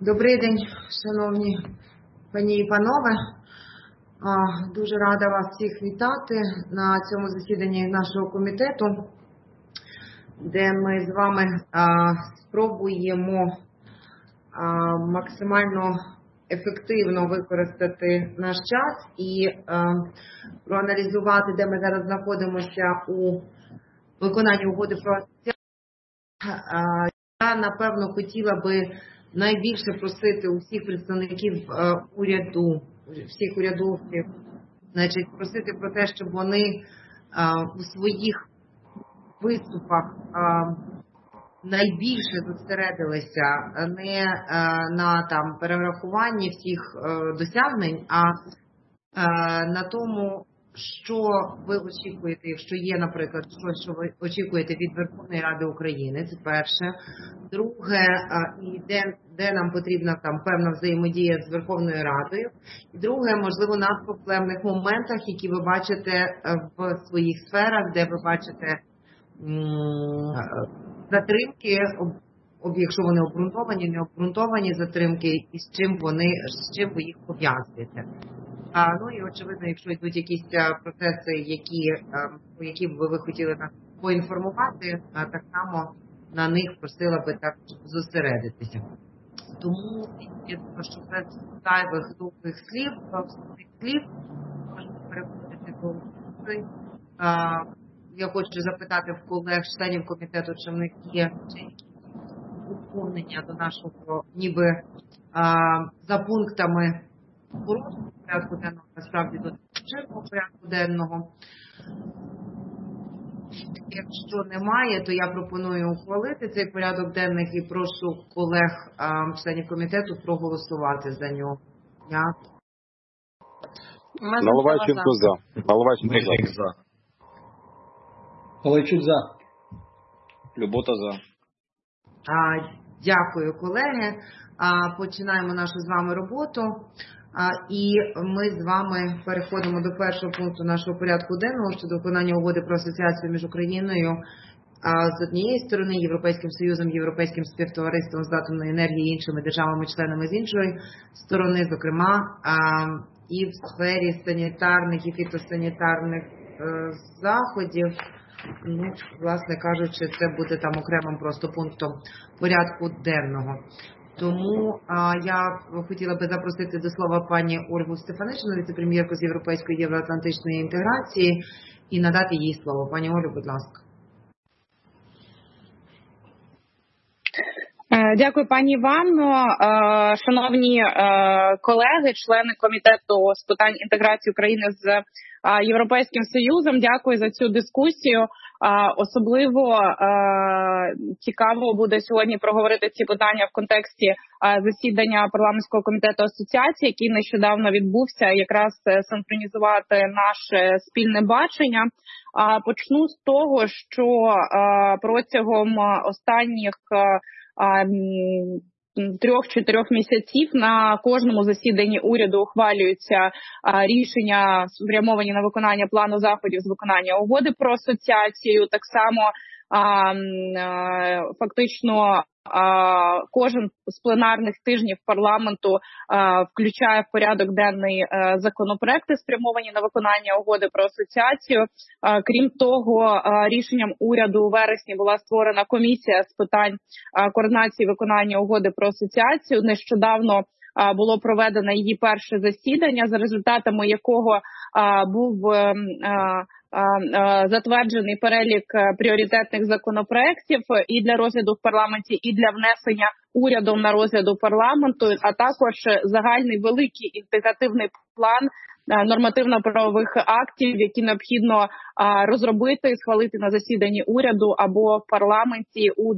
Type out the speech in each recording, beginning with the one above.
Добрий день, шановні пані і панове. Дуже рада вас всіх вітати на цьому засіданні нашого комітету, де ми з вами спробуємо максимально ефективно використати наш час і проаналізувати, де ми зараз знаходимося у виконанні угоди про асоціацію. Я, напевно, хотіла би найбільше просити усіх представників уряду, всіх урядовців, просити про те, щоб вони у своїх виступах найбільше зосередилися не на перерахуванні всіх досягнень, а на тому, що ви очікуєте, якщо є, наприклад, щось, що ви очікуєте від Верховної Ради України, це перше. Друге, і де нам потрібна певна взаємодія з Верховною Радою. І друге, можливо, на проблемних моментах, які ви бачите в своїх сферах, де ви бачите затримки, якщо вони обґрунтовані, не обґрунтовані затримки, і з чим ви їх пов'язуєте. Ну і очевидно, якщо йдуть якісь процеси, які б ви хотіли нас поінформувати, так само на них просила би так зосередитися. Тому, я думаю, що без зайвих довгих слів, можемо переходити до роботи. Я хочу запитати в колег, членів комітету, чи в них є доповнення до нашого, ніби за пунктами порядку денного, насправді до чинного порядку денного. Якщо немає, то я пропоную ухвалити цей порядок денний і прошу колег, членів комітету, проголосувати за нього. Наливайченко за. Наливайченко за. Галайчук за. Любота за. Дякую, колеги. Починаємо нашу з вами роботу. І ми з вами переходимо до першого пункту нашого порядку денного щодо виконання угоди про асоціацію між Україною з однієї сторони, Європейським Союзом, Європейським співтовариством з атомної енергії і іншими державами-членами з іншої сторони, зокрема, і в сфері санітарних і фітосанітарних заходів. Ну, власне кажучи, це буде окремим просто пунктом порядку денного. Тому я хотіла би запросити до слова пані Ольгу Стефанишину, віце-прем'єрку з Європейської євроатлантичної інтеграції, і надати їй слово. Пані Олю, будь ласка. Дякую, пані Іванно. Шановні колеги, члени комітету з питань інтеграції України з Європейським Союзом, дякую за цю дискусію. Особливо цікаво буде сьогодні проговорити ці питання в контексті засідання парламентського комітету асоціації, який нещодавно відбувся, якраз синхронізувати наше спільне бачення. Почну з того, що протягом останніх 3-4 місяців на кожному засіданні уряду ухвалюються рішення, спрямовані на виконання плану заходів з виконання угоди про асоціацію. Так само фактично кожен з пленарних тижнів парламенту включає в порядок денний законопроекти, спрямовані на виконання угоди про асоціацію. Крім того, рішенням уряду у вересні була створена комісія з питань координації виконання угоди про асоціацію. Нещодавно було проведено її перше засідання, за результатами якого був затверджений перелік пріоритетних законопроєктів і для розгляду в парламенті, і для внесення урядом на розгляду парламенту, а також загальний великий інтегративний план нормативно-правових актів, які необхідно розробити і схвалити на засіданні уряду або в парламенті у 2020-2021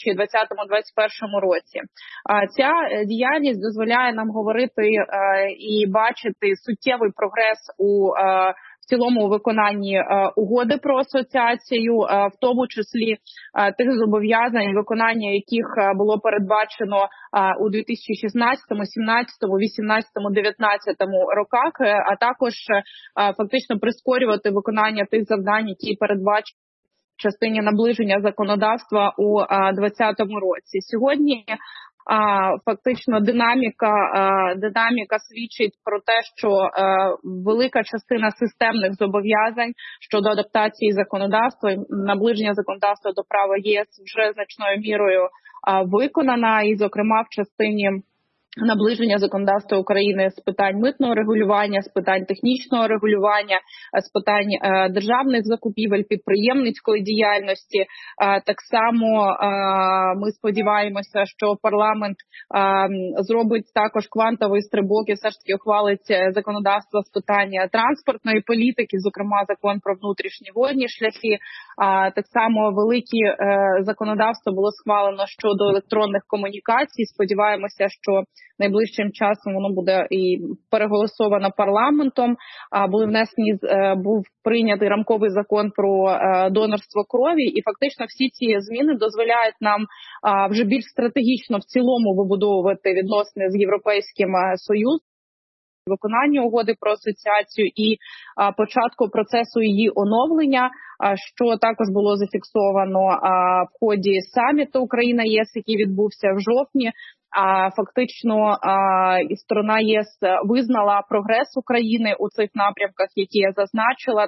році. Ця діяльність дозволяє нам говорити і бачити суттєвий прогрес у в цілому виконанні угоди про асоціацію, в тому числі тих зобов'язань, виконання яких було передбачено у 2016, 2017, 2018, 2019 роках, а також фактично прискорювати виконання тих завдань, які передбачені в частині наближення законодавства у 2020 році. Сьогодні фактично динаміка свідчить про те, що велика частина системних зобов'язань щодо адаптації законодавства, наближення законодавства до права ЄС вже значною мірою виконана, і, зокрема, в частині наближення законодавства України з питань митного регулювання, з питань технічного регулювання, з питань державних закупівель, підприємницької діяльності. Так само ми сподіваємося, що парламент зробить також квантовий стрибок і все ж таки ухвалить законодавство з питання транспортної політики, зокрема закон про внутрішні водні шляхи. Так само велике законодавство було схвалено щодо електронних комунікацій. Сподіваємося, що найближчим часом воно буде і переголосовано парламентом. Був прийнятий рамковий закон про донорство крові, і фактично всі ці зміни дозволяють нам вже більш стратегічно в цілому вибудовувати відносини з Європейським Союзом, виконання угоди про асоціацію і початку процесу її оновлення, що також було зафіксовано в ході саміту Україна-ЄС, який відбувся в жовтні. Фактично сторона ЄС визнала прогрес України у цих напрямках, які я зазначила.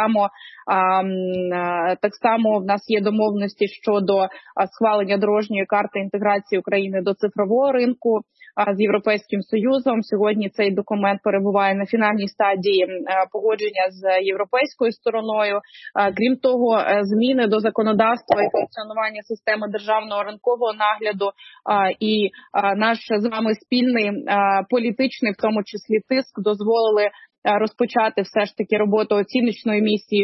Так само в нас є домовленості щодо схвалення дорожньої карти інтеграції України до цифрового ринку з Європейським Союзом. Сьогодні цей документ перебуває на фінальній стадії погодження з європейською стороною. Крім того, зміни до законодавства і функціонування системи державного ринкового нагляду і наш з вами спільний політичний, в тому числі тиск, дозволили розпочати все ж таки роботу оціночної місії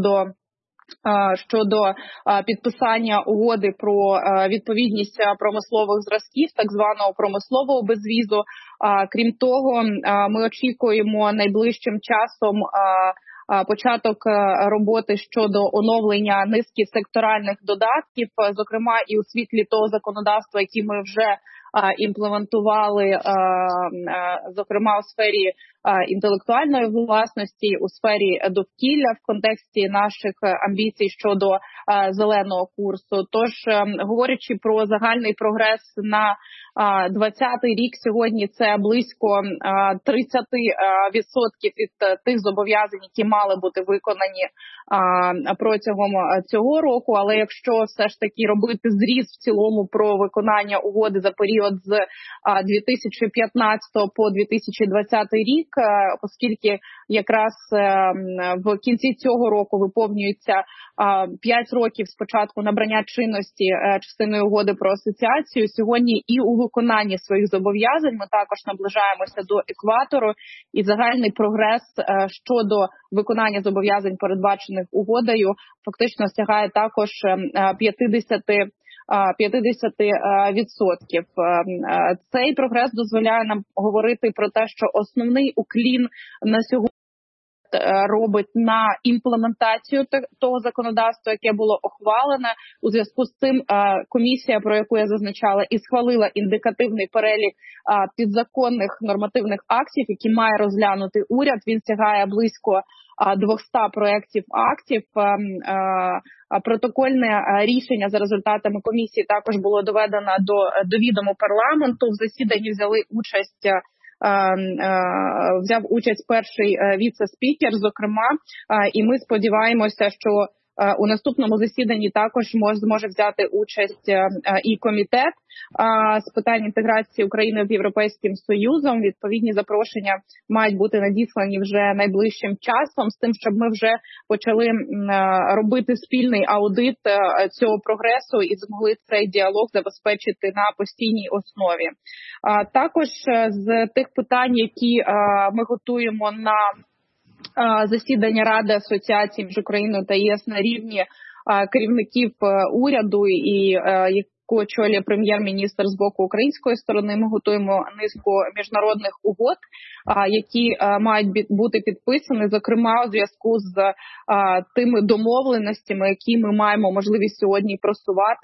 щодо підписання угоди про відповідність промислових зразків, так званого промислового безвізу. Крім того, ми очікуємо найближчим часом початок роботи щодо оновлення низки секторальних додатків, зокрема і у світлі того законодавства, яке ми вже імплементували, зокрема у сфері інтелектуальної власності, у сфері довкілля в контексті наших амбіцій щодо зеленого курсу. Тож, говорячи про загальний прогрес на 2020 рік, сьогодні це близько 30% від тих зобов'язань, які мали бути виконані протягом цього року. Але якщо все ж таки робити зріз в цілому про виконання угоди за період з 2015 по 2020 рік, оскільки якраз в кінці цього року виповнюється 5 років з початку набрання чинності частиною угоди про асоціацію, сьогодні і у виконанні своїх зобов'язань ми також наближаємося до екватору, і загальний прогрес щодо виконання зобов'язань, передбачених угодою, фактично сягає також 50%. Цей прогрес дозволяє нам говорити про те, що основний уклін на сьогодні робить на імплементацію того законодавства, яке було ухвалене. У зв'язку з цим комісія, про яку я зазначала, і схвалила індикативний перелік підзаконних нормативних актів, які має розглянути уряд. Він сягає близько 200 проєктів актів. Протокольне рішення за результатами комісії також було доведено до відому парламенту. В засіданні взяв участь перший віце-спікер, зокрема, і ми сподіваємося, що у наступному засіданні також зможе взяти участь і комітет з питань інтеграції України з Європейським Союзом. Відповідні запрошення мають бути надіслані вже найближчим часом, з тим, щоб ми вже почали робити спільний аудит цього прогресу і змогли цей діалог забезпечити на постійній основі. Також з тих питань, які ми готуємо на засідання Ради асоціації між Україною та ЄС на рівні керівників уряду, і яку очолює прем'єр-міністр з боку української сторони, ми готуємо низку міжнародних угод, які мають бути підписані, зокрема у зв'язку з тими домовленостями, які ми маємо можливість сьогодні просувати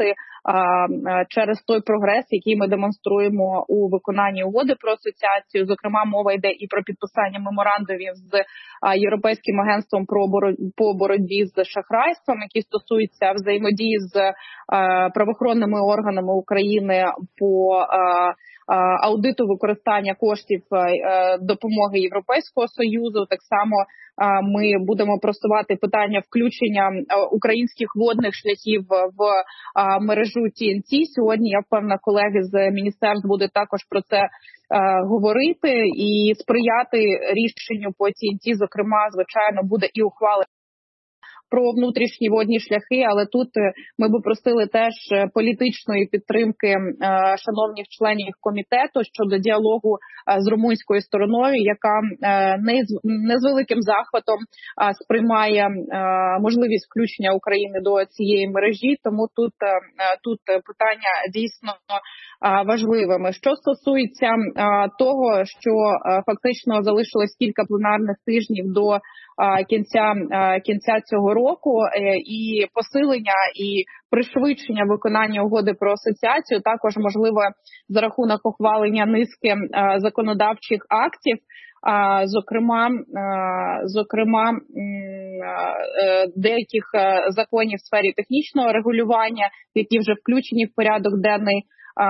через той прогрес, який ми демонструємо у виконанні угоди про асоціацію. Зокрема, мова йде і про підписання меморандумів з Європейським агентством по боротьбі з шахрайством, які стосуються взаємодії з правоохоронними органами України по аудиту використання коштів допомоги Європейського Союзу. Так само ми будемо просувати питання включення українських водних шляхів в мережу TNT. Сьогодні, я впевнена, колеги з міністерств будуть також про це говорити і сприяти рішенню по TNT. Зокрема, звичайно, буде і ухвалення про внутрішні водні шляхи, але тут ми би просили теж політичної підтримки шановних членів комітету щодо діалогу з румунською стороною, яка не з великим захватом сприймає можливість включення України до цієї мережі, тому тут питання дійсно важливими. Що стосується того, що фактично залишилось кілька пленарних тижнів до кінця цього року, і посилення і пришвидшення виконання угоди про асоціацію також можливо за рахунок ухвалення низки законодавчих актів, зокрема деяких законів в сфері технічного регулювання, які вже включені в порядок денний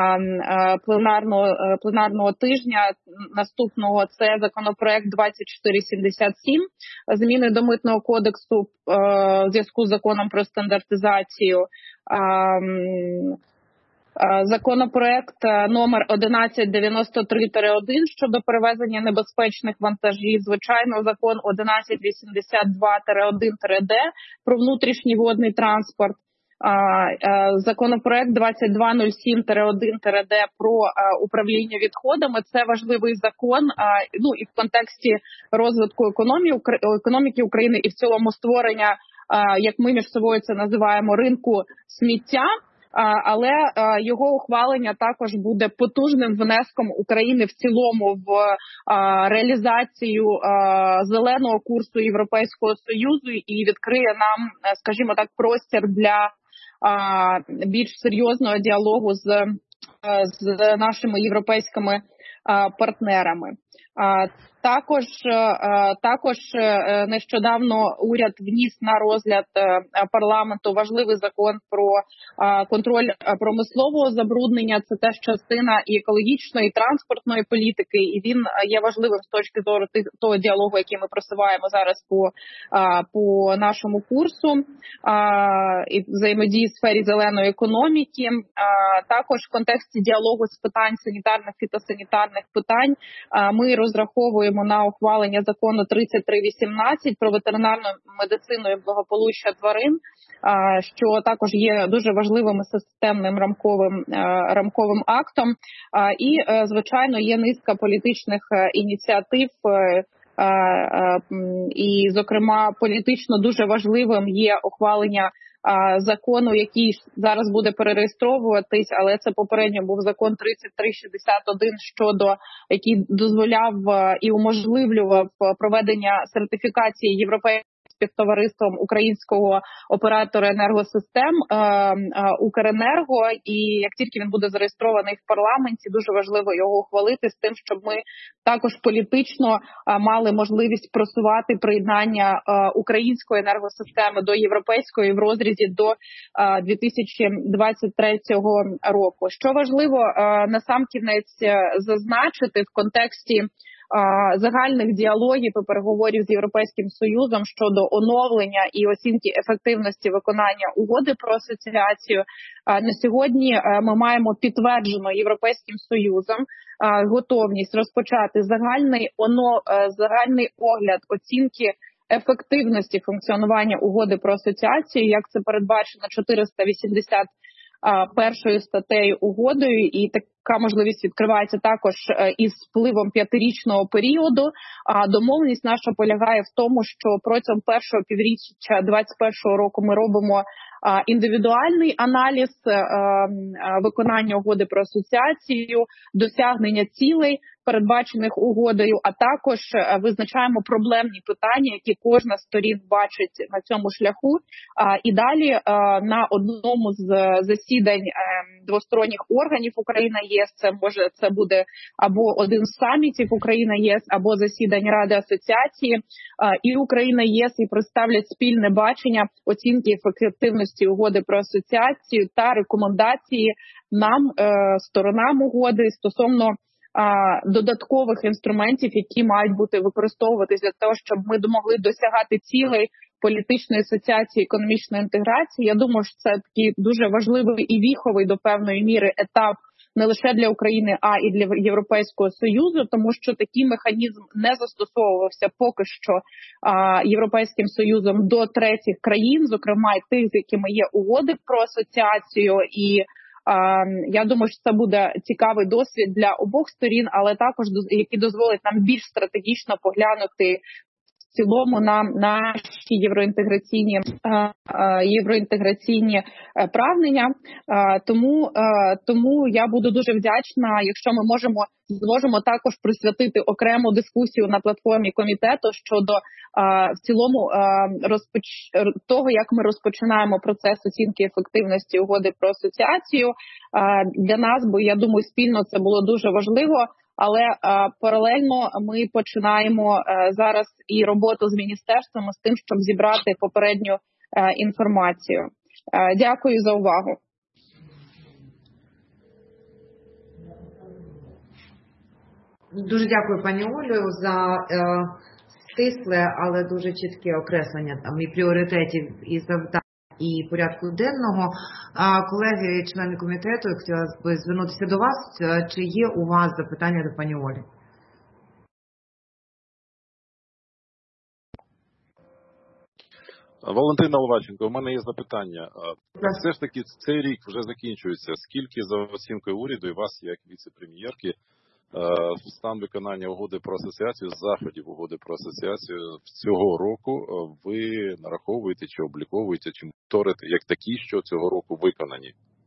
пленарного тижня наступного. Це законопроект 2477, зміни до Митного кодексу в зв'язку з законом про стандартизацію. Законопроект номер 1193-1 щодо перевезення небезпечних вантажів, звичайно, закон 1182-1-Д про внутрішній водний транспорт. Законопроект 2207-1-Д про управління відходами. Це важливий закон, і в контексті розвитку економіки України і в цілому створення, як ми між собою це називаємо, ринку сміття. Але його ухвалення також буде потужним внеском України в цілому в реалізацію зеленого курсу Європейського Союзу і відкриє нам, скажімо так, простір для більш серйозного діалогу з нашими європейськими партнерами. Також нещодавно уряд вніс на розгляд парламенту важливий закон про контроль промислового забруднення. Це теж частина і екологічної, і транспортної політики, і він є важливим з точки зору того діалогу, який ми просуваємо зараз по нашому курсу, і взаємодії в сфері зеленої економіки. Також в контексті діалогу з питань санітарних, фітосанітарних питань ми розраховуємо на ухвалення закону 3318 про ветеринарну медицину і благополуччя тварин, що також є дуже важливим системним рамковим актом. І, звичайно, є низка політичних ініціатив, і, зокрема, політично дуже важливим є ухвалення закону, який зараз буде перереєстровуватись, але це попередньо був закон 3361, який дозволяв і уможливлював проведення сертифікації європейським співтовариством українського оператора енергосистем Укренерго, і як тільки він буде зареєстрований в парламенті, дуже важливо його ухвалити з тим, щоб ми також політично мали можливість просувати приєднання української енергосистеми до європейської в розрізі до 2023 року. Що важливо насамкінець зазначити в контексті загальних діалогів і переговорів з Європейським Союзом щодо оновлення і оцінки ефективності виконання угоди про асоціацію. На сьогодні ми маємо підтверджено Європейським Союзом готовність розпочати загальний огляд оцінки ефективності функціонування угоди про асоціацію, як це передбачено 481 статтею угодою, і така можливість відкривається також із впливом 5-річного періоду. Домовленість наша полягає в тому, що протягом першого півріччя 2021 року ми робимо індивідуальний аналіз виконання угоди про асоціацію, досягнення цілей, передбачених угодою, а також визначаємо проблемні питання, які кожна з сторін бачить на цьому шляху. І далі на одному з засідань двосторонніх органів Україна-ЄС, це буде або один з самітів Україна-ЄС, або засідань Ради асоціації, і Україна-ЄС і представлять спільне бачення оцінки ефективності угоди про асоціацію та рекомендації нам, сторонам угоди, стосовно додаткових інструментів, які мають бути використовуватись для того, щоб ми могли досягати цілей політичної асоціації, економічної інтеграції. Я думаю, що це такий дуже важливий і віховий до певної міри етап не лише для України, а і для Європейського Союзу, тому що такий механізм не застосовувався поки що Європейським Союзом до третіх країн, зокрема і тих, з якими є угоди про асоціацію. І я думаю, що це буде цікавий досвід для обох сторін, але також який дозволить нам більш стратегічно поглянути в цілому на наші євроінтеграційні прагнення. Тому я буду дуже вдячна, якщо ми зможемо також присвятити окрему дискусію на платформі комітету щодо в цілому того, як ми розпочинаємо процес оцінки ефективності угоди про асоціацію. Для нас, бо я думаю, спільно це було дуже важливо. Але паралельно ми починаємо зараз і роботу з міністерством з тим, щоб зібрати попередню інформацію. Дякую за увагу. Дуже дякую, пані Олю, за стисле, але дуже чітке окреслення і пріоритетів, і завдань, і порядку денного. Колеги, члени комітету, я хотіла б звернутися до вас. Чи є у вас запитання до пані Олі? Валентина Ловаченко, у мене є запитання. Все ж таки цей рік вже закінчується. Скільки за оцінкою уряду і вас, як віце-прем'єрки, стан виконання угоди про асоціацію, заходів угоди про асоціацію цього року ви нараховуєте, чи обліковуєте, чи моніторите як такі, що цього року виконані?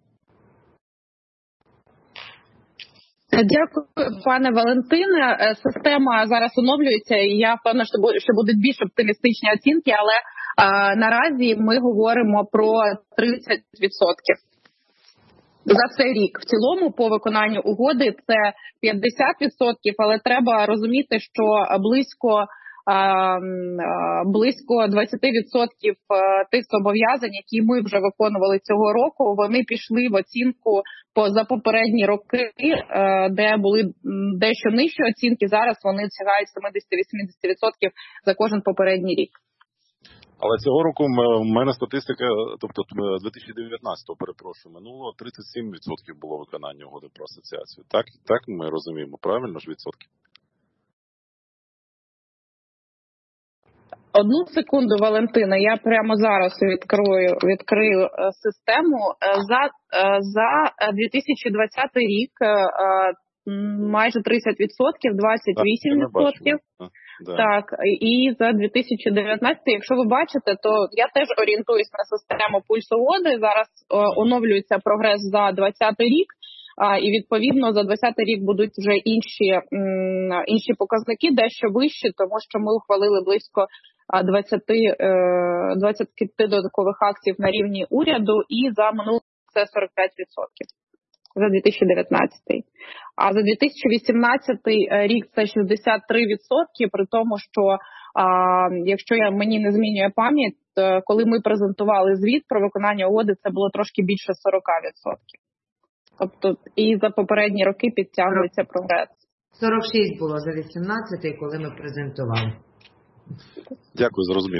Дякую, пане Валентине. Система зараз оновлюється, і я впевнена, що будуть більш оптимістичні оцінки, але наразі ми говоримо про 30%. За цей рік. В цілому по виконанню угоди це 50%, але треба розуміти, що близько 20% тих зобов'язань, які ми вже виконували цього року, вони пішли в оцінку за попередні роки, де були дещо нижчі оцінки. Зараз вони сягають 70-80% за кожен попередній рік. Але цього року в мене статистика, тобто 2019-го, перепрошую, минуло 37% було виконання угоди про асоціацію. Так ми розуміємо, правильно ж відсотки? Одну секунду, Валентина, я прямо зараз відкрию систему. За 2020 рік майже 30%, 28%. Да. Так, і за 2019, якщо ви бачите, то я теж орієнтуюсь на систему пульсу угоди. Зараз оновлюється прогрес за 2020 рік, і відповідно за 2020 рік будуть вже інші показники, дещо вищі, тому що ми ухвалили близько 20 додаткових актів на рівні уряду, і за минулий це 45%. За 2019. А за 2018 рік це 63%, при тому, що якщо мені не змінює пам'ять, коли ми презентували звіт про виконання угоди, це було трошки більше 40%. Тобто і за попередні роки підтягується прогрес. 46 було за 18, коли ми презентували. Дякую, зрозумів.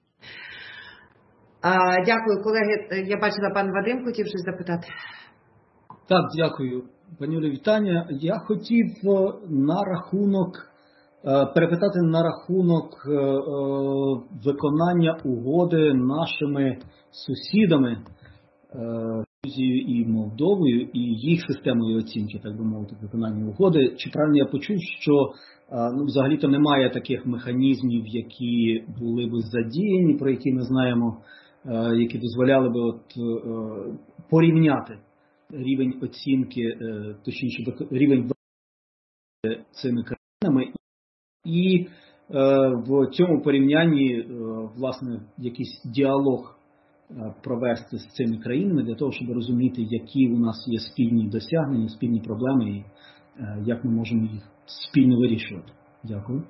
Дякую, колеги. Я бачила, пан Вадим хотів щось запитати. Так, дякую. Пані Олі, вітання. Я хотів перепитати на рахунок виконання угоди нашими сусідами Грузією і Молдовою і їх системою оцінки, так би мовити, виконання угоди. Чи правильно я почув, що взагалі-то немає таких механізмів, які були б задіяні, про які ми знаємо які дозволяли би порівняти рівень оцінки, точніше рівень цими країнами, і в цьому порівнянні, власне, якийсь діалог провести з цими країнами для того, щоб розуміти, які у нас є спільні досягнення, спільні проблеми і як ми можемо їх спільно вирішувати. Дякую.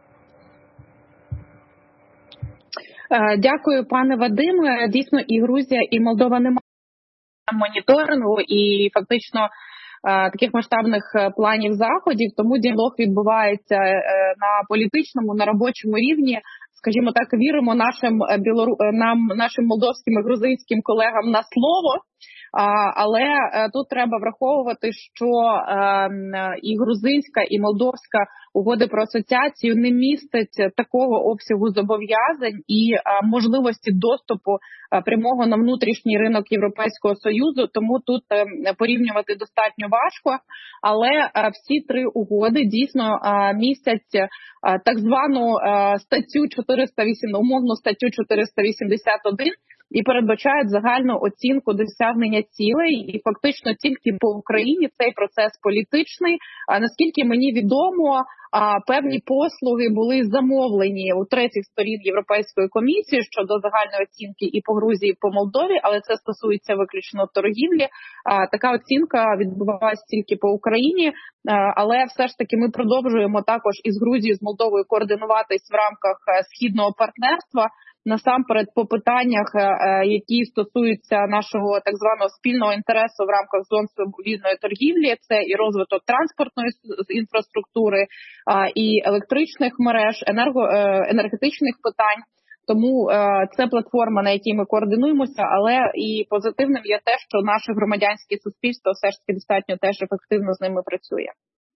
Дякую, пане Вадиме. Дійсно, і Грузія, і Молдова не мають моніторингу і фактично таких масштабних планів заходів, тому діалог відбувається на політичному, на робочому рівні. Скажімо так, віримо нашим молдовським і грузинським колегам на слово. Але тут треба враховувати, що і грузинська, і молдовська угоди про асоціацію не містять такого обсягу зобов'язань і можливості доступу прямого на внутрішній ринок Європейського Союзу, тому тут порівнювати достатньо важко. Але всі три угоди дійсно містять так звану статтю 408, умовну статтю 481, і передбачають загальну оцінку досягнення цілей, і фактично тільки по Україні цей процес політичний. А наскільки мені відомо, певні послуги були замовлені у третіх сторін Європейської комісії щодо загальної оцінки і по Грузії, і по Молдові, але це стосується виключно торгівлі. Така оцінка відбувалася тільки по Україні, але все ж таки ми продовжуємо також із Грузією, з Молдовою координуватись в рамках східного партнерства, насамперед по питаннях, які стосуються нашого так званого спільного інтересу в рамках зон вільної торгівлі, це і розвиток транспортної інфраструктури, і електричних мереж, енергетичних питань. Тому це платформа, на якій ми координуємося, але і позитивним є те, що наше громадянське суспільство все ж таки достатньо теж ефективно з ними працює.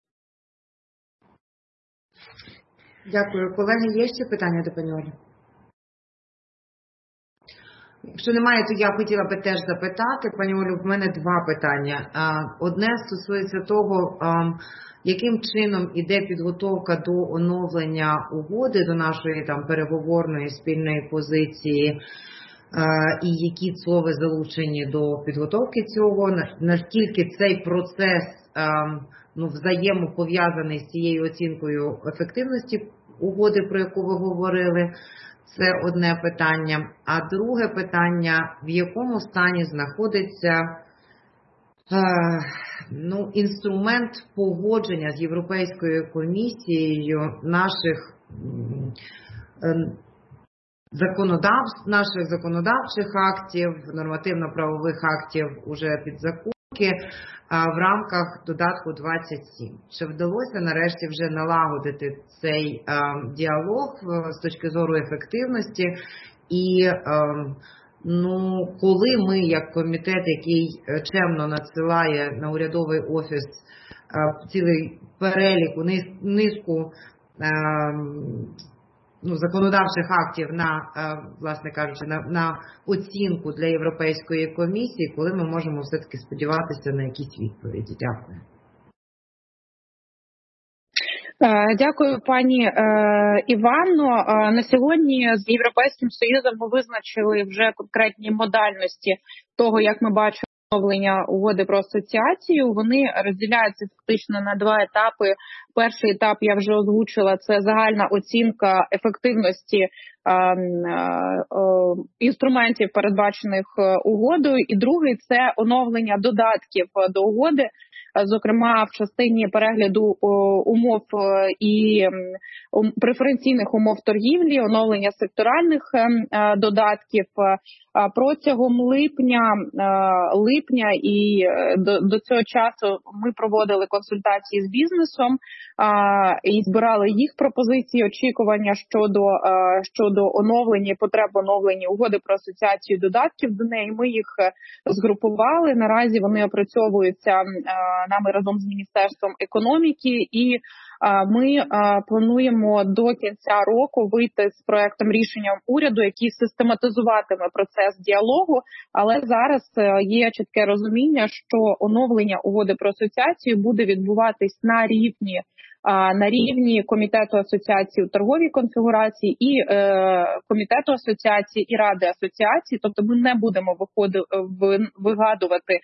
Дякую. Колеги, є ще питання до пані Олі? Якщо немає, то я хотіла би теж запитати, пані Олю, в мене два питання. Одне стосується того, яким чином іде підготовка до оновлення угоди, до нашої там переговорної спільної позиції, і які ЦОВи залучені до підготовки цього, наскільки цей процес взаємопов'язаний з цією оцінкою ефективності угоди, про яку ви говорили. Це одне питання. А друге питання, в якому стані знаходиться інструмент погодження з Європейською комісією наших законодавчих актів, нормативно-правових актів уже підзаконки в рамках додатку 27. Чи вдалося нарешті вже налагодити цей діалог з точки зору ефективності? І коли ми, як комітет, який чемно надсилає на урядовий офіс цілий перелік, низку законодавчих актів власне кажучи, на оцінку для Європейської комісії, коли ми можемо все-таки сподіватися на якісь відповіді? Дякую. Дякую, пані Іванно. На сьогодні з Європейським Союзом ми визначили вже конкретні модальності того, як ми бачимо оновлення угоди про асоціацію. Вони розділяються фактично на два етапи. Перший етап я вже озвучила, це загальна оцінка ефективності інструментів, передбачених угодою. І другий – це оновлення додатків до угоди, зокрема в частині перегляду умов і преференційних умов торгівлі, оновлення секторальних додатків. Протягом липня і до цього часу ми проводили консультації з бізнесом і збирали їх пропозиції, очікування щодо оновлення, потреб оновлення угоди про асоціацію додатків до неї. Ми їх згрупували. Наразі вони опрацьовуються нами разом з Міністерством економіки, і ми плануємо до кінця року вийти з проектом рішенням уряду, який систематизуватиме процес діалогу, але зараз є чітке розуміння, що оновлення угоди про асоціацію буде відбуватись на рівні на рівні Комітету асоціації у торговій конфігурації і Комітету асоціації і Ради асоціації. Тобто ми не будемо вигадувати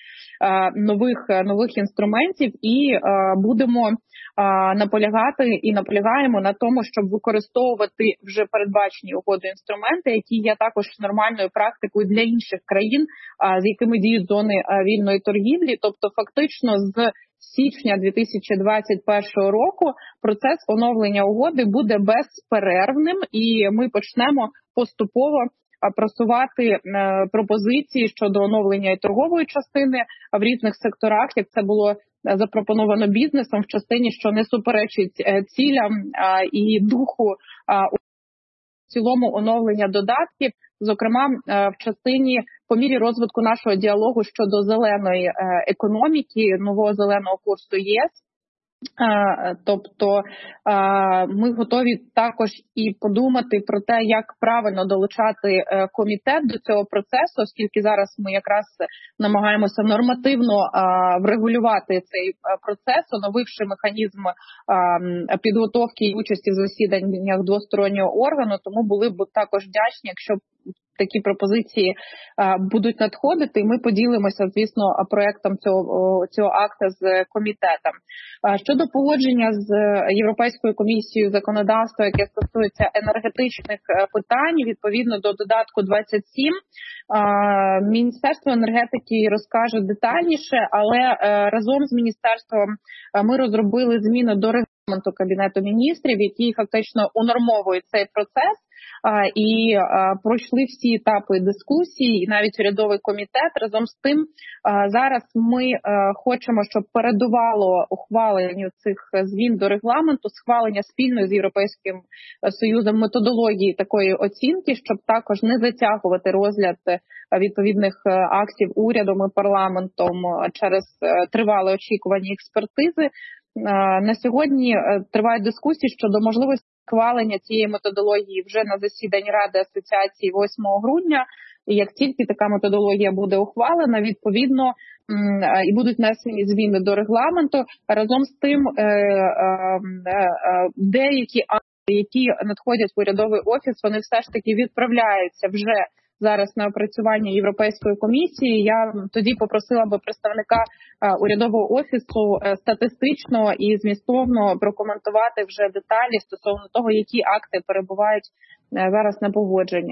нових інструментів і будемо наполягати і наполягаємо на тому, щоб використовувати вже передбачені угодою інструменти, які є також нормальною практикою для інших країн, з якими діють зони вільної торгівлі. Тобто фактично з січня 2021 року процес оновлення угоди буде безперервним, і ми почнемо поступово просувати пропозиції щодо оновлення і торгової частини в різних секторах, як це було запропоновано бізнесом в частині, що не суперечить цілям і духу в цілому оновлення додатків, зокрема в частині по мірі розвитку нашого діалогу щодо зеленої економіки, нового зеленого курсу ЄС. Тобто ми готові також і подумати про те, як правильно долучати комітет до цього процесу, оскільки зараз ми якраз намагаємося нормативно врегулювати цей процес, оновивши механізм підготовки і участі в засіданнях двостороннього органу. Тому були б також вдячні, якщо такі пропозиції будуть надходити, і ми поділимося, звісно, проектом цього акта з комітетом. Щодо погодження з Європейською комісією законодавства, яке стосується енергетичних питань, відповідно до додатку 27, Міністерство енергетики розкаже детальніше, але разом з міністерством ми розробили зміни до регламенту Кабінету міністрів, які фактично унормовують цей процес. І пройшли всі етапи дискусії, і навіть урядовий комітет. Разом з тим, зараз ми хочемо, щоб передувало ухваленню цих змін до регламенту, схвалення спільної з Європейським Союзом методології такої оцінки, щоб також не затягувати розгляд відповідних актів урядом і парламентом через тривале очікування експертизи. На сьогодні тривають дискусії щодо можливості схвалення цієї методології вже на засіданні Ради асоціації 8 грудня. І як тільки така методологія буде ухвалена, відповідно і будуть внесені зміни до регламенту. Разом з тим, деякі акти, які надходять в урядовий офіс, вони все ж таки відправляються вже зараз на опрацювання Європейської комісії. Я тоді попросила би представника урядового офісу статистично і змістовно прокоментувати вже деталі стосовно того, які акти перебувають зараз на погодженні.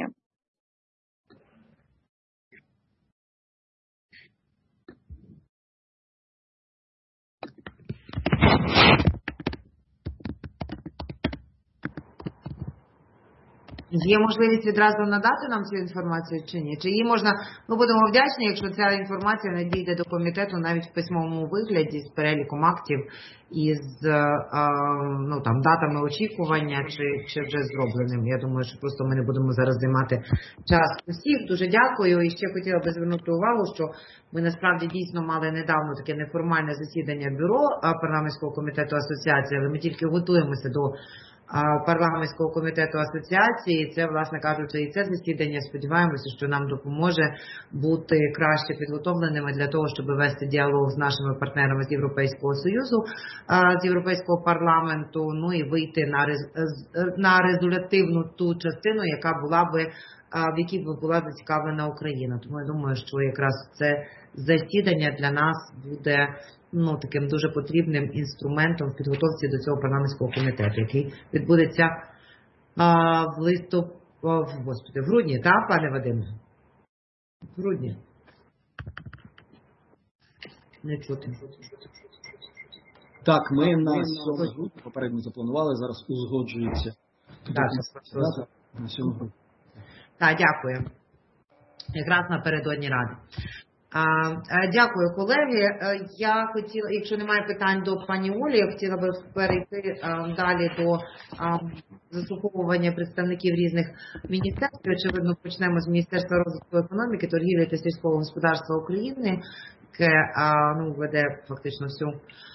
Є можливість відразу надати нам цю інформацію чи ні? Чи її можна, ми будемо вдячні, якщо ця інформація надійде до комітету навіть в письмовому вигляді з переліком актів і з датами очікування чи вже зробленим. Я думаю, що просто ми не будемо зараз займати час усіх. Дуже дякую. І ще хотіла би звернути увагу, що ми насправді дійсно мали недавно таке неформальне засідання бюро парламентського комітету асоціації, але ми тільки готуємося до парламентського комітету асоціації. Це, власне кажучи, і це засідання, сподіваємося, що нам допоможе бути краще підготовленими для того, щоб вести діалог з нашими партнерами з Європейського Союзу, з Європейського парламенту, ну і вийти на результативну ту частину, яка була би, в якій би була зацікавлена Україна. Тому я думаю, що якраз це засідання для нас буде таким дуже потрібним інструментом в підготовці до цього парламентського комітету, який відбудеться в грудні, так, пане Вадиме? В грудні. Не чути. Так, ми на 7 грудня попередньо запланували, зараз узгоджується. На 7 грудня. Так, дякую. Якраз напередодні Ради. Дякую, колеги. Я хотіла, якщо немає питань до пані Олі, я хотіла би перейти далі до заслуховування представників різних міністерств. Очевидно, почнемо з Міністерства розвитку економіки, торгівлі та сільського господарства України, яке веде фактично всю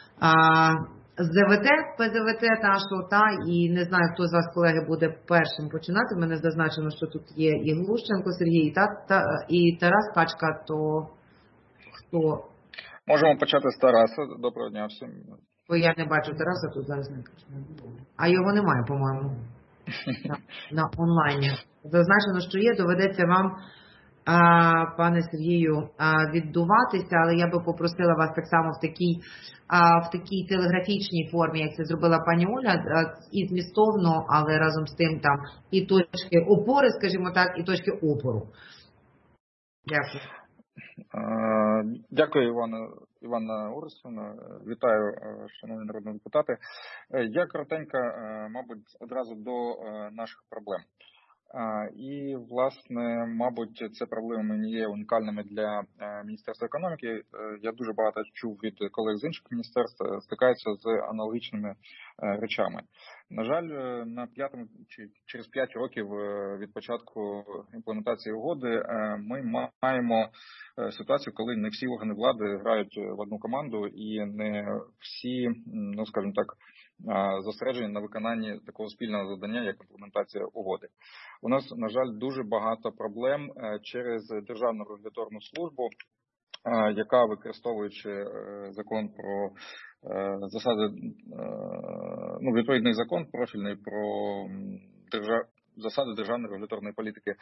ЗВТ, ПЗВТ нашого, і не знаю, хто з вас, колеги, буде першим починати. У мене зазначено, що тут є і Глущенко Сергій, і Тарас Качка, то хто? Можемо почати з Тараса. Доброго дня всім. Бо я не бачу Тараса, тут зараз не кажу. А його немає, по-моєму, на онлайні. Зазначено, що є, доведеться вам, пане Сергію, віддуватися, але я би попросила вас так само в такій телеграфічній формі, як це зробила пані Оля, і змістовно, але разом з тим там і точки опори, скажімо так, і точки опору. Дякую. Дякую, Іванна Урсовна. Вітаю, шановні народні депутати. Я коротенько, мабуть, одразу до наших проблем. І, власне, мабуть, це проблеми не є унікальними для Міністерства економіки. Я дуже багато чув від колег з інших міністерств, стикаються з аналогічними речами. На жаль, через 5 років від початку імплементації угоди ми маємо ситуацію, коли не всі органи влади грають в одну команду і не всі, ну скажімо так, зосереджені на виконанні такого спільного завдання, як імплементація угоди. У нас, на жаль, дуже багато проблем через Державну регуляторну службу, яка, використовуючи закон про засади, ну, відповідний закон профільний про засади державної регуляторної політики,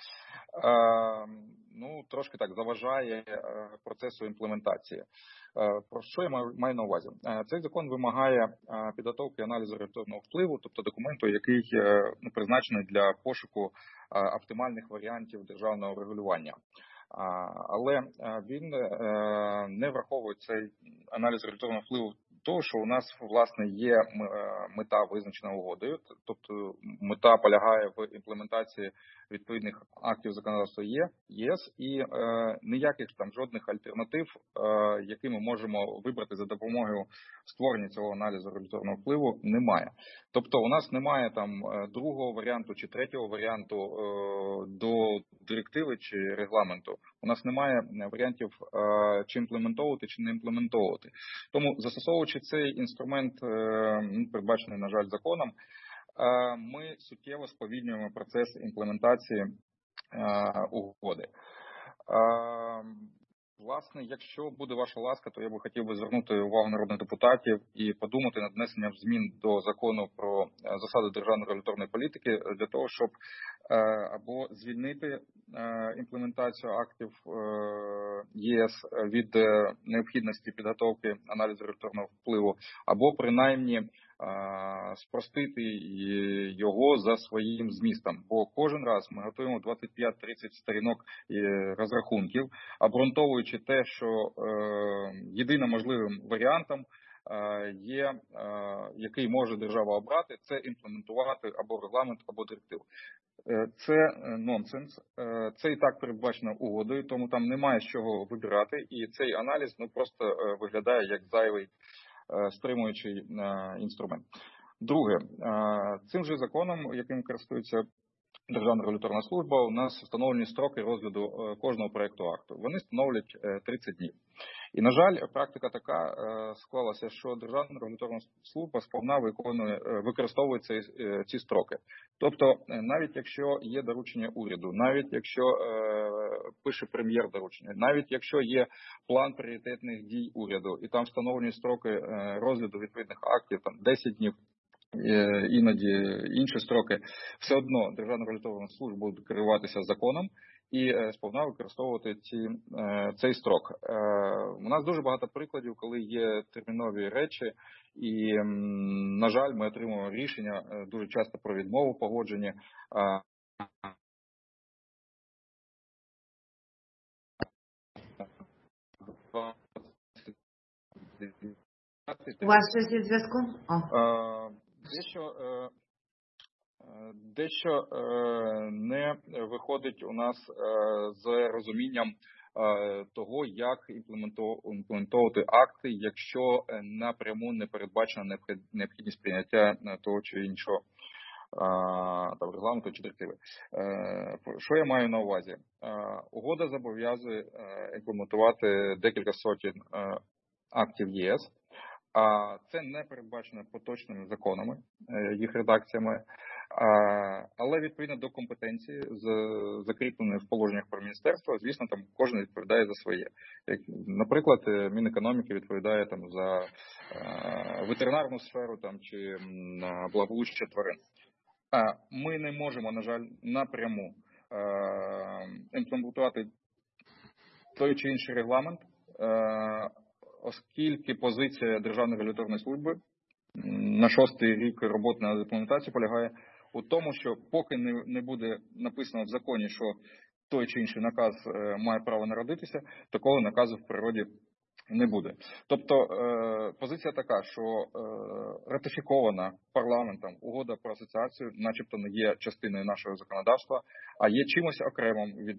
ну, трошки так заважає процесу імплементації. Про що я маю на увазі? Цей закон вимагає підготовки аналізу регуляторного впливу, тобто документу, який призначений для пошуку оптимальних варіантів державного регулювання. Але він не враховує цей аналіз регуляторного впливу того, що у нас, власне, є мета, визначена угодою, тобто мета полягає в імплементації відповідних актів законодавства ЄС і ніяких там жодних альтернатив, які ми можемо вибрати за допомогою створення цього аналізу регуляторного впливу, немає. Тобто у нас немає там другого варіанту чи третього варіанту до директиви чи регламенту. У нас немає варіантів чи імплементовувати, чи не імплементовувати. Тому, застосовуючи цей інструмент, передбачений, на жаль, законом, ми суттєво сповільнюємо процес імплементації угоди. Власне, якщо буде ваша ласка, то я би хотів звернути увагу народних депутатів і подумати над внесенням змін до закону про засади державної регуляторної політики для того, щоб або звільнити імплементацію актів ЄС від необхідності підготовки аналізу регуляторного впливу, або принаймні спростити його за своїм змістом. Бо кожен раз ми готуємо 25-30 сторінок розрахунків, обґрунтовуючи те, що єдиним можливим варіантом є, який може держава обрати, це імплементувати або регламент, або директиву. Це нонсенс, це і так передбачено угодою, тому там немає з чого вибирати, і цей аналіз просто виглядає як зайвий стримуючий інструмент. Друге, цим же законом, яким користується Державна регуляторна служба, у нас встановлені строки розгляду кожного проєкту акту. Вони становлять 30 днів. І, на жаль, практика така склалася, що Державна регуляторна служба сповна використовує ці строки. Тобто, навіть якщо є доручення уряду, навіть якщо пише прем'єр доручення, навіть якщо є план пріоритетних дій уряду, і там встановлені строки розгляду відповідних актів, там 10 днів, іноді інші строки, все одно Державна регуляторна служба буде керуватися законом і сповна використовувати цей строк. У нас дуже багато прикладів, коли є термінові речі, і, на жаль, ми отримуємо рішення дуже часто про відмову погодження. У вас щось зі зв'язку? Дещо не виходить у нас з розумінням того, як імплементовувати акти, якщо напряму не передбачена необхідність прийняття того чи іншого регламенту чи директиви. Що я маю на увазі? Угода зобов'язує імплементувати декілька сотень актів ЄС. А це не передбачено поточними законами, їх редакціями. Але відповідно до компетенції, закріпленої в положеннях про міністерство, звісно, там кожен відповідає за своє. Наприклад, Мінекономіки відповідає там за ветеринарну сферу там чи благополуччя тварин. Ми не можемо, на жаль, напряму імплементувати той чи інший регламент, оскільки позиція Державної регуляторної служби на 6-й рік роботи над імплементацією полягає у тому, що поки не буде написано в законі, що той чи інший наказ має право народитися, такого наказу в природі не буде. Тобто позиція така, що ратифікована парламентом угода про асоціацію начебто не є частиною нашого законодавства, а є чимось окремим від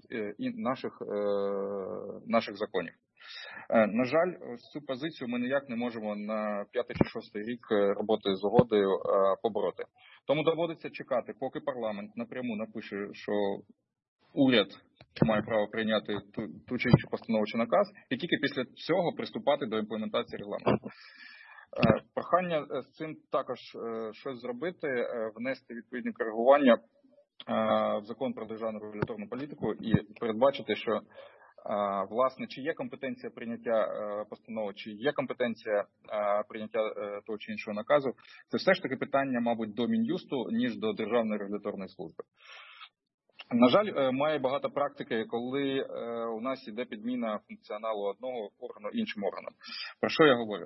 наших законів. На жаль, цю позицію ми ніяк не можемо на 5-й чи 6-й рік роботи з угодою побороти. Тому доводиться чекати, поки парламент напряму напише, що уряд має право прийняти ту чи іншу постанову чи наказ, і тільки після цього приступати до імплементації регламенту. Прохання з цим також щось зробити, внести відповідні коригування в закон про державну регуляторну політику і передбачити, що власне, чи є компетенція прийняття постанови, чи є компетенція прийняття того чи іншого наказу, це все ж таки питання, мабуть, до Мін'юсту, ніж до Державної регуляторної служби. На жаль, має багато практики, коли у нас іде підміна функціоналу одного органу іншим органом. Про що я говорю?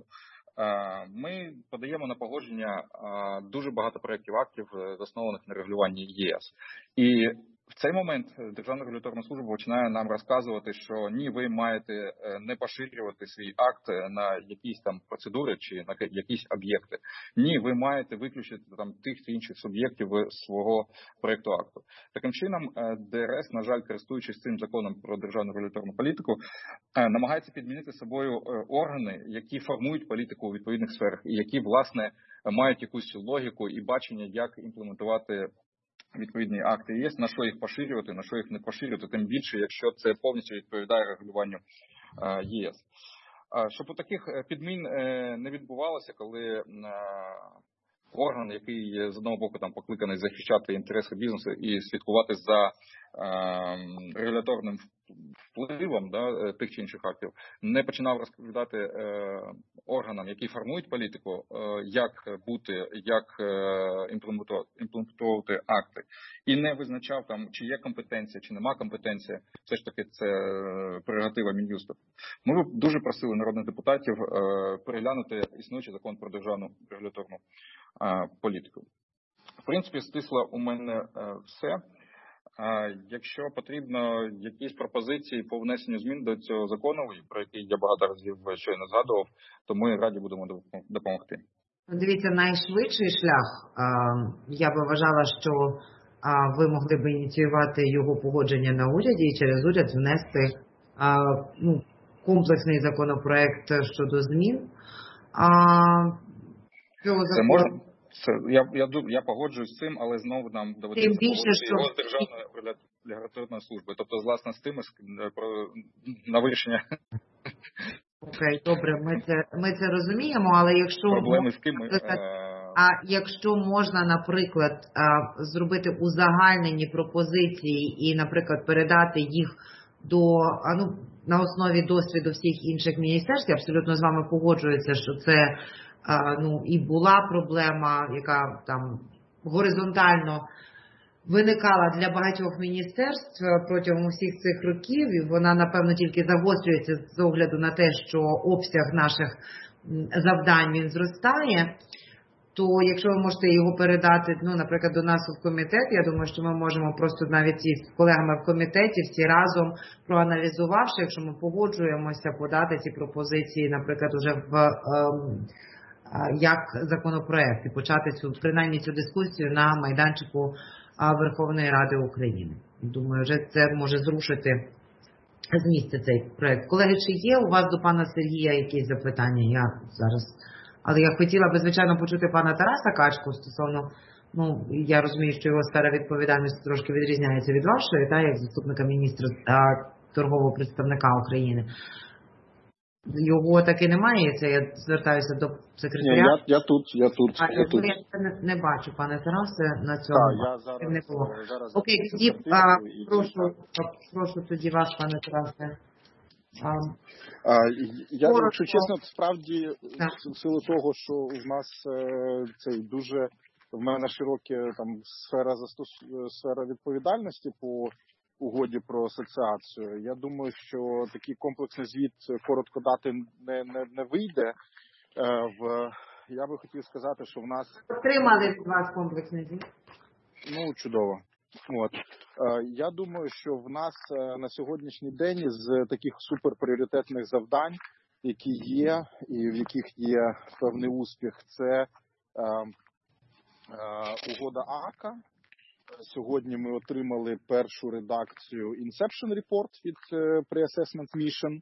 Ми подаємо на погодження дуже багато проєктів актів, заснованих на регулюванні ЄС. І в цей момент Державна регуляторна служба починає нам розказувати, що ні, ви маєте не поширювати свій акт на якісь там процедури чи на якісь об'єкти. Ні, ви маєте виключити там тих чи інших суб'єктів свого проєкту акту. Таким чином, ДРС, на жаль, користуючись цим законом про державну регуляторну політику, намагається підмінити собою органи, які формують політику у відповідних сферах і які, власне, мають якусь логіку і бачення, як імплементувати відповідні акти ЄС, на що їх поширювати, на що їх не поширювати, тим більше, якщо це повністю відповідає регулюванню ЄС. Щоб у таких підмін не відбувалося, коли орган, який з одного боку там покликаний захищати інтереси бізнесу і слідкувати за регуляторним впливом тих чи інших актів, не починав розповідати органам, які формують політику, як бути, як імплементувати акти, і не визначав там, чи є компетенція, чи нема компетенції, все ж таки це прерогатива Мін'юсту. Ми б дуже просили народних депутатів переглянути існуючий закон про державну регуляторну політику. В принципі, стисло у мене все. Якщо потрібно якісь пропозиції по внесенню змін до цього закону, про який я багато разів щойно згадував, то ми раді будемо допомогти. Дивіться, найшвидший шлях, я би вважала, що ви могли б ініціювати його погодження на уряді і через уряд внести комплексний законопроект щодо змін. Це можна? Я погоджуюсь з цим, але знову нам доведеться погодити його з Державної регуляторної служби. Тобто, власне, з тим на вирішення. Окей, добре, ми це розуміємо, але якщо проблеми з ким якщо можна, наприклад, зробити узагальнені пропозиції і, наприклад, передати їх на основі досвіду всіх інших міністерств, я абсолютно з вами погоджуюся, що це і була проблема, яка там горизонтально виникала для багатьох міністерств протягом всіх цих років, і вона, напевно, тільки загострюється з огляду на те, що обсяг наших завдань він зростає. То якщо ви можете його передати, наприклад, до нас в комітет, я думаю, що ми можемо просто навіть із колегами в комітеті всі разом, проаналізувавши, якщо ми погоджуємося, подати ці пропозиції, наприклад, уже як законопроект і почати принаймні цю дискусію на майданчику Верховної Ради України. Думаю, вже це може зрушити з місця цей проект. Колеги, чи є у вас до пана Сергія якісь запитання? Але я хотіла би, звичайно, почути пана Тараса Качку стосовно, я розумію, що його сфера відповідальності трошки відрізняється від вашої, як заступника міністра торгового представника України. Його таки немає, це я звертаюся до секретаря. Ні, я тут. Я не бачу, пане Тарасе, на цьому. Так, я не було. зараз Окей, тоді прошу тоді вас, пане Тарасе. Якщо чесно, справді, в силу того, що у нас цей дуже, в мене широка там сфера відповідальності по угоді про асоціацію. Я думаю, що такий комплексний звіт коротко дати не вийде. Я би хотів сказати, що в нас... Отримали від вас комплексний звіт? Ну, чудово. От. Я думаю, що в нас на сьогоднішній день з таких суперпріоритетних завдань, які є, і в яких є певний успіх, це угода АККА. Сьогодні ми отримали першу редакцію Inception Report від Pre-Assessment Mission,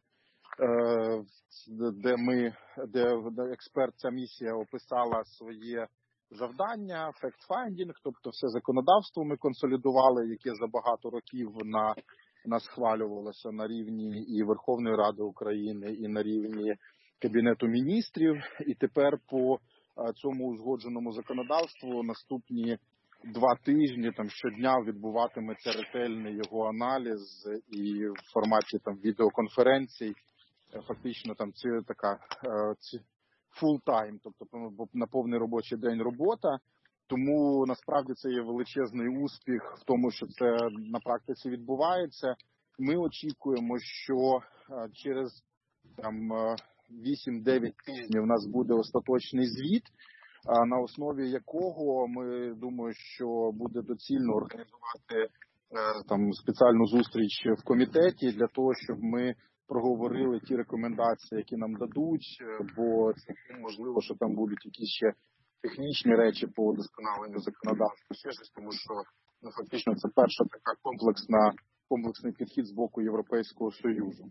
де експерт, ця місія описала своє завдання, fact-finding, тобто все законодавство ми консолідували, яке за багато років нас схвалювалося на рівні і Верховної Ради України, і на рівні Кабінету міністрів. І тепер по цьому узгодженому законодавству наступні 2 тижні там щодня відбуватиметься ретельний його аналіз і в форматі там відеоконференцій. Фактично там це така full-time, тобто на повний робочий день робота. Тому насправді це є величезний успіх в тому, що це на практиці відбувається. Ми очікуємо, що через там 8-9 тижнів у нас буде остаточний звіт, на основі якого ми думаю, що буде доцільно організувати там спеціальну зустріч в комітеті для того, щоб ми проговорили ті рекомендації, які нам дадуть, бо це можливо, що там будуть якісь ще технічні речі по удосконаленню законодавства, тому що фактично це перша така комплексний підхід з боку Європейського Союзу.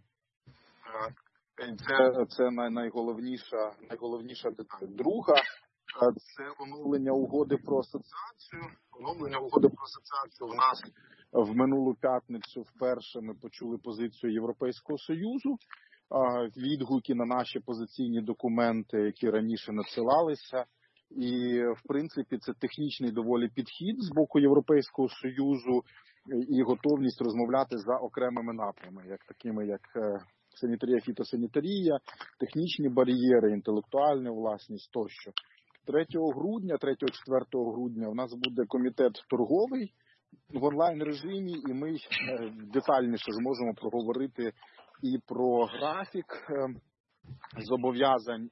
Це найголовніша деталь. Друга – це оновлення угоди про асоціацію. Оновлення угоди про асоціацію в нас в минулу п'ятницю вперше ми почули позицію Європейського Союзу, відгуки на наші позиційні документи, які раніше надсилалися. І, в принципі, це технічний доволі підхід з боку Європейського Союзу і готовність розмовляти за окремими напрямами, такими як санітарія, фітосанітарія, технічні бар'єри, інтелектуальна власність тощо. 3-4 грудня у нас буде комітет торговий в онлайн-режимі, і ми детальніше зможемо проговорити і про графік зобов'язань,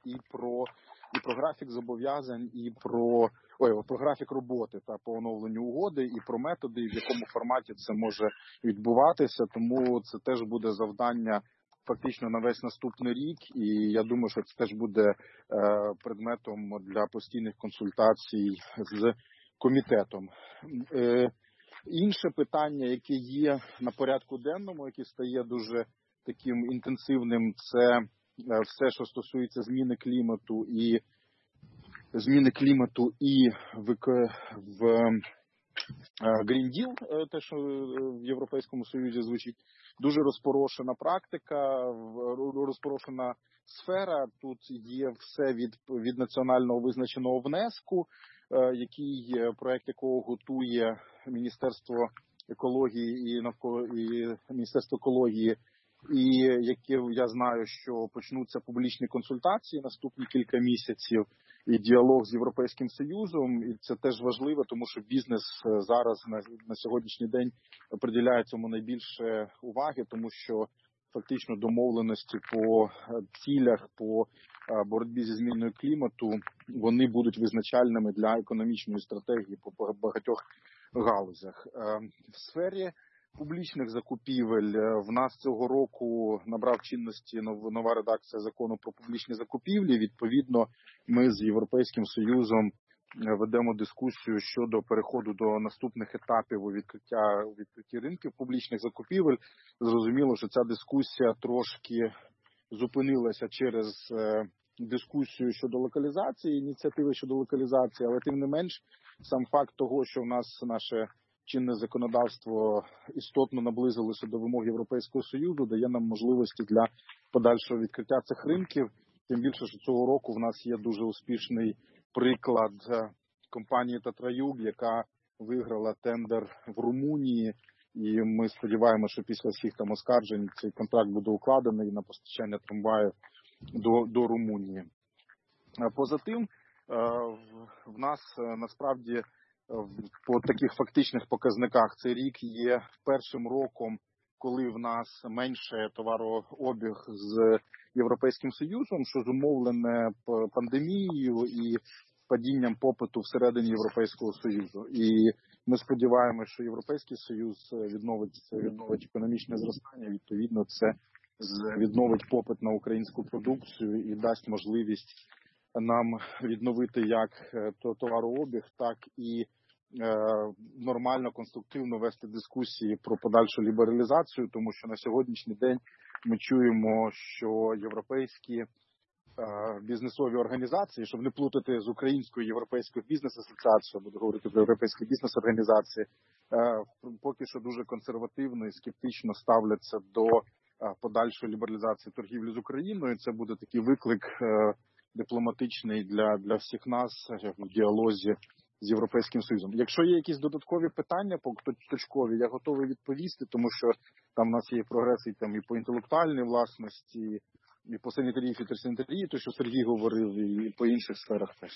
про графік роботи та по оновленню угоди, і про методи, в якому форматі це може відбуватися. Тому це теж буде завдання фактично на весь наступний рік, і я думаю, що це теж буде предметом для постійних консультацій з комітетом. Інше питання, яке є на порядку денному, яке стає дуже таким інтенсивним, це все, що стосується зміни клімату і в Green Deal, те, що в Європейському Союзі звучить. Дуже розпорошена практика, розпорошена сфера. Тут є все від національного визначеного внеску, проект якого готує Міністерство екології і Міністерство екології, і яке я знаю, що почнуться публічні консультації наступні кілька місяців і діалог з Європейським Союзом. І це теж важливо, тому що бізнес зараз на сьогоднішній день приділяє цьому найбільше уваги, тому що фактично домовленості по цілях, по боротьбі зі зміною клімату, вони будуть визначальними для економічної стратегії по багатьох галузях. В сфері публічних закупівель в нас цього року набрав чинності нова редакція закону про публічні закупівлі. Відповідно, ми з Європейським Союзом ведемо дискусію щодо переходу до наступних етапів у відкритті ринків публічних закупівель. Зрозуміло, що ця дискусія трошки зупинилася через дискусію щодо локалізації, ініціативи щодо локалізації, але тим не менш, сам факт того, що в нас наше чинне законодавство істотно наблизилося до вимог Європейського Союзу, дає нам можливості для подальшого відкриття цих ринків. Тим більше, що цього року в нас є дуже успішний приклад компанії «Татраюк», яка виграла тендер в Румунії. І ми сподіваємося, що після всіх там оскаржень цей контракт буде укладений на постачання трамваїв до Румунії. Поза тим, в нас насправді по таких фактичних показниках цей рік є першим роком, коли в нас менше товарообіг з Європейським Союзом, що зумовлене пандемією і падінням попиту всередині Європейського Союзу. І ми сподіваємося, що Європейський Союз відновить економічне зростання, відповідно це відновить попит на українську продукцію і дасть можливість нам відновити як товарообіг, так і нормально, конструктивно вести дискусії про подальшу лібералізацію, тому що на сьогоднішній день ми чуємо, що європейські бізнесові організації, щоб не плутати з українською європейською бізнес-асоціацією, буду говорити про європейські бізнес-організації, поки що дуже консервативно і скептично ставляться до подальшої лібералізації торгівлі з Україною. Це буде такий виклик дипломатичний для всіх нас в діалозі з Європейським Союзом. Якщо є якісь додаткові питання точкові, я готовий відповісти, тому що там у нас є прогрес і по інтелектуальній власності, і по санітарії, фітосанітарії, то що Сергій говорив, і по інших сферах теж.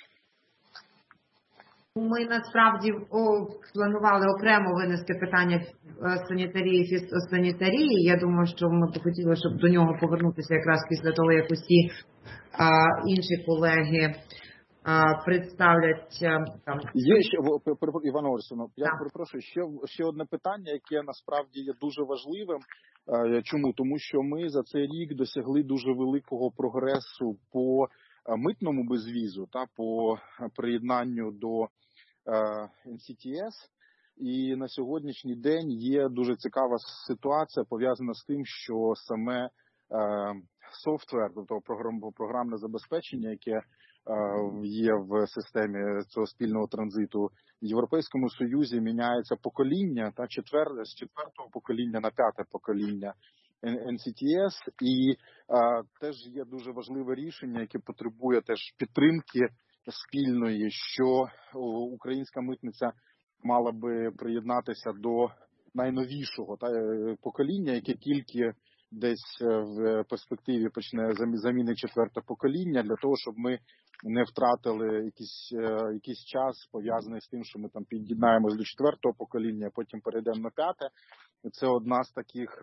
Ми насправді планували окремо винести питання санітарії і фітосанітарії. Я думаю, що ми б хотіли, щоб до нього повернутися якраз після того, як усі інші колеги представлять там. Є ще, Івана Орсіна, я перепрошую, ще одне питання, яке насправді є дуже важливим. Чому? Тому що ми за цей рік досягли дуже великого прогресу по митному безвізу, по приєднанню до NCTS. І на сьогоднішній день є дуже цікава ситуація, пов'язана з тим, що саме софтвер, тобто програмне забезпечення, яке є в системі цього спільного транзиту, в Європейському Союзі міняється покоління, з четвертого покоління на п'яте покоління NCTS, і теж є дуже важливе рішення, яке потребує теж підтримки спільної, що українська митниця мала би приєднатися до найновішого покоління, яке тільки десь в перспективі почне заміни четверте покоління, для того, щоб ми не втратили якийсь час, пов'язаний з тим, що ми там під'єднаємось до четвертого покоління, потім перейдемо на п'яте. Це одна з таких,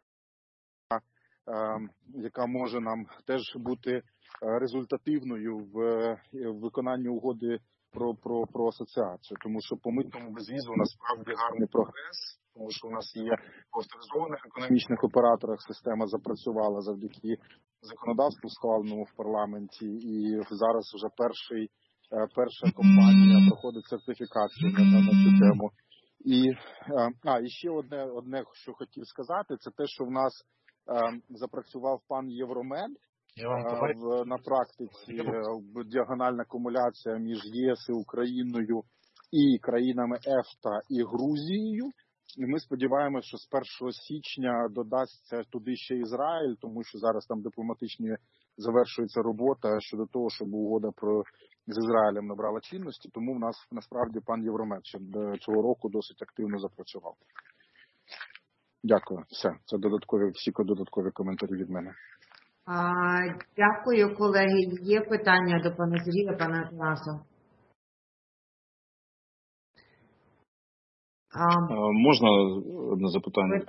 яка може нам теж бути результативною в виконанні угоди про асоціацію. Тому що по митному безвізу насправді гарний прогрес, тому що у нас є в авторизованих економічних операторах система запрацювала завдяки законодавству, схваленому в парламенті, і зараз вже перша компанія проходить сертифікацію на цю тему. І ще одне, що хотів сказати, це те, що в нас запрацював пан Євромед. На практиці діагональна кумуляція між ЄС і Україною і країнами ЕФТА і Грузією. І ми сподіваємося, що з 1 січня додасться туди ще Ізраїль, тому що зараз там дипломатичні завершується робота щодо того, щоб угода з Ізраїлем набрала чинності. Тому в нас насправді пан Євромед ще цього року досить активно запрацював. Дякую. Все. Це всі додаткові коментарі від мене. Дякую, колеги. Є питання до пана Сергія, пана Тараса? Можна одне запитання?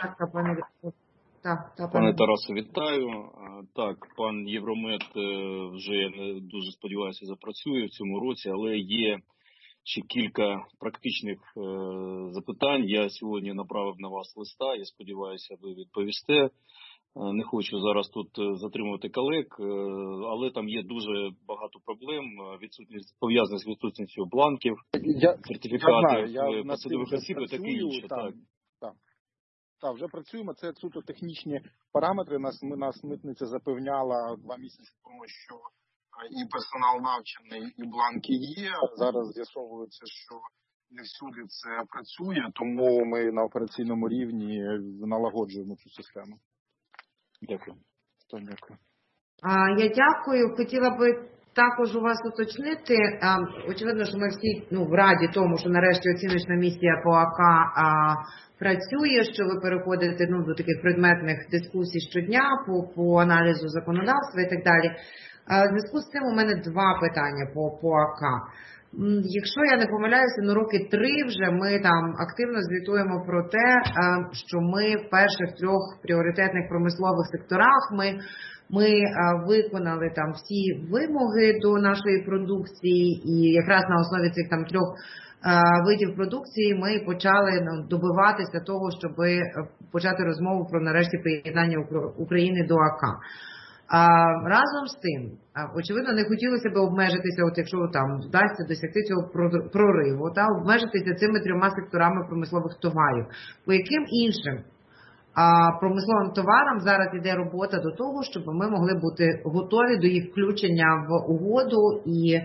Пане Тарасе, вітаю. Так, пан Євромед вже, я дуже сподіваюся, запрацює в цьому році, але є ще кілька практичних запитань. Я сьогодні направив на вас листа, я сподіваюся, ви відповісте. Не хочу зараз тут затримувати колег, але там є дуже багато проблем, пов'язаних з відсутністю бланків, сертифікатів, посадових осіб і таке інше. Так, вже працюємо. Це суто технічні параметри. Нас митниця запевняла 2 місяці тому, що і персонал навчений, і бланки є. Зараз з'ясовується, що не всюди це працює, тому ми на операційному рівні налагоджуємо цю систему. Дякую. Дякую. Я дякую. Хотіла би також у вас уточнити. Очевидно, що ми всі раді тому, що нарешті оціночна місія по АК працює, що ви переходите до таких предметних дискусій щодня по аналізу законодавства і так далі. В зв'язку з цим у мене два питання по АК. Якщо я не помиляюся, роки 3 вже ми там активно звітуємо про те, що ми в перших 3 пріоритетних промислових секторах ми виконали там всі вимоги до нашої продукції, і якраз на основі цих там 3 видів продукції ми почали добиватися того, щоб почати розмову про нарешті приєднання України до АК. Разом з тим, очевидно, не хотілося б обмежитися, якщо там вдасться досягти цього прориву, обмежитися цими 3 секторами промислових товарів. По яким іншим промисловим товарам зараз іде робота до того, щоб ми могли бути готові до їх включення в угоду, і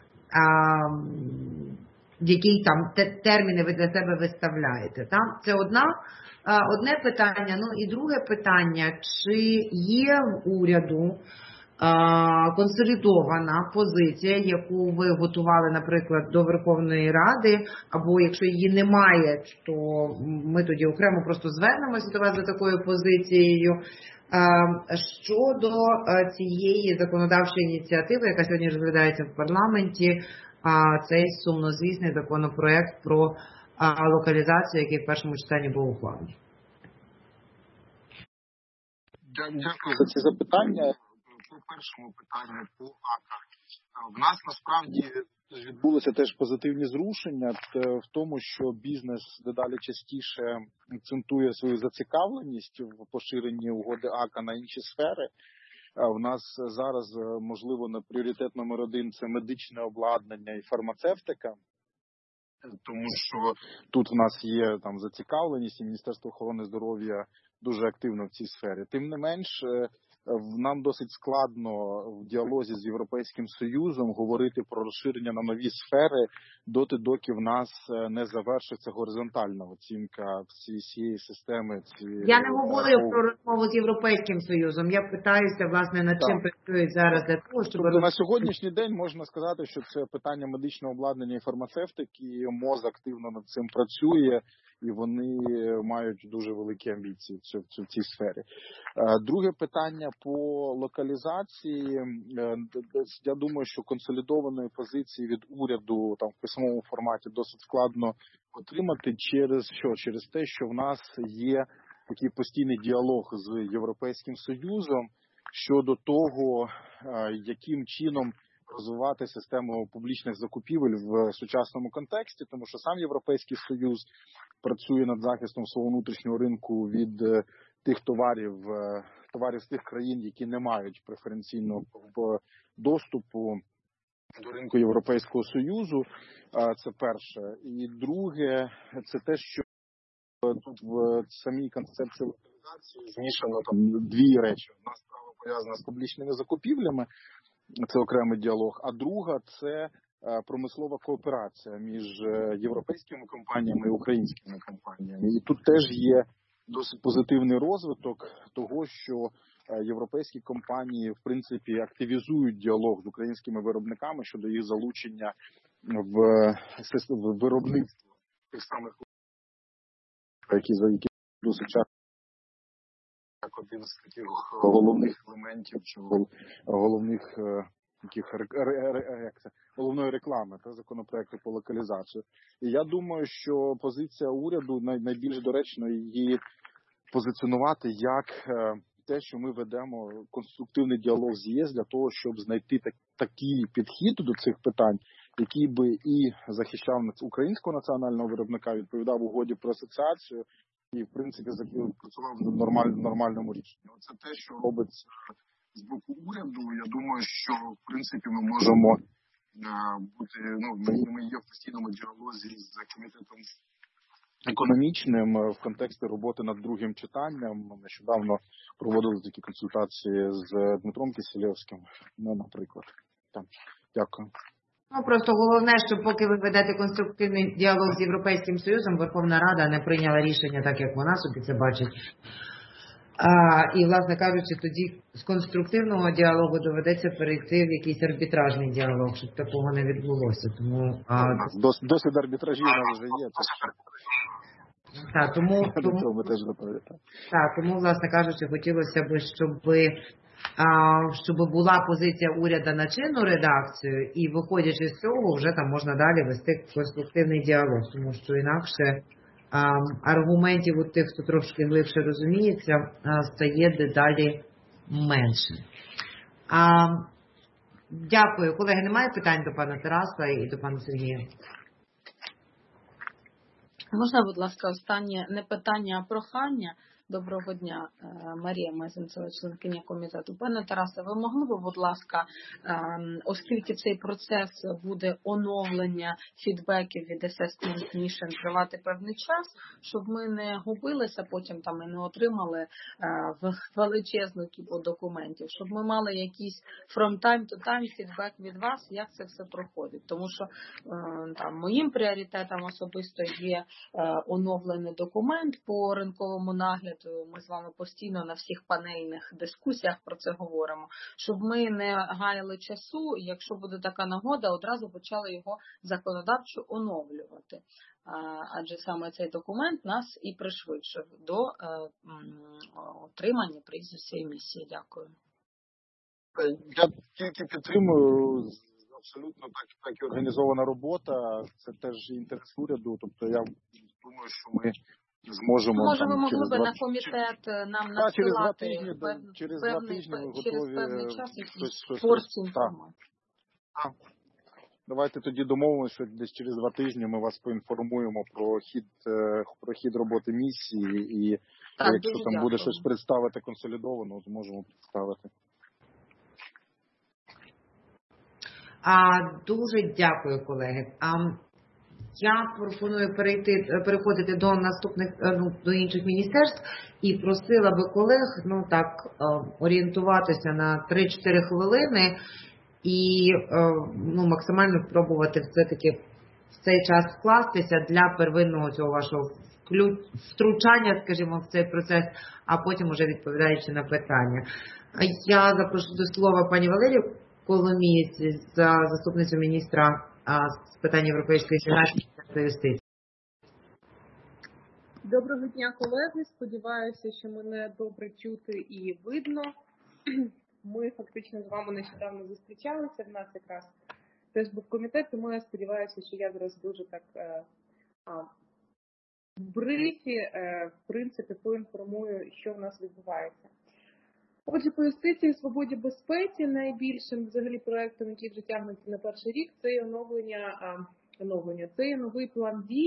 які там терміни ви для себе виставляєте? Це одне питання. І друге питання, чи є в уряду консолідована позиція, яку ви готували, наприклад, до Верховної Ради, або якщо її немає, то ми тоді окремо просто звернемося до вас за такою позицією, щодо цієї законодавчої ініціативи, яка сьогодні розглядається в парламенті, цей сумнозвісний законопроект про локалізацію, який в першому читанні був ухвалений. Дякую за ці запитання. По першому питанню по АК. В нас насправді відбулося теж позитивні зрушення в тому, що бізнес дедалі частіше акцентує свою зацікавленість в поширенні угоди АК на інші сфери. У нас зараз, можливо, на пріоритет номер 1 це медичне обладнання і фармацевтика, тому що тут в нас є там зацікавленість, і Міністерство охорони здоров'я дуже активно в цій сфері. Тим не менш, нам досить складно в діалозі з Європейським Союзом говорити про розширення на нові сфери доки в нас не завершиться горизонтальна оцінка всієї системи. Я не говорю про розмову з Європейським Союзом. Я питаюся, власне, над чим працюють зараз для того, щоб... Тобто на сьогоднішній день можна сказати, що це питання медичного обладнання і фармацевтики, МОЗ активно над цим працює, і вони мають дуже великі амбіції в цій сфері. Друге питання по локалізації. Я думаю, що консолідованої позиції від уряду там в письмовому форматі досить складно отримати через те, що в нас є такий постійний діалог з Європейським Союзом щодо того, яким чином розвивати систему публічних закупівель в сучасному контексті, тому що сам Європейський Союз працює над захистом свого внутрішнього ринку від тих товарів з тих країн, які не мають преференційного доступу до ринку Європейського Союзу. Це перше. І друге, це те, що тут в самій концепції локалізації змішано там 2 речі. Одна справа пов'язана з публічними закупівлями, це окремий діалог, а друга – це промислова кооперація між європейськими компаніями і українськими компаніями. І тут теж є досить позитивний розвиток того, що європейські компанії, в принципі, активізують діалог з українськими виробниками щодо їх залучення в виробництво тих самих, які досить часто як один з таких головних елементів чи головних головної реклами та законопроекту по локалізацію. І я думаю, що позиція уряду найбільш доречно її позиціонувати як те, що ми ведемо конструктивний діалог з ЄС для того, щоб знайти такий підхід до цих питань, який би і захищав українського національного виробника, відповідав угоді про асоціацію і, в принципі, працював в нормальному рішенні. Це те, що робиться з боку уряду. Я думаю, що, в принципі, ми можемо бути, ми є в постійному діалозі з комітетом економічним в контексті роботи над другим читанням. Ми нещодавно проводили такі консультації з Дмитром Кисельовським, наприклад. Так. Дякую. Ну, просто головне, що поки ви ведете конструктивний діалог з Європейським Союзом, Верховна Рада не прийняла рішення так, як вона собі це бачить. І, власне кажучи, тоді з конструктивного діалогу доведеться перейти в якийсь арбітражний діалог, щоб такого не відбулося. Тому досвід арбітражів у нас вже є. Тому, власне кажучи, хотілося б, щоб була позиція уряду на чинну редакцію, і, виходячи з цього, вже там можна далі вести конструктивний діалог, тому що інакше аргументів у тих, хто трошки глибше розуміється, стає дедалі менше. Дякую. Колеги, немає питань до пана Тараса і до пана Сергія? Можна, будь ласка, останнє не питання, а прохання. Доброго дня, Марія Мезенцева, членкиня комітету. Пане Тарасе, ви могли б, будь ласка, оскільки цей процес буде оновлення фідбеків від Assessment Mission тривати певний час, щоб ми не губилися потім там і не отримали величезну кіпу документів, щоб ми мали якийсь from time to time фідбек від вас, як це все проходить. Тому що там моїм пріоритетом особисто є оновлений документ по ринковому нагляду. Ми з вами постійно на всіх панельних дискусіях про це говоримо, щоб ми не гаяли часу, і якщо буде така нагода, одразу почали його законодавчо оновлювати. Адже саме цей документ нас і пришвидшив до отримання призу цієї місії. Дякую. Я тільки підтримую, абсолютно так і організована робота, це теж інтерес уряду, тобто я думаю, що ми зможемо. Може, ви могли би на комітет нам надсилати через два тижні ми готові певний час якісь порції інформації. Давайте тоді домовимося, що десь через 2 тижні ми вас поінформуємо про хід роботи місії, і якщо там буде щось представити консолідовано, зможемо представити. Дуже дякую, колеги. Я пропоную переходити до наступних, до інших міністерств і просила би колег, орієнтуватися на 3-4 хвилини і максимально спробувати все-таки в цей час вкластися для первинного цього вашого втручання, скажімо, в цей процес, а потім уже відповідаючи на питання. Я запрошую до слова пані Валерію Коломієць, заступницю міністра з питань європейської інтеграції та юстиції. Доброго дня, колеги. Сподіваюся, що мене добре чути і видно. Ми фактично з вами нещодавно зустрічалися. В нас якраз теж був комітет, тому я сподіваюся, що я зараз дуже так в брифі, в принципі, поінформую, що в нас відбувається. Отже, по юстиції, свободі, безпеці найбільшим взагалі проєктом, який вже тягнеться на перший рік, це є оновлення. Це є новий план дій.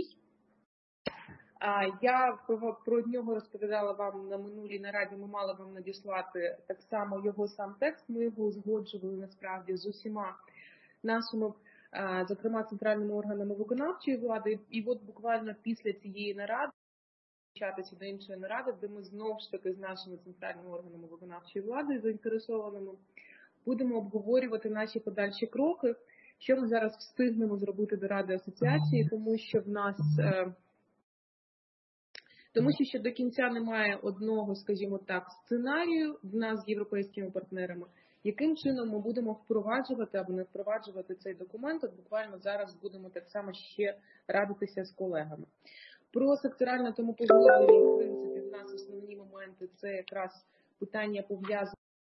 Я про нього розповідала вам на минулій нараді, ми мали вам надіслати так само його сам текст, ми його узгоджували насправді з усіма нашими, зокрема, центральними органами виконавчої влади, і от буквально після цієї наради, до іншої наради, де ми знову ж таки з нашими центральними органами виконавчої влади заінтересованими будемо обговорювати наші подальші кроки, що ми зараз встигнемо зробити до Ради асоціації, тому що ще до кінця немає одного, скажімо так, сценарію в нас з європейськими партнерами, яким чином ми будемо впроваджувати або не впроваджувати цей документ. От буквально зараз будемо так само ще радитися з колегами. Про секторальне тому поглиблення, в принципі, в нас основні моменти – це якраз питання пов'язане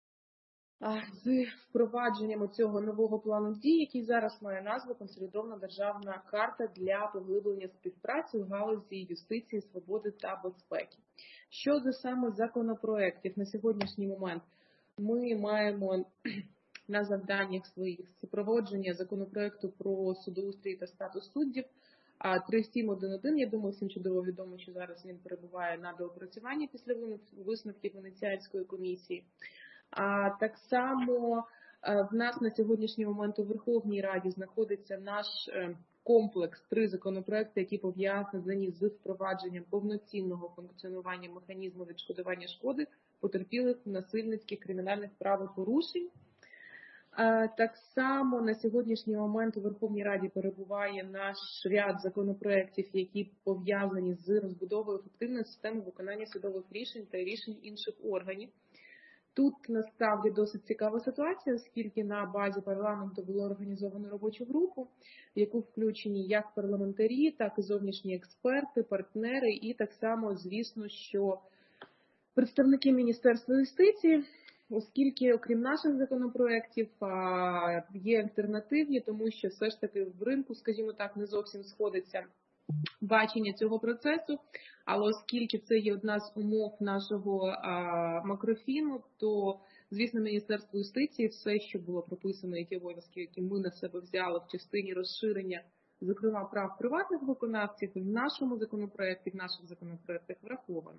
з впровадженням цього нового плану дій, який зараз має назву «Консолідована державна карта для поглиблення співпраці в галузі юстиції, свободи та безпеки». Щодо саме законопроєктів, на сьогоднішній момент ми маємо на завданнях своїх супроводження законопроєкту про судоустрій та статус суддів, 3711, я думаю, всім чудово відомо, що зараз він перебуває на доопрацюванні після висновків Венеціанської комісії. Так само в нас на сьогоднішній момент у Верховній Раді знаходиться наш комплекс 3 законопроекти, які пов'язані з впровадженням повноцінного функціонування механізму відшкодування шкоди потерпілих насильницьких кримінальних правопорушень. Так само на сьогоднішній момент у Верховній Раді перебуває наш ряд законопроєктів, які пов'язані з розбудовою ефективної системи виконання судових рішень та рішень інших органів. Тут насправді досить цікава ситуація, оскільки на базі парламенту було організовано робочу групу, в яку включені як парламентарі, так і зовнішні експерти, партнери і так само, звісно, що представники Міністерства юстиції, оскільки окрім наших законопроєктів є альтернативні, тому що все ж таки в ринку, скажімо так, не зовсім сходиться бачення цього процесу, але оскільки це є одна з умов нашого макрофіну, то, звісно, Міністерство юстиції все, що було прописано, які обов'язки, які ми на себе взяли в частині розширення, зокрема, прав приватних виконавців, в нашому законопроєкті, в наших законопроєктах враховано.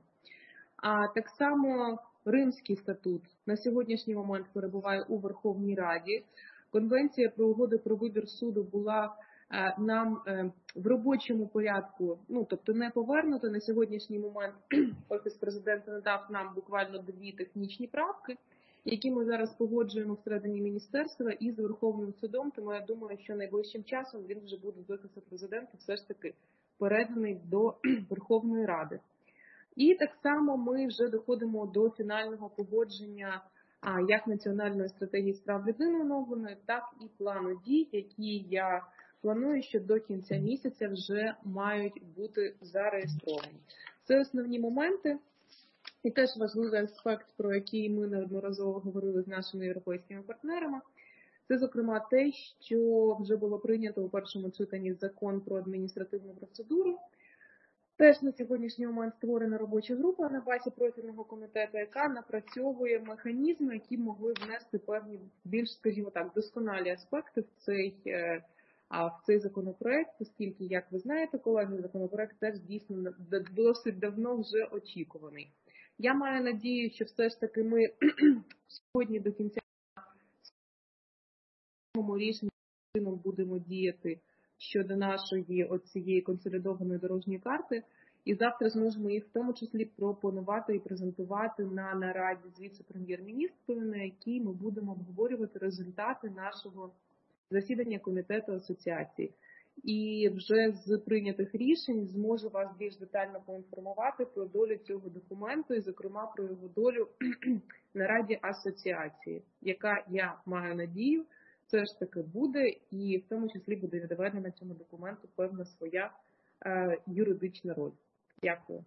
А так само Римський статут на сьогоднішній момент перебуває у Верховній Раді. Конвенція про угоди про вибір суду була нам в робочому порядку, тобто не повернуто. На сьогоднішній момент Офіс президента надав нам буквально 2 технічні правки, які ми зараз погоджуємо всередині міністерства і з Верховним судом, тому я думаю, що найближчим часом він вже буде з Офісу президента все ж таки переданий до Верховної Ради. І так само ми вже доходимо до фінального погодження як національної стратегії з прав людини оновленої, так і плану дій, які я планую, що до кінця місяця вже мають бути зареєстровані. Це основні моменти. І теж важливий аспект, про який ми неодноразово говорили з нашими європейськими партнерами. Це, зокрема, те, що вже було прийнято у першому читанні закон про адміністративну процедуру. Теж на сьогоднішній момент створена робоча група на базі профільного комітету, яка напрацьовує механізми, які могли внести певні більш, скажімо так, досконалі аспекти в цей законопроект, оскільки, як ви знаєте, колеги, законопроект теж дійсно досить давно вже очікуваний. Я маю надію, що все ж таки ми сьогодні до кінця рішення будемо діяти щодо нашої оцієї консолідованої дорожньої карти, і завтра зможемо їх в тому числі пропонувати і презентувати на нараді з віце-прем'єр-міністрою, на якій ми будемо обговорювати результати нашого засідання комітету асоціації. І вже з прийнятих рішень зможу вас більш детально поінформувати про долю цього документу і, зокрема, про його долю на раді асоціації, яка, я маю надію, все ж таки буде, і в тому числі буде відведена цьому документу певна своя юридична роль. Дякую.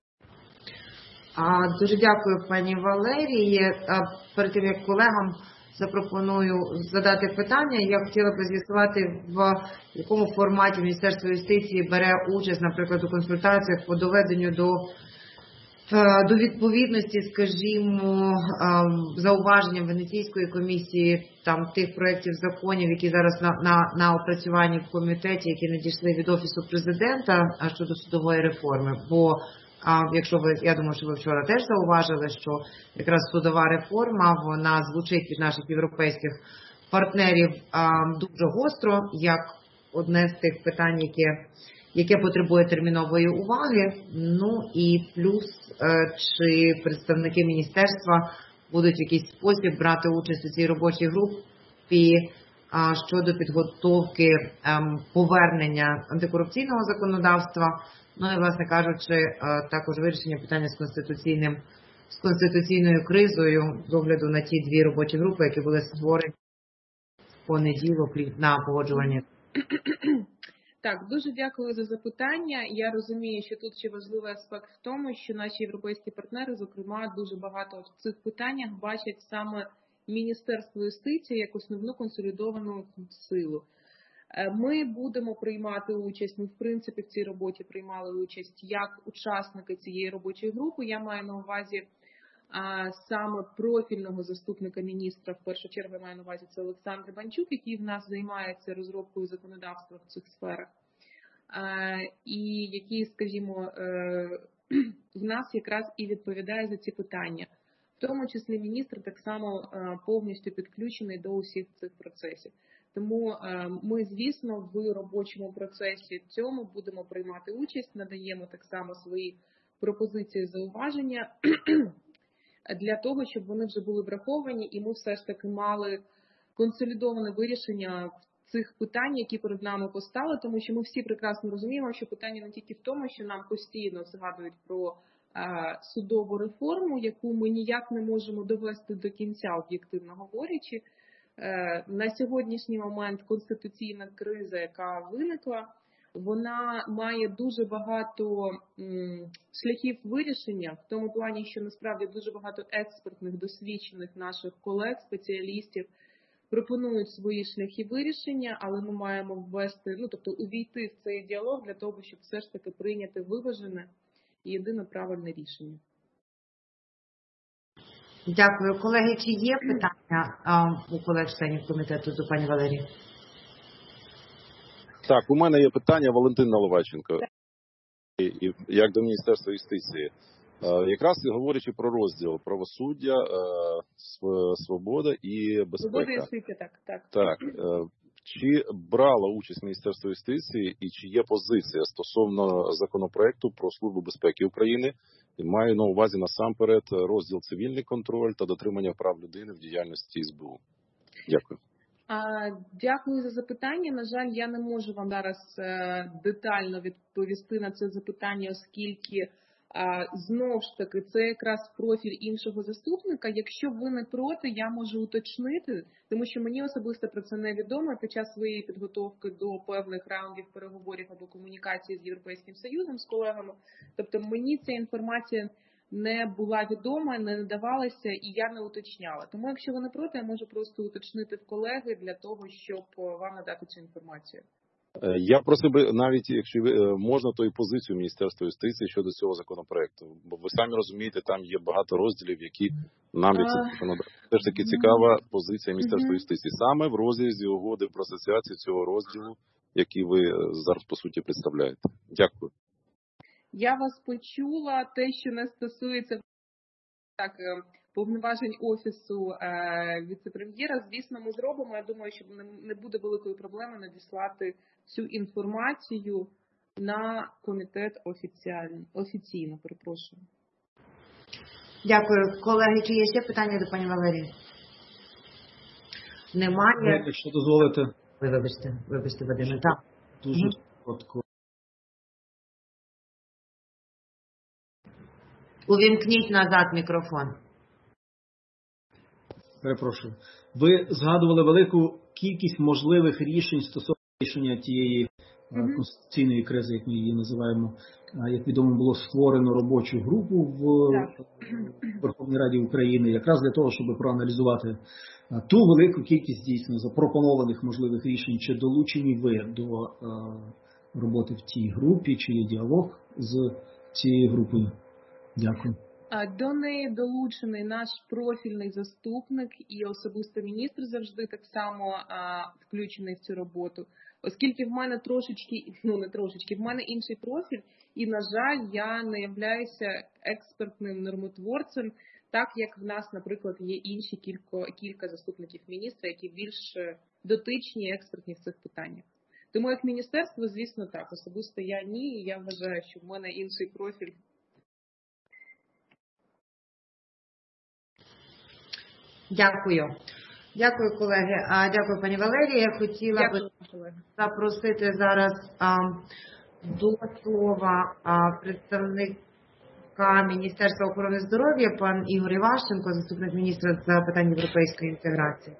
Дуже дякую, пані Валерії. Перед тим, як колегам запропоную задати питання, я хотіла б з'ясувати, в якому форматі Міністерство юстиції бере участь, наприклад, у консультаціях по доведенню до відповідності, скажімо, зауваженням Венеційської комісії, там тих проєктів законів, які зараз на опрацюванні в комітеті, які надійшли від Офісу президента щодо судової реформи. Бо, я думаю, що ви вчора теж зауважили, що якраз судова реформа, вона звучить від наших європейських партнерів дуже гостро, як одне з тих питань, яке потребує термінової уваги. Ну і плюс, чи представники міністерства будуть в якийсь спосіб брати участь у цій робочій групі щодо підготовки повернення антикорупційного законодавства, ну і, власне кажучи, також вирішення питання з конституційною кризою з огляду на ті 2 робочі групи, які були створені в понеділок на погоджуванні. Так, дуже дякую за запитання. Я розумію, що тут ще важливий аспект в тому, що наші європейські партнери, зокрема, дуже багато в цих питаннях бачать саме Міністерство юстиції як основну консолідовану силу. Ми будемо приймати участь, ми в принципі в цій роботі приймали участь як учасники цієї робочої групи. Я маю на увазі саме профільного заступника міністра, в першу чергу я маю на увазі це Олександр Банчук, який в нас займається розробкою законодавства в цих сферах. І який, скажімо, в нас якраз і відповідає за ці питання. В тому числі міністр так само повністю підключений до усіх цих процесів. Тому ми, звісно, в робочому процесі цьому будемо приймати участь, надаємо так само свої пропозиції, зауваження для того, щоб вони вже були враховані і ми все ж таки мали консолідоване вирішення цих питань, які перед нами постали, тому що ми всі прекрасно розуміємо, що питання не тільки в тому, що нам постійно згадують про судову реформу, яку ми ніяк не можемо довести до кінця, об'єктивно говорячи. На сьогоднішній момент конституційна криза, яка виникла, вона має дуже багато шляхів вирішення, в тому плані, що насправді дуже багато експертних, досвідчених наших колег, спеціалістів пропонують свої шляхи вирішення, але ми маємо увійти в цей діалог для того, щоб все ж таки прийняти виважене і єдине правильне рішення. Дякую. Колеги, чи є питання у колег-членів комітету до пані Валерії? Так, у мене є питання, Валентин Наливайченко, як до Міністерства юстиції. Якраз говорячи про розділ правосуддя, свобода і безпека. Свобода і юстиція, так. Так. Чи брала участь Міністерство юстиції і чи є позиція стосовно законопроекту про Службу безпеки України? І маю на увазі насамперед розділ цивільний контроль та дотримання прав людини в діяльності СБУ. Дякую. Дякую за запитання. На жаль, я не можу вам зараз детально відповісти на це запитання, оскільки знову ж таки це якраз профіль іншого заступника. Якщо ви не проти, я можу уточнити, тому що мені особисто про це невідомо під час своєї підготовки до певних раундів переговорів або комунікації з Європейським Союзом, з колегами. Тобто мені ця інформація не була відома, не надавалася і я не уточняла. Тому якщо ви не проти, я можу просто уточнити в колеги для того, щоб вам надати цю інформацію. Я просив би, навіть якщо можна, то і позицію Міністерства юстиції щодо цього законопроекту. Бо ви самі розумієте, там є багато розділів, які нам теж таки цікава позиція Міністерства юстиції. Саме в розрізі угоди про асоціацію цього розділу, який ви зараз по суті представляєте. Дякую. Я вас почула. Те, що не стосується повноважень Офісу віце-прем'єра, звісно, ми зробимо. Я думаю, що не буде великої проблеми надіслати цю інформацію на комітет офіційно. Перепрошую. Дякую. Колеги, чи є ще питання до пані Валерії? Немає. Якщо дозволите. Вибачте, Вадиме. Так. Дуже коротко. Увімкніть назад мікрофон. Перепрошую. Ви згадували велику кількість можливих рішень стосовно рішення тієї конституційної кризи, як ми її називаємо. Як відомо, було створено робочу групу в Верховній Раді України, якраз для того, щоб проаналізувати ту велику кількість дійсно запропонованих можливих рішень. Чи долучені ви до роботи в тій групі, чи є діалог з цією групою? Дякую. До неї долучений наш профільний заступник і особисто міністр завжди так само включений в цю роботу. Оскільки в мене в мене інший профіль, і, на жаль, я не являюся експертним нормотворцем, так як в нас, наприклад, є інші кілька заступників міністра, які більш дотичні і експертні в цих питаннях. Тому як міністерство, звісно, так. Особисто я ні, і я вважаю, що в мене інший профіль. Дякую. Дякую, колеги. Дякую, пані Валерія. Я хотіла би запросити зараз до слова представника Міністерства охорони здоров'я, пан Ігор Іващенко, заступник міністра з питань європейської інтеграції.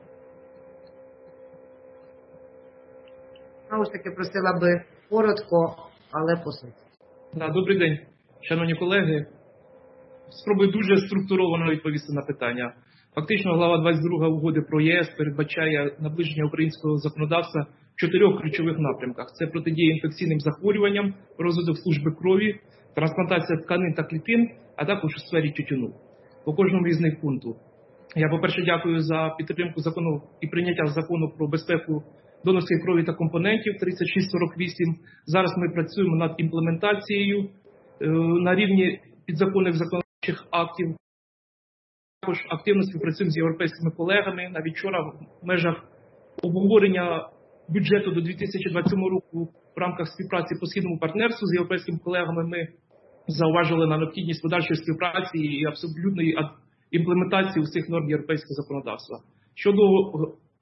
Знову ж таки, просила би коротко, але по суті. Добрий день, шановні колеги. Спробую дуже структуровано відповісти на питання. Фактично, глава 22 угоди про ЄС передбачає наближення українського законодавства в 4 ключових напрямках. Це протидія інфекційним захворюванням, розвиток служби крові, трансплантація тканин та клітин, а також у сфері тютюну. По кожному із них пункту. Я, по-перше, дякую за підтримку закону і прийняття закону про безпеку донорської крові та компонентів 3648. Зараз ми працюємо над імплементацією на рівні підзаконних законодавчих актів. Також активно співпрацюємо з європейськими колегами. Навіть вчора в межах обговорення бюджету до 2027 року в рамках співпраці по східному партнерству з європейськими колегами ми зауважили на необхідність подальшої співпраці і абсолютної імплементації усіх норм європейського законодавства. Щодо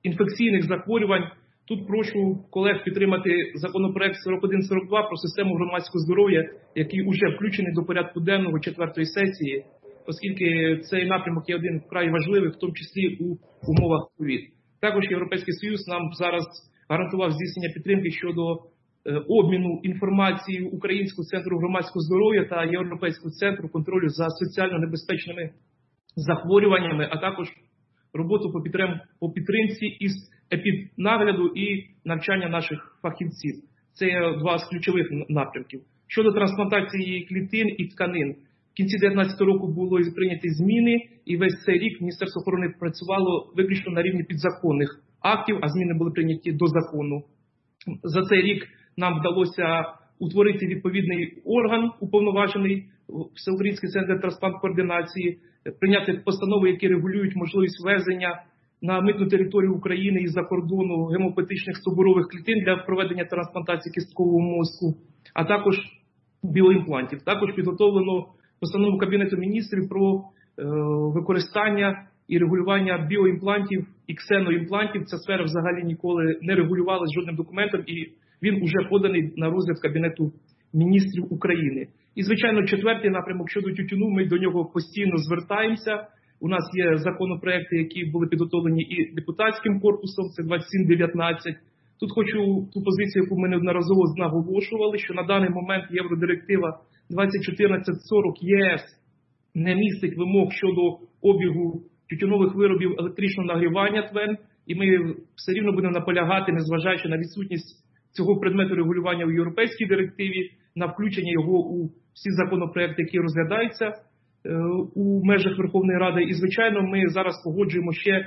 інфекційних захворювань. Тут прошу колег підтримати законопроект 4142 про систему громадського здоров'я, який вже включений до порядку денного 4-ї сесії, оскільки цей напрямок є один вкрай важливий, в тому числі у умовах ковід. Також Європейський Союз нам зараз гарантував здійснення підтримки щодо обміну інформацією Українського центру громадського здоров'я та Європейського центру контролю за соціально небезпечними захворюваннями, а також роботу по підтримці із епіднагляду і навчання наших фахівців. Це два з ключових напрямків. Щодо трансплантації клітин і тканин. В кінці 2019 року було прийняті зміни, і весь цей рік Міністерство охорони працювало виключно на рівні підзаконних актів, а зміни були прийняті до закону. За цей рік нам вдалося утворити відповідний орган, уповноважений Всеукраїнський центр трансплант-координації, прийняти постанови, які регулюють можливість ввезення на митну територію України і за кордону гемопоетичних стовбурових клітин для проведення трансплантації кісткового мозку, а також біоімплантів. Також підготовлено постанову Кабінету міністрів про використання і регулювання біоімплантів і ксеноімплантів. Ця сфера взагалі ніколи не регулювалася жодним документом, і він уже поданий на розгляд Кабінету міністрів України. І, звичайно, 4-й напрямок щодо тютюну, ми до нього постійно звертаємося. У нас є законопроекти, які були підготовлені і депутатським корпусом, це 2719. Тут хочу ту позицію, яку ми неодноразово наголошували, що на даний момент Євродиректива 2014/40 ЄС не містить вимог щодо обігу тютюнових виробів електричного нагрівання ТВЕН, і ми все рівно будемо наполягати, незважаючи на відсутність цього предмету регулювання у європейській директиві, на включення його у всі законопроекти, які розглядаються у межах Верховної Ради. І, звичайно, ми зараз погоджуємо ще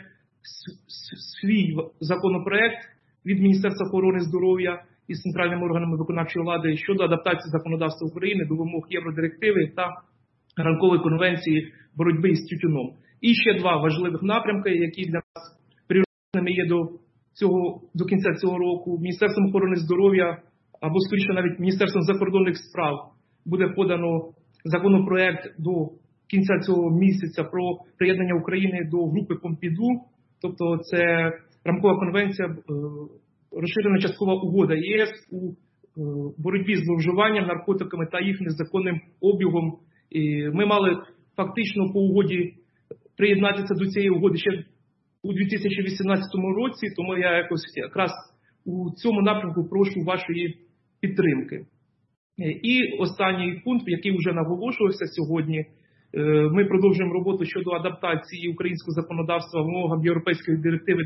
свій законопроект від Міністерства охорони здоров'я із центральними органами виконавчої влади щодо адаптації законодавства України до вимог Євродирективи та Рамкової конвенції боротьби із тютюном. І ще два важливих напрямки, які для нас пріоритетними є до кінця цього року. Міністерством охорони здоров'я, або скоріше навіть Міністерством закордонних справ, буде подано законопроект до кінця цього місяця про приєднання України до групи Помпіду. Тобто це Рамкова конвенція, розширена часткова угода ЄС у боротьбі з зловживанням наркотиками та їх незаконним обігом. І ми мали фактично по угоді приєднатися до цієї угоди ще у 2018 році, тому я якраз у цьому напрямку прошу вашої підтримки. І останній пункт, який вже наголошувався сьогодні, ми продовжуємо роботу щодо адаптації українського законодавства вимогам Європейської директиви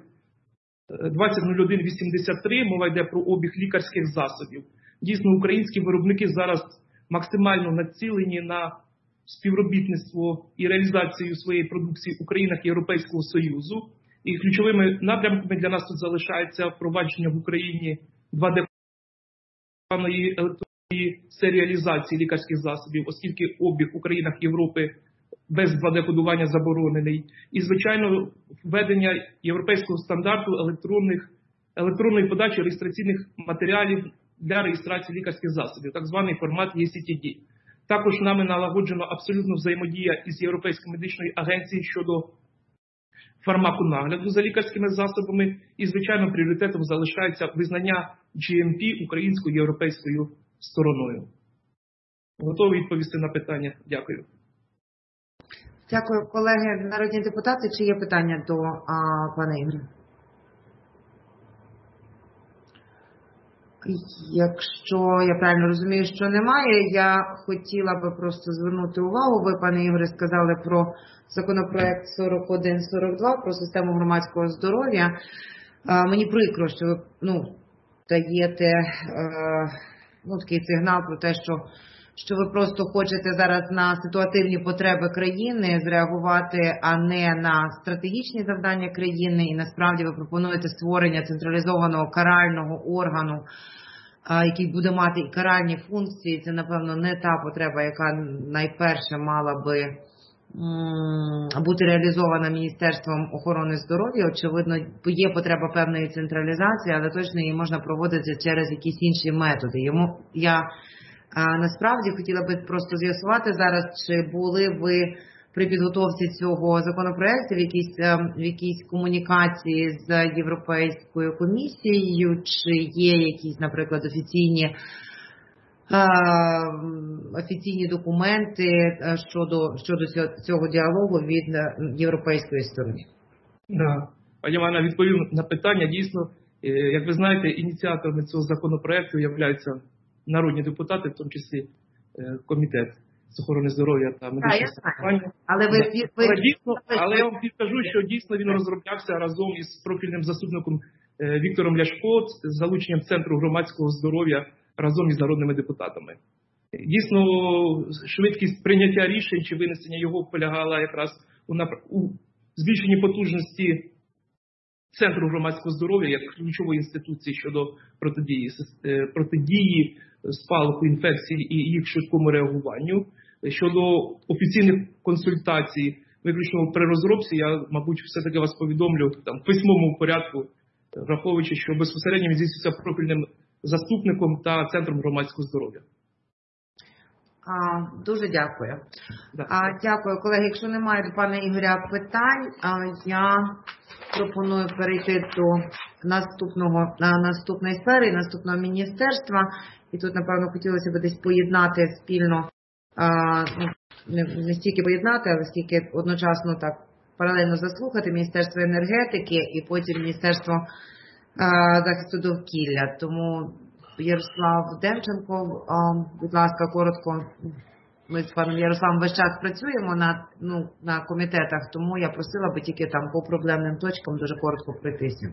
2001/83, мова йде про обіг лікарських засобів. Дійсно, українські виробники зараз максимально націлені на співробітництво і реалізацію своєї продукції у країнах Європейського Союзу. І ключовими напрямками для нас тут залишається впровадження в Україні 2D-електронної серіалізації лікарських засобів, оскільки обіг у країнах Європи без 2D-кодування заборонений. І, звичайно, введення європейського стандарту електронної подачі реєстраційних матеріалів для реєстрації лікарських засобів, так званий формат ECTD. Також нами налагоджено абсолютно взаємодія із Європейською медичною агенцією щодо фармаконагляду за лікарськими засобами. І, звичайно, пріоритетом залишається визнання GMP українською європейською стороною. Готовий відповісти на питання. Дякую. Дякую, колеги народні депутати. Чи є питання до пана Ігоря? Якщо я правильно розумію, що немає, я хотіла би просто звернути увагу. Ви, пане Ігоре, сказали про законопроект 4142 про систему громадського здоров'я. Мені прикро, що ви даєте такий сигнал про те, що ви просто хочете зараз на ситуативні потреби країни зреагувати, а не на стратегічні завдання країни. І насправді ви пропонуєте створення централізованого карального органу, який буде мати і каральні функції. Це, напевно, не та потреба, яка найперше мала би бути реалізована Міністерством охорони здоров'я. Очевидно, є потреба певної централізації, але точно її можна проводити через якісь інші методи. Я насправді хотіла би просто з'ясувати зараз, чи були ви при підготовці цього законопроекту в якійсь комунікації з Європейською комісією, чи є якісь, наприклад, офіційні документи щодо цього діалогу від європейської сторони? Да. Пані Івана, відповім на питання. Дійсно, як ви знаєте, ініціаторами цього законопроекту являються народні депутати, в тому числі комітет з охорони здоров'я та медичного страхування. Але я вам підкажу, що дійсно він розроблявся разом із профільним заступником Віктором Ляшко з залученням Центру громадського здоров'я разом із народними депутатами. Дійсно, швидкість прийняття рішень чи винесення його полягала якраз у збільшенні потужності Центру громадського здоров'я як ключової інституції щодо протидії спалаху інфекцій і їх швидкому реагуванню. Щодо офіційних консультацій, виключно при розробці, я, мабуть, все-таки вас повідомлю в письмовому порядку, враховуючи, що безпосередньо він здійснюється профільним заступником та Центром громадського здоров'я. Дуже дякую. Дякую, колеги. Якщо немає до пана Ігоря питань, я пропоную перейти до наступної сфери, наступного міністерства. І тут, напевно, хотілося б десь поєднати спільно, не стільки поєднати, але скільки одночасно так паралельно заслухати Міністерство енергетики і потім Міністерство захисту довкілля. Тому Ярослав Демченко, будь ласка, коротко. Ми з паном Ярославом весь час працюємо на комітетах, тому я просила би тільки там по проблемним точкам дуже коротко пройтися.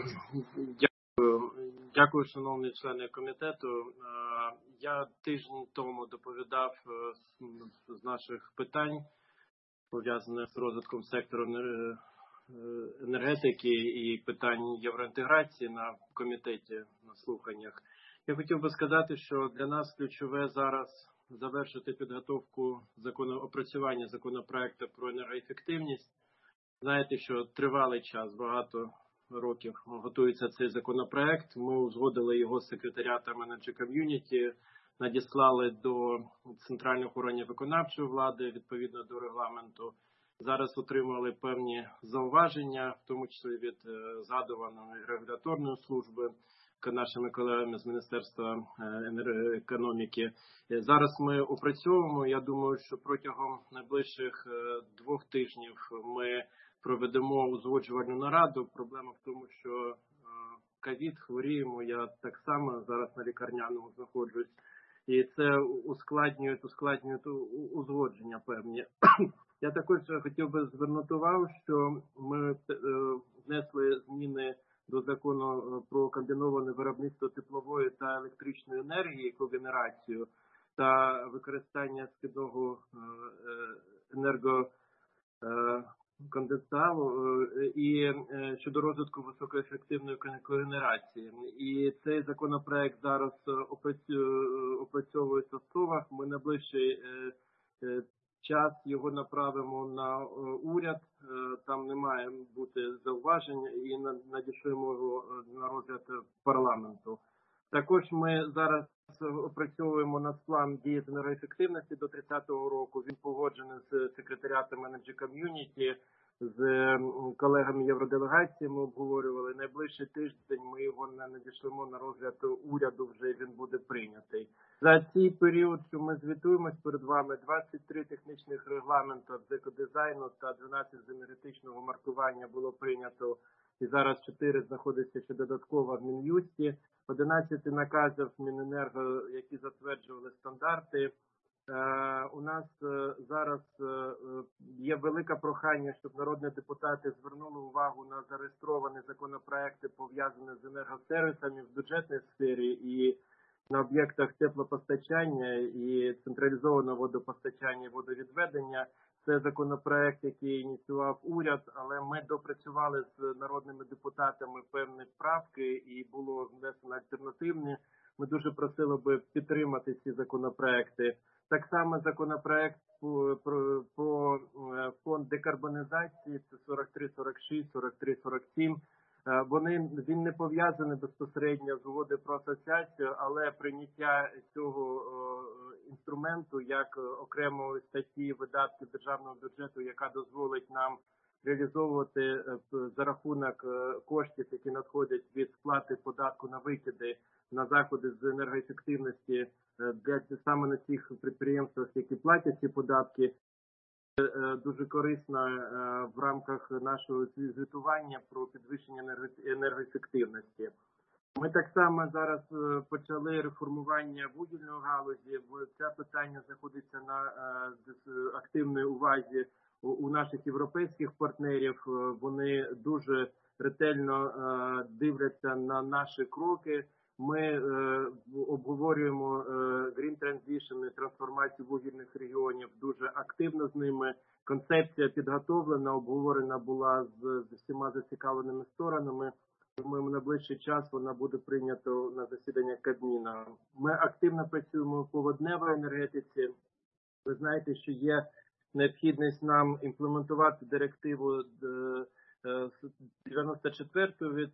Дякую, шановні члени комітету. Я тиждень тому доповідав з наших питань, пов'язаних з розвитком сектору енергетики і питань євроінтеграції на комітеті на слуханнях. Я хотів би сказати, що для нас ключове зараз завершити підготовку опрацювання законопроекту про енергоефективність. Знаєте, що тривалий час, багато років готується цей законопроект. Ми узгодили його з секретаріатом Energy Community, надіслали до центральних органів виконавчої влади відповідно до регламенту. Зараз отримали певні зауваження, в тому числі від згадуваної регуляторної служби, нашими колегами з Міністерства економіки. Зараз ми опрацьовуємо. Я думаю, що протягом найближчих 2 тижнів ми проведемо узгоджувальну нараду. Проблема в тому, що ковід, хворіємо, я так само зараз на лікарняному знаходжусь. І це ускладнює узгодження певні. Я також хотів би звернути увагу, що ми внесли зміни до закону про комбіноване виробництво теплової та електричної енергії, когенерацію та використання скидного енергоконденсату і щодо розвитку високоефективної когенерації. І цей законопроект зараз опрацьовується в СОВах. Ми найближчий час його направимо на уряд, там не має бути зауважень, і надішлемо його на розгляд парламенту. Також ми зараз опрацьовуємо нацплан дії з енергоефективності до 30-го року. Він погоджений з секретаріатом Energy Community, з колегами євроделегації ми обговорювали. Найближчий тиждень ми його не надішлемо на розгляд уряду, вже він буде прийнятий. За цей період, що ми звітуємось перед вами, 23 технічних регламента з екодизайну та 12 з енергетичного маркування було прийнято. І зараз 4 знаходяться ще додатково в Мін'юсті. 11 наказів Міненерго, які затверджували стандарти. У нас зараз є велике прохання, щоб народні депутати звернули увагу на зареєстровані законопроекти, пов'язані з енергосервісами в бюджетній сфері і на об'єктах теплопостачання і централізованого водопостачання і водовідведення. Це законопроект, який ініціював уряд, але ми допрацювали з народними депутатами певні правки і було внесено альтернативні. Ми дуже просили би підтримати ці законопроекти. Так само законопроект по фонд декарбонізації, це 4346, 4347. Він не пов'язаний безпосередньо з угодою про асоціацію, але прийняття цього інструменту, як окремої статті видатків державного бюджету, яка дозволить нам реалізовувати за рахунок коштів, які надходять від сплати податку на викиди, на заходи з енергоефективності саме на цих підприємствах, які платять ці податки. Дуже корисно в рамках нашого звітування про підвищення енергоефективності. Ми так само зараз почали реформування вугільної галузі. Це питання знаходиться на активній увазі у наших європейських партнерів. Вони дуже ретельно дивляться на наші кроки. Ми обговорюємо Green Transition, трансформацію вугільних регіонів дуже активно з ними. Концепція підготовлена, обговорена була з всіма зацікавленими сторонами. Тому в найближчий час вона буде прийнята на засідання Кабміну. Ми активно працюємо по водневій енергетиці. Ви знаєте, що є необхідність нам імплементувати директиву 94 від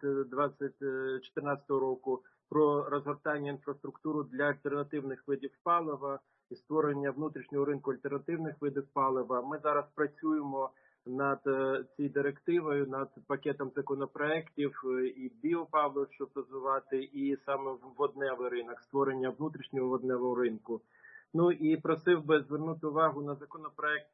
2014 року про розгортання інфраструктури для альтернативних видів палива і створення внутрішнього ринку альтернативних видів палива. Ми зараз працюємо над цією директивою, над пакетом законопроєктів і біопаливо, щоб розвивати, і саме водневий ринок, створення внутрішнього водневого ринку. Ну і просив би звернути увагу на законопроєкт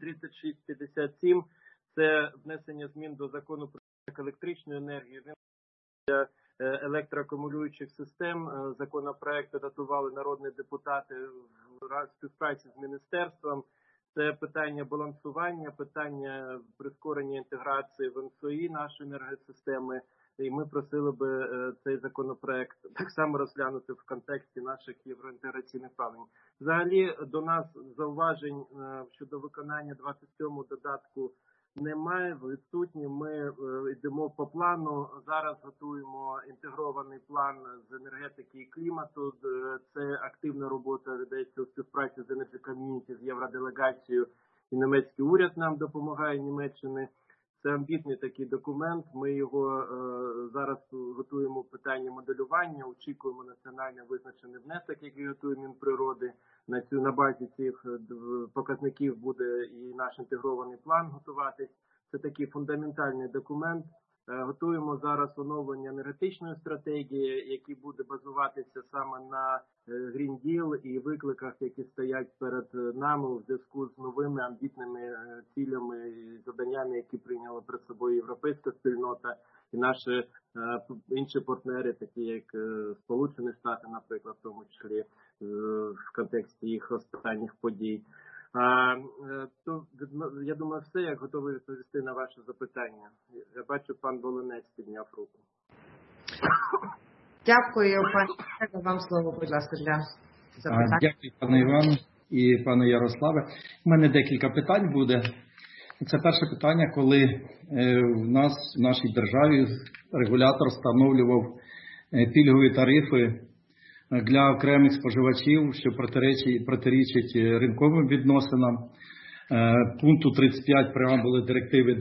3657. Це внесення змін до закону про електричну енергію, для електроакумулюючих систем. Законопроєкт підготували народні депутати в співпраці з міністерством. Це питання балансування, питання прискорення інтеграції в МСОІ нашої енергосистеми. І ми просили би цей законопроект так само розглянути в контексті наших євроінтеграційних прагнень. Взагалі до нас зауважень щодо виконання 27-му додатку немає, відсутні. Ми йдемо по плану. Зараз готуємо інтегрований план з енергетики і клімату. Це активна робота ведеться у співпраці з Energy Community, з євроделегацією, і німецький уряд нам допомагає, Німеччини. Це амбітний такий документ. Ми його зараз готуємо питання моделювання, очікуємо національно визначений внесок, який готує Мінприроди. На базі цих показників буде і наш інтегрований план готуватись. Це такий фундаментальний документ. Готуємо зараз оновлення енергетичної стратегії, який буде базуватися саме на Green Deal і викликах, які стоять перед нами у зв'язку з новими амбітними цілями і завданнями, які прийняла перед собою європейська спільнота і наші інші партнери, такі як Сполучені Штати, наприклад, в тому числі в контексті їх останніх подій. То, я думаю, все, я готовий відповісти на ваше запитання. Я бачу, пан Волинець підняв руку. Дякую, пане. Вам слово, будь ласка, для запитання. Дякую, пане Івану і пане Ярославе. У мене декілька питань буде. Це перше питання, коли в нас, в нашій державі, регулятор встановлював пільгові тарифи для окремих споживачів, що протирічить ринковим відносинам. Пункту 35 преамбули директиви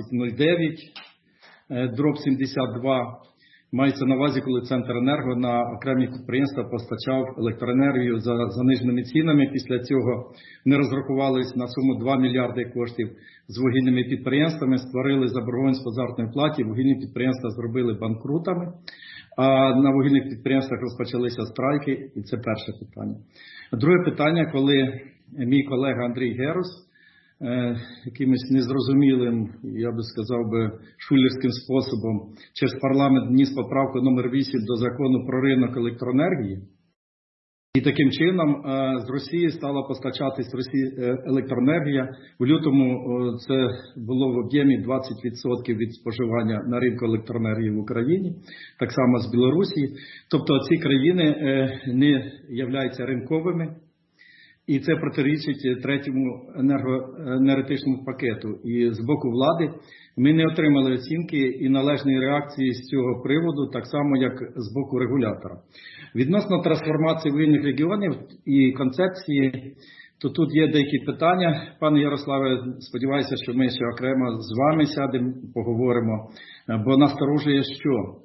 2009/72 мається на увазі, коли Центренерго на окремі підприємства постачав електроенергію за заниженими цінами. Після цього не розрахувались на суму 2 мільярди коштів з вугільними підприємствами, створили заборгованість по заробітній платі, вугільні підприємства зробили банкрутами. А на вугільних підприємствах розпочалися страйки, і це перше питання. Друге питання, коли мій колега Андрій Герус якимось незрозумілим, я би сказав шулерським способом через парламент вніс поправку номер 8 до закону про ринок електроенергії. І таким чином з Росії стала постачатись електроенергія. В лютому це було в об'ємі 20% від споживання на ринку електроенергії в Україні, так само з Білорусі. Тобто ці країни не являються ринковими. І це протирічить третьому енергетичному пакету. І з боку влади ми не отримали оцінки і належної реакції з цього приводу, так само як з боку регулятора. Відносно трансформації вугільних регіонів і концепції, то тут є деякі питання. Пане Ярославе, сподіваюся, що ми ще окремо з вами сядемо, поговоримо, бо насторожує що?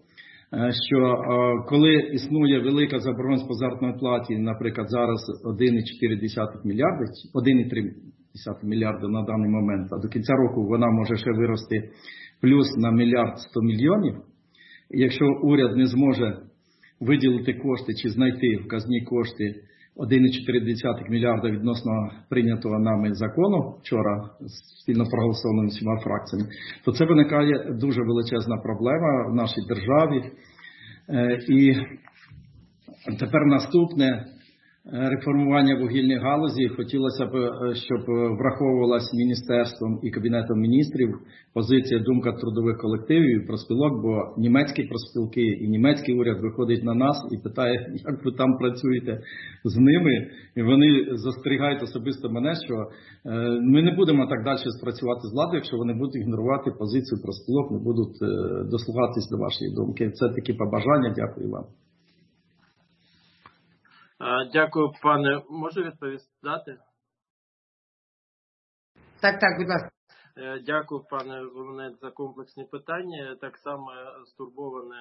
що коли існує велика заборгованість по заробітній платі, наприклад, зараз 1,4 мільярди, 1,3 мільярди на даний момент, а до кінця року вона може ще вирости плюс на 1 мільярд 100 мільйонів, якщо уряд не зможе виділити кошти чи знайти в казні кошти 1,4 мільярда відносно прийнятого нами закону, вчора спільно проголосованим всіма фракціями, то це виникає дуже величезна проблема в нашій державі. І тепер наступне реформування вугільної галузі. Хотілося б, щоб враховувалась міністерством і Кабінетом міністрів позиція, думка трудових колективів і профспілок, бо німецькі профспілки і німецький уряд виходить на нас і питає, як ви там працюєте з ними. І вони застерігають особисто мене, що ми не будемо так далі спрацювати з владою, якщо вони будуть ігнорувати позицію профспілок, не будуть дослухатись до вашої думки. Це такі побажання. Дякую вам. Дякую, пане. Можу відповідати? Так, будь ласка. Дякую, пане Волонець, за комплексні питання. Так само стурбоване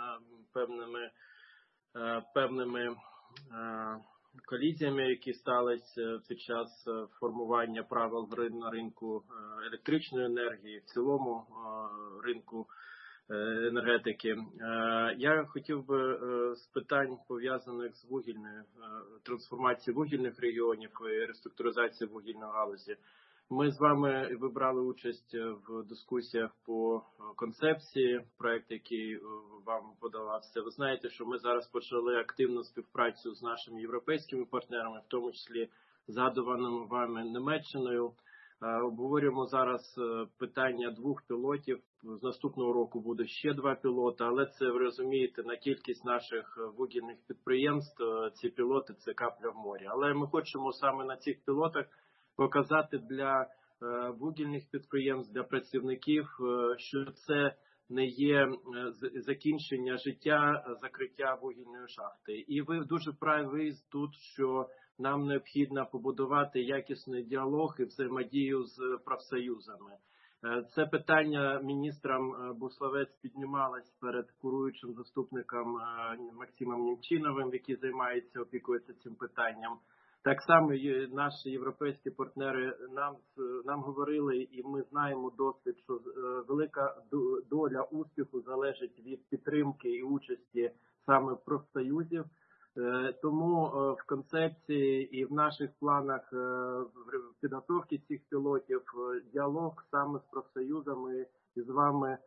певними колізіями, які сталися під час формування правил на ринку електричної енергії, в цілому ринку енергетики. Я хотів би з питань, пов'язаних з вугільною трансформацією вугільних регіонів і реструктуризацією вугільної галузі. Ми з вами вибрали участь в дискусіях по концепції, проект, який вам подавався. Ви знаєте, що ми зараз почали активну співпрацю з нашими європейськими партнерами, в тому числі згадуваними вами Німеччиною. Обговорюємо зараз питання 2 пілотів. З наступного року буде ще 2 пілоти, але це, ви розумієте, на кількість наших вугільних підприємств ці пілоти – це капля в морі. Але ми хочемо саме на цих пілотах показати для вугільних підприємств, для працівників, що це не є закінчення життя, закриття вугільної шахти. І ви дуже праві тут, що нам необхідно побудувати якісний діалог і взаємодію з профсоюзами. Це питання міністром Буславець піднімалось перед куруючим заступником Максимом Німчиновим, який займається, опікується цим питанням. Так само наші європейські партнери нам говорили, і ми знаємо досвід, що велика доля успіху залежить від підтримки і участі саме профсоюзів. Тому в концепції і в наших планах в підготовці цих пілотів діалог саме з профсоюзами і з вами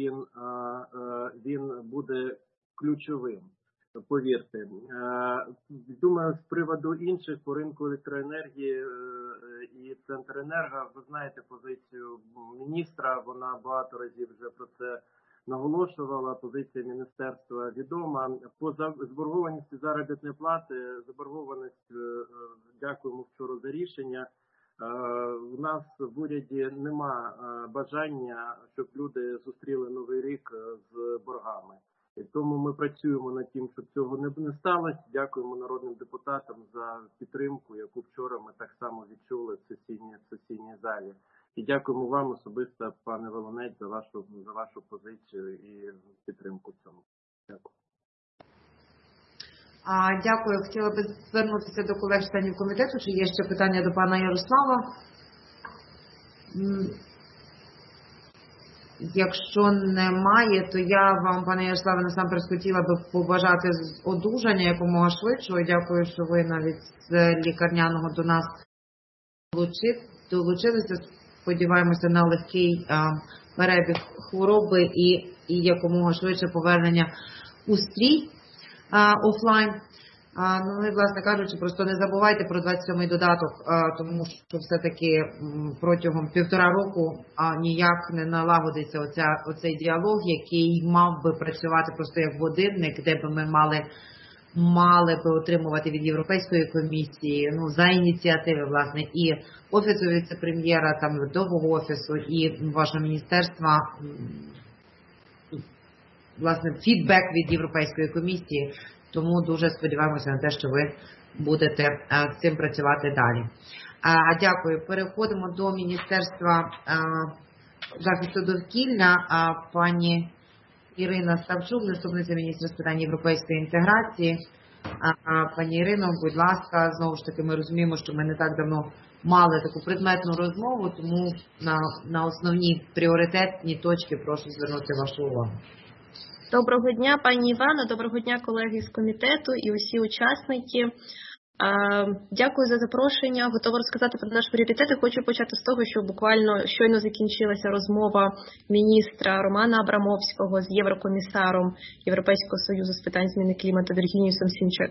він буде ключовим. Повірте. Думаю, з приводу інших по ринку електроенергії і Центренерго, ви знаєте позицію міністра, вона багато разів вже про це наголошувала, позиція міністерства відома. По заборгованості заробітної плати, заборгованість, дякуємо вчора за рішення. У нас в уряді нема бажання, щоб люди зустріли Новий рік з боргами. І тому ми працюємо над тим, щоб цього не сталося. Дякуємо народним депутатам за підтримку, яку вчора ми так само відчули в сесійній залі. І дякуємо вам особисто, пане Волонець, за вашу позицію і підтримку в цьому. Дякую. Дякую. Хотіла би звернутися до колег-членів комітету. Чи є ще питання до пана Ярослава? Якщо немає, то я вам, пане Ярославе, насамперед хотіла би побажати одужання якомога швидшого. Дякую, що ви навіть з лікарняного до нас долучилися. Сподіваємося на легкий перебіг хвороби і якомога швидше повернення у стрій офлайн. Ну і, власне кажучи, просто не забувайте про 27-й додаток, тому що все-таки протягом 1,5 року ніяк не налагодиться оцей діалог, який мав би працювати просто як годинник, де б ми мали би отримувати від Європейської комісії, за ініціативи, власне, і Офісу віце-прем'єра, там, Довгого офісу і вашого міністерства, власне, фідбек від Європейської комісії. Тому дуже сподіваємося на те, що ви будете з цим працювати далі. Дякую. Переходимо до Міністерства захисту довкілля. Пані Ірина Ставчук, заступниця міністра з питань європейської інтеграції. Пані Ірино, будь ласка, знову ж таки, ми розуміємо, що ми не так давно мали таку предметну розмову, тому на основні пріоритетні точки прошу звернути вашу увагу. Доброго дня, пані Івано, доброго дня, колеги з комітету і усі учасники. Дякую за запрошення. Готова розказати про наші пріоритети. Хочу почати з того, що буквально щойно закінчилася розмова міністра Романа Абрамовського з єврокомісаром Європейського Союзу з питань зміни клімату Віргініусом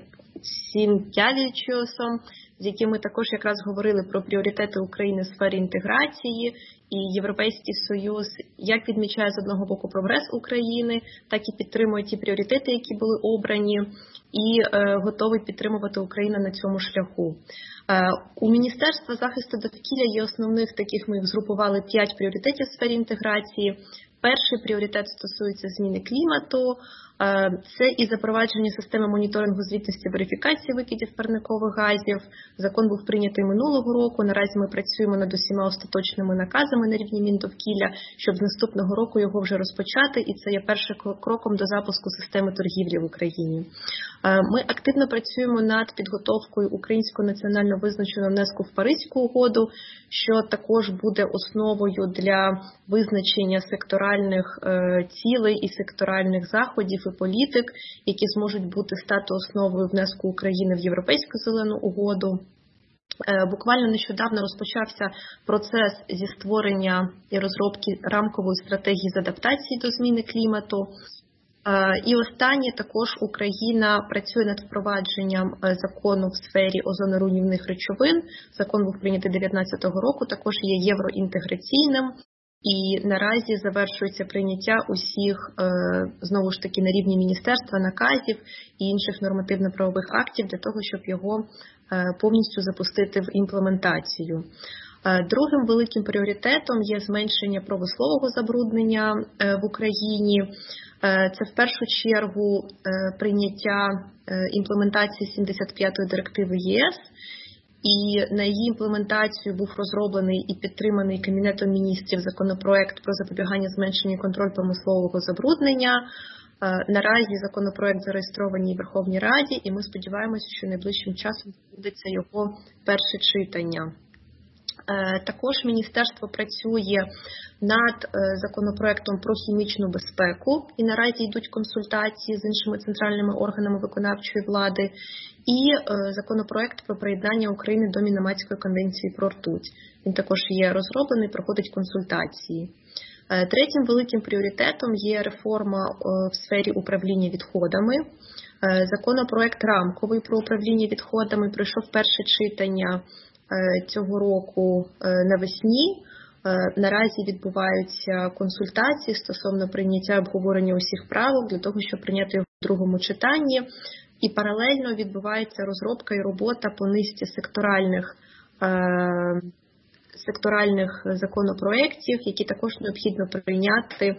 Сінкявічусом, з яким ми також якраз говорили про пріоритети України в сфері інтеграції. І Європейський Союз як відмічає з одного боку прогрес України, так і підтримує ті пріоритети, які були обрані, і готовий підтримувати Україну на цьому шляху. У Міністерства захисту довкілля є основних таких, ми їх згрупували 5 пріоритетів в сфері інтеграції. Перший пріоритет стосується зміни клімату. Це і запровадження системи моніторингу звітності верифікації викидів парникових газів. Закон був прийнятий минулого року. Наразі ми працюємо над усіма остаточними наказами на рівні Міндовкілля, щоб з наступного року його вже розпочати. І це є першим кроком до запуску системи торгівлі в Україні. Ми активно працюємо над підготовкою українського національно визначеного внеску в Паризьку угоду, що також буде основою для визначення секторальних цілей і секторальних заходів і політик, які зможуть стати основою внеску України в Європейську зелену угоду. Буквально нещодавно розпочався процес зі створення і розробки рамкової стратегії з адаптації до зміни клімату. І останнє, також Україна працює над впровадженням закону в сфері озоноруйнівних речовин. Закон був прийнятий 2019 року, також є євроінтеграційним. І наразі завершується прийняття усіх, знову ж таки, на рівні міністерства, наказів і інших нормативно-правових актів для того, щоб його повністю запустити в імплементацію. Другим великим пріоритетом є зменшення промислового забруднення в Україні. Це в першу чергу прийняття імплементації 75-ї директиви ЄС. І на її імплементацію був розроблений і підтриманий Кабінетом міністрів законопроект про запобігання, зменшення і контроль промислового забруднення. Наразі законопроект зареєстрований в Верховній Раді, і ми сподіваємося, що найближчим часом відбудеться його перше читання. Також міністерство працює над законопроектом про хімічну безпеку, і наразі йдуть консультації з іншими центральними органами виконавчої влади, і законопроект про приєднання України до Мінаматської конвенції про ртуть. Він також є розроблений, проходить консультації. Третім великим пріоритетом є реформа в сфері управління відходами. Законопроект рамковий про управління відходами пройшов перше читання цього року навесні. Наразі відбуваються консультації стосовно прийняття обговорення усіх правил для того, щоб прийняти його в другому читанні. І паралельно відбувається розробка і робота по низці секторальних законопроєктів, які також необхідно прийняти,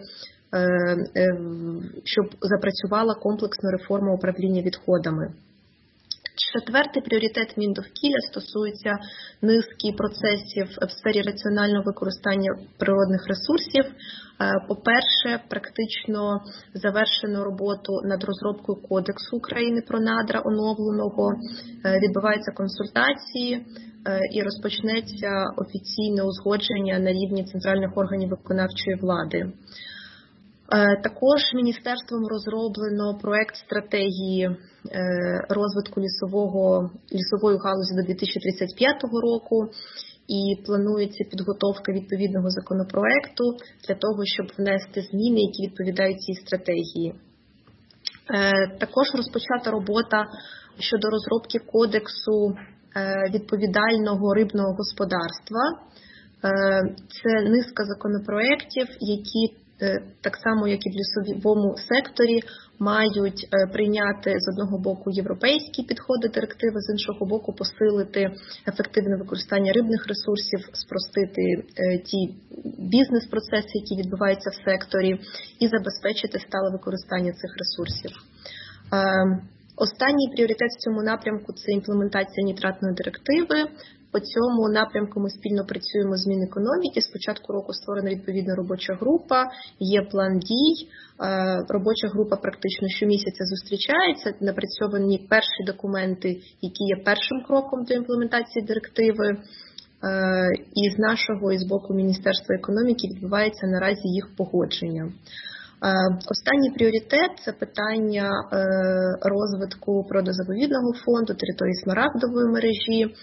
щоб запрацювала комплексна реформа управління відходами. Четвертий пріоритет Міндовкілля стосується низки процесів в сфері раціонального використання природних ресурсів. По-перше, практично завершено роботу над розробкою Кодексу України про надра оновленого. Відбуваються консультації і розпочнеться офіційне узгодження на рівні центральних органів виконавчої влади. Також міністерством розроблено проект стратегії розвитку лісової галузі до 2035 року і планується підготовка відповідного законопроекту для того, щоб внести зміни, які відповідають цій стратегії. Також розпочата робота щодо розробки кодексу відповідального рибного господарства. Це низка законопроєктів, які так само, як і в лісовому секторі, мають прийняти з одного боку європейські підходи директиви, з іншого боку посилити ефективне використання рибних ресурсів, спростити ті бізнес-процеси, які відбуваються в секторі, і забезпечити стале використання цих ресурсів. Останній пріоритет в цьому напрямку – це імплементація нітратної директиви. По цьому напрямку ми спільно працюємо з Мінекономіки. З початку року створена відповідна робоча група, є план дій. Робоча група практично щомісяця зустрічається, напрацьовані перші документи, які є першим кроком до імплементації директиви. І з нашого, і з боку Міністерства економіки відбувається наразі їх погодження. Останній пріоритет – це питання розвитку природозаповідного фонду, території Смарагдової мережі.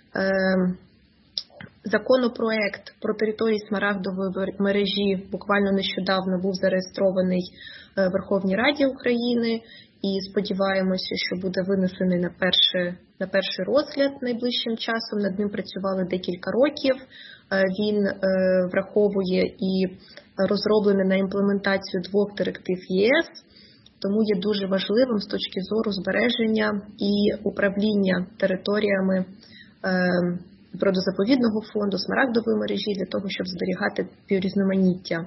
Законопроект про території Смарагдової мережі буквально нещодавно був зареєстрований в Верховній Раді України і сподіваємося, що буде винесений на перший розгляд найближчим часом. Над ним працювали декілька років. Він враховує і розроблений на імплементацію 2 директив ЄС, тому є дуже важливим з точки зору збереження і управління територіями природозаповідного фонду, Смарагдової мережі для того, щоб зберігати біорізноманіття.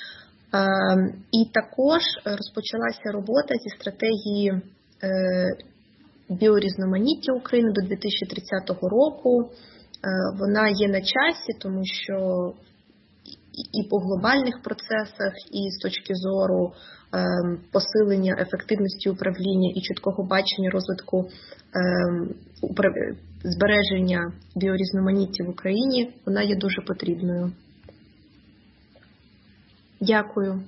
І також розпочалася робота зі стратегії біорізноманіття України до 2030 року. Вона є на часі, тому що і по глобальних процесах, і з точки зору посилення ефективності управління і чіткого бачення розвитку збереження біорізноманіття в Україні, вона є дуже потрібною. Дякую.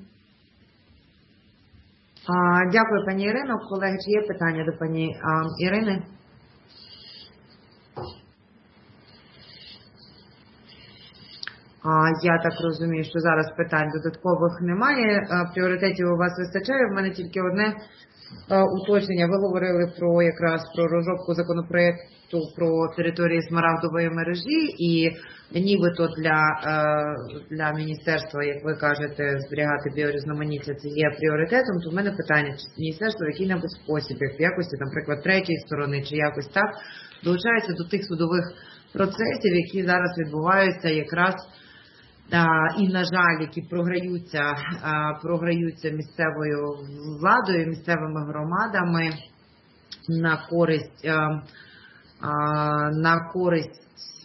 Дякую, пані Ірино. Колеги, чи є питання до пані Ірини? Я так розумію, що зараз питань додаткових немає. Пріоритетів у вас вистачає. В мене тільки одне уточнення. Ви говорили якраз про розробку законопроекту про території Смарагдової мережі і нібито для міністерства, як ви кажете, зберігати біорізноманіття це є пріоритетом. То в мене питання, чи міністерство в який-небудь спосіб, як в якості, наприклад, третьої сторони, чи якось так, долучається до тих судових процесів, які зараз відбуваються якраз і, на жаль, які програються місцевою владою, місцевими громадами на користь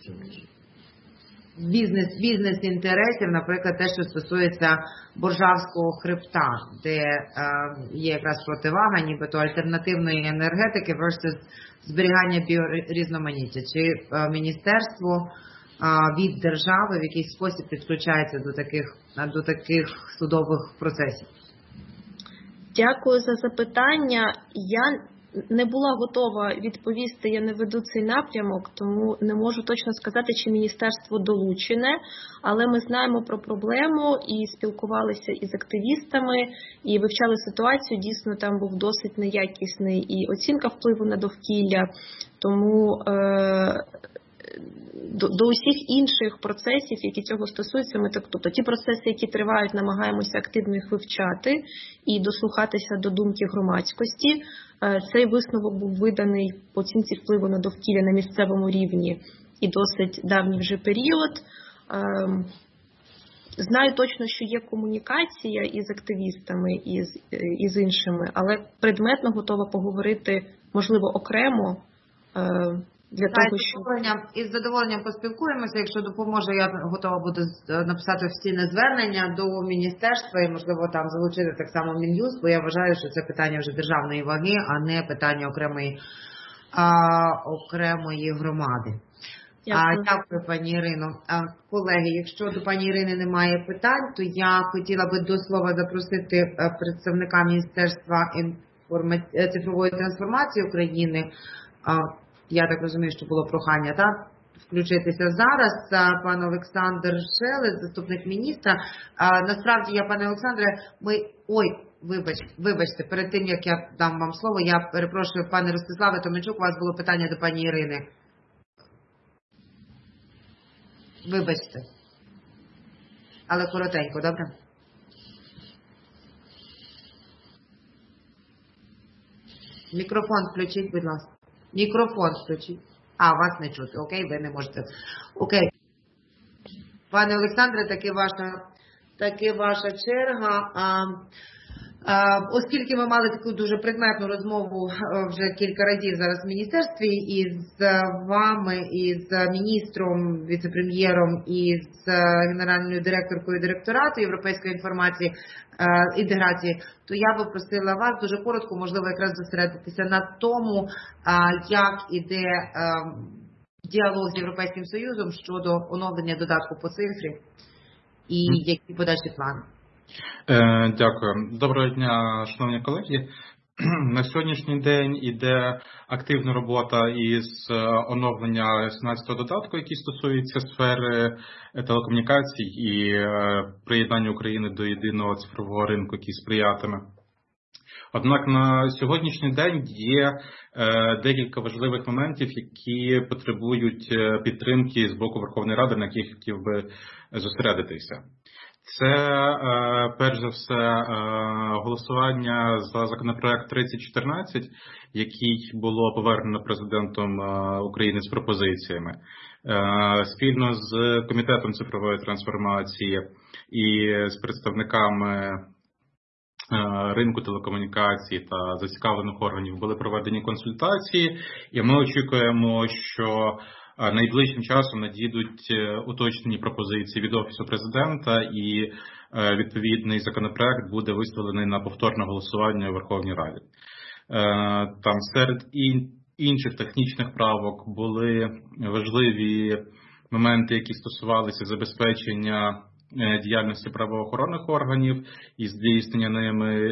бізнес-інтересів, наприклад, те, що стосується Боржавського хребта, де є якраз противага, нібито альтернативної енергетики versus зберігання біорізноманіття. Чи міністерство від держави в якийсь спосіб підключається до таких судових процесів? Дякую за запитання. Я не була готова відповісти, я не веду цей напрямок, тому не можу точно сказати, чи міністерство долучене, але ми знаємо про проблему і спілкувалися із активістами, і вивчали ситуацію. Дійсно, там був досить неякісний і оцінка впливу на довкілля, тому до усіх інших процесів, які цього стосуються, тобто ті процеси, які тривають, намагаємося активно їх вивчати і дослухатися до думки громадськості. Цей висновок був виданий по оцінці впливу на довкілля на місцевому рівні і досить давній вже період. Знаю точно, що є комунікація із активістами, і з іншими, але предметно готова поговорити, можливо, окремо, для того, що... Із задоволенням поспілкуємося. Якщо допоможе, я готова буду написати офіційне звернення до міністерства і, можливо, там залучити так само Мін'юст, бо я вважаю, що це питання вже державної ваги, а не питання окремої громади. Дякую, пані Ірино. Колеги, якщо до пані Ірини немає питань, то я хотіла би до слова запросити представника Міністерства цифрової трансформації України. Я так розумію, що було прохання включитися зараз. Пан Олександр Шелест, заступник міністра. Насправді, пане Олександре, вибачте, перед тим, як я дам вам слово, я перепрошую, пане Ростиславе Томичук, у вас було питання до пані Ірини. Вибачте. Але коротенько, добре? Мікрофон включіть, будь ласка. Мікрофон включіть. Вас не чути. Окей, ви не можете. Окей. Пане Олександре, таки ваша черга. Оскільки ми мали таку дуже предметну розмову вже кілька разів зараз в міністерстві із вами, із міністром, віце-прем'єром, і з генеральною директоркою директорату європейської інтеграції, то я би просила вас дуже коротко, можливо, якраз зосередитися на тому, як іде діалог з Європейським Союзом щодо оновлення додатку по цифрі і які подальші плани. Дякую. Доброго дня, шановні колеги. На сьогоднішній день іде активна робота із оновлення 17-го додатку, який стосується сфери телекомунікацій і приєднання України до єдиного цифрового ринку, який сприятиме. Однак на сьогоднішній день є декілька важливих моментів, які потребують підтримки з боку Верховної Ради, на яких хотів би зосередитися. Це, перш за все, голосування за законопроект 3014, який було повернено президентом України з пропозиціями. Спільно з Комітетом цифрової трансформації і з представниками ринку телекомунікацій та зацікавлених органів були проведені консультації, і ми очікуємо, що найближчим часом надійдуть уточнені пропозиції від Офісу Президента і відповідний законопроект буде виставлений на повторне голосування у Верховній Раді. Там серед інших технічних правок були важливі моменти, які стосувалися забезпечення діяльності правоохоронних органів і здійснення ними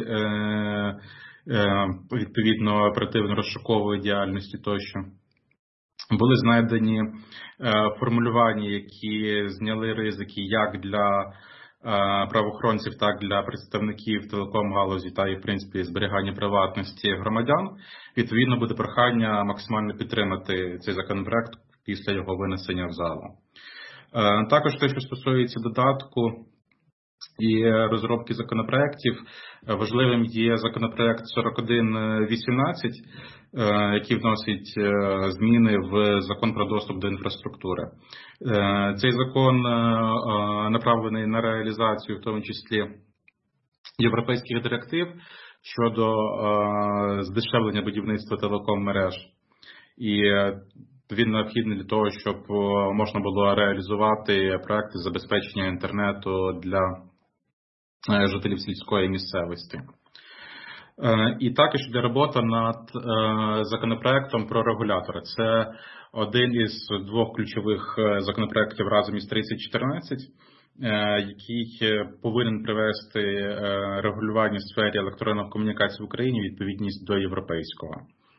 відповідно оперативно-розшукової діяльності тощо. Були знайдені формулювання, які зняли ризики як для правоохоронців, так і для представників телеком-галузі та і, в принципі, зберігання приватності громадян. Відповідно, буде прохання максимально підтримати цей законопроект після його винесення в залу. Також те, що стосується додатку і розробки законопроєктів, важливим є законопроєкт 4118, який вносить зміни в Закон про доступ до інфраструктури. Цей закон направлений на реалізацію, в тому числі, європейських директив щодо здешевлення будівництва телеком-мереж. І він необхідний для того, щоб можна було реалізувати проекти забезпечення інтернету для жителів сільської місцевості. І також йде робота над законопроектом про регулятора. Це один із двох ключових законопроектів разом із 3014, який повинен привести регулювання в сфері електронних комунікацій в Україні у відповідність до європейського.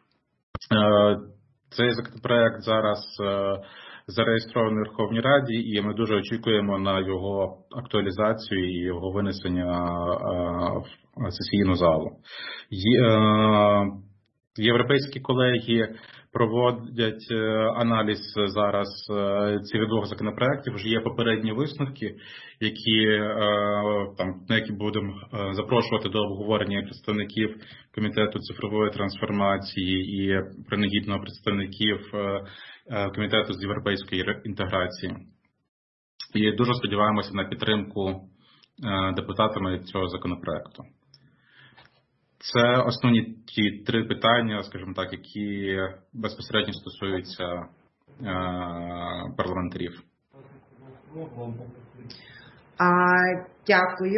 Цей законопроект зараз зареєстрований в Верховній Раді, і ми дуже очікуємо на його актуалізацію і його винесення в сесійну залу. Європейські колеги проводять аналіз зараз цих двох законопроєктів. Вже є попередні висновки, на які будемо запрошувати до обговорення представників Комітету цифрової трансформації і принагідно представників Комітету з європейської інтеграції. І дуже сподіваємося на підтримку депутатами цього законопроекту. Це основні ті три питання, скажімо так, які безпосередньо стосуються парламентарів. Дякую.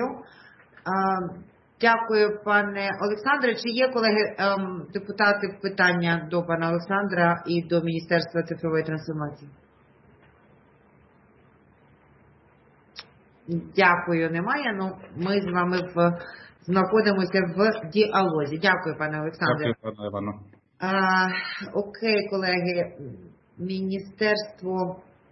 Дякую, пане Олександре. Чи є, колеги, депутати, питання до пана Олександра і до Міністерства цифрової трансформації? Дякую, немає. Ну, ми з вами знаходимося в діалозі. Дякую, пане Олександре. Дякую, пане Івано. Окей, колеги. Міністерство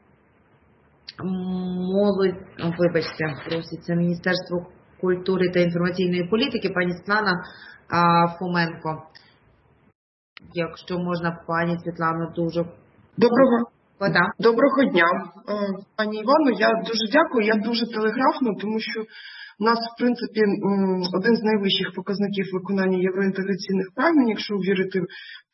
молоді, проситься Міністерство культури та інформаційної політики, пані Світлана Фоменко. Якщо можна, пані Світлано, дуже... Доброго дня, пані Івано. Я дуже дякую. Я дуже телеграфно, тому що у нас, в принципі, один з найвищих показників виконання євроінтеграційних прагнень, якщо вірити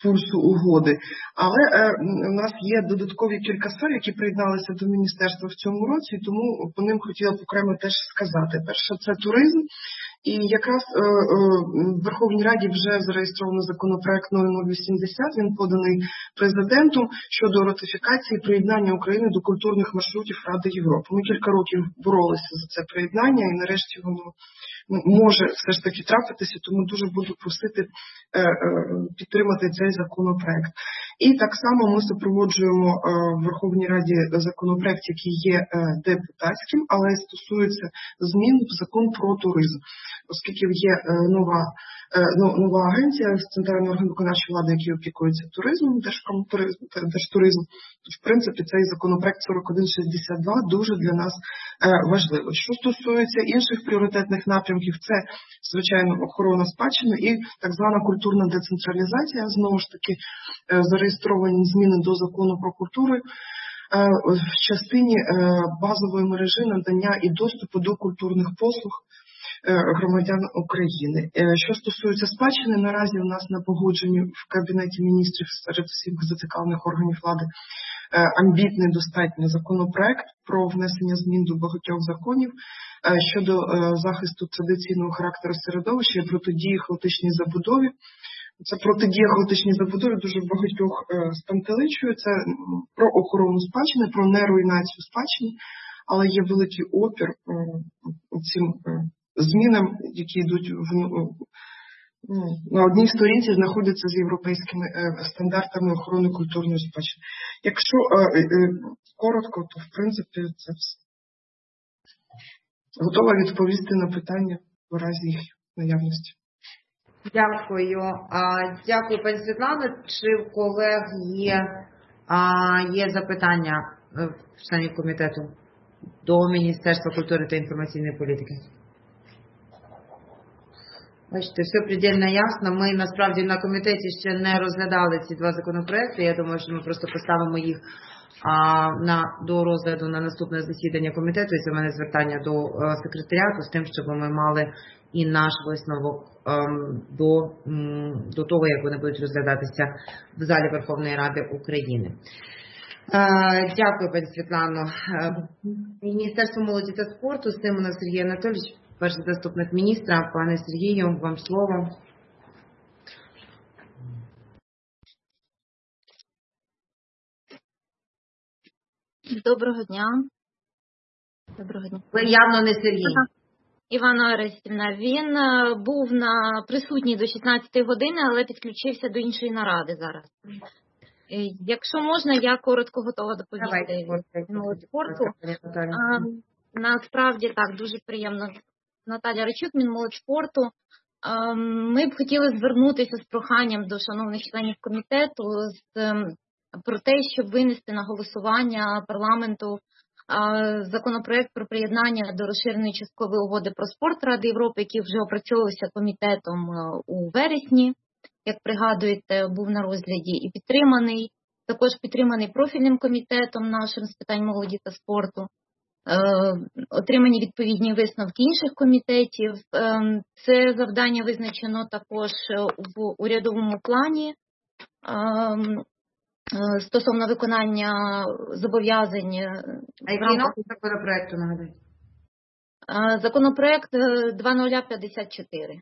пульсу угоди. Але у нас є додаткові кілька сфер, які приєдналися до міністерства в цьому році, тому по ним хотіла б окремо теж сказати. Перше, це туризм. І якраз в Верховній Раді вже зареєстровано законопроект 0080, він поданий президентом щодо ратифікації приєднання України до культурних маршрутів Ради Європи. Ми кілька років боролися за це приєднання і нарешті воно може все ж таки трапитися, тому дуже буду просити підтримати цей законопроект. І так само ми супроводжуємо в Верховній Раді законопроект, який є депутатським, але стосується змін в закон про туризм. Оскільки є нова агенція з центрального органу виконавчої влади, який опікується туризмом, Держтуризм, то в принципі цей законопроект 4162 дуже для нас важливий. Що стосується інших пріоритетних напрямків, це, звичайно, охорона спадщини і так звана культурна децентралізація. Знову ж таки, зареєстровані зміни до закону про культуру в частині базової мережі надання і доступу до культурних послуг громадян України. Що стосується спадщини, наразі у нас на погодженні в Кабінеті міністрів серед всіх зацікавлених органів влади амбітний достатньо законопроект про внесення змін до багатьох законів щодо захисту традиційного характеру середовища і протидії хаотичній забудові. Це протидія хаотичній забудові дуже багатьох спантеличує. Це про охорону спадщини, про неруйнацію спадщини, але є великий опір цим змінам, які йдуть на одній сторінці, знаходяться з європейськими стандартами охорони культурної спадщини. Якщо коротко, то в принципі це все. Готова відповісти на питання в разі їх наявності. Дякую. Дякую, пані Світлано. Чи в колег є запитання в членів комітету до Міністерства культури та інформаційної політики? Бачите, все предельно ясно. Ми насправді на комітеті ще не розглядали ці два законопроекти. Я думаю, що ми просто поставимо їх до розгляду на наступне засідання комітету. І це в мене звертання до секретаріату з тим, щоб ми мали і наш висновок до того, як вони будуть розглядатися в залі Верховної Ради України. Дякую, пані Світлано. Міністерство молоді та спорту, Симонов Сергій Анатолійович, перший заступник міністра. Пане Сергію, вам слово. Доброго дня. Доброго дня. Ви явно не Сергій. Івана Орестівна, він був присутній до 16 години, але підключився до іншої наради зараз. Якщо можна, я коротко готова доповісти спорту. Насправді так, дуже приємно. Наталя Речук, Мінмолодьспорту. Ми б хотіли звернутися з проханням до шановних членів комітету про те, щоб винести на голосування парламенту законопроект про приєднання до розширеної часткової угоди про спорт Ради Європи, який вже опрацьовувався комітетом у вересні, як пригадуєте, був на розгляді і підтриманий, також підтриманий профільним комітетом нашим з питань молоді та спорту. Отримані відповідні висновки інших комітетів. Це завдання визначено також в урядовому плані стосовно виконання зобов'язань. А який номер законопроекту, нагадайте? Законопроект 2054.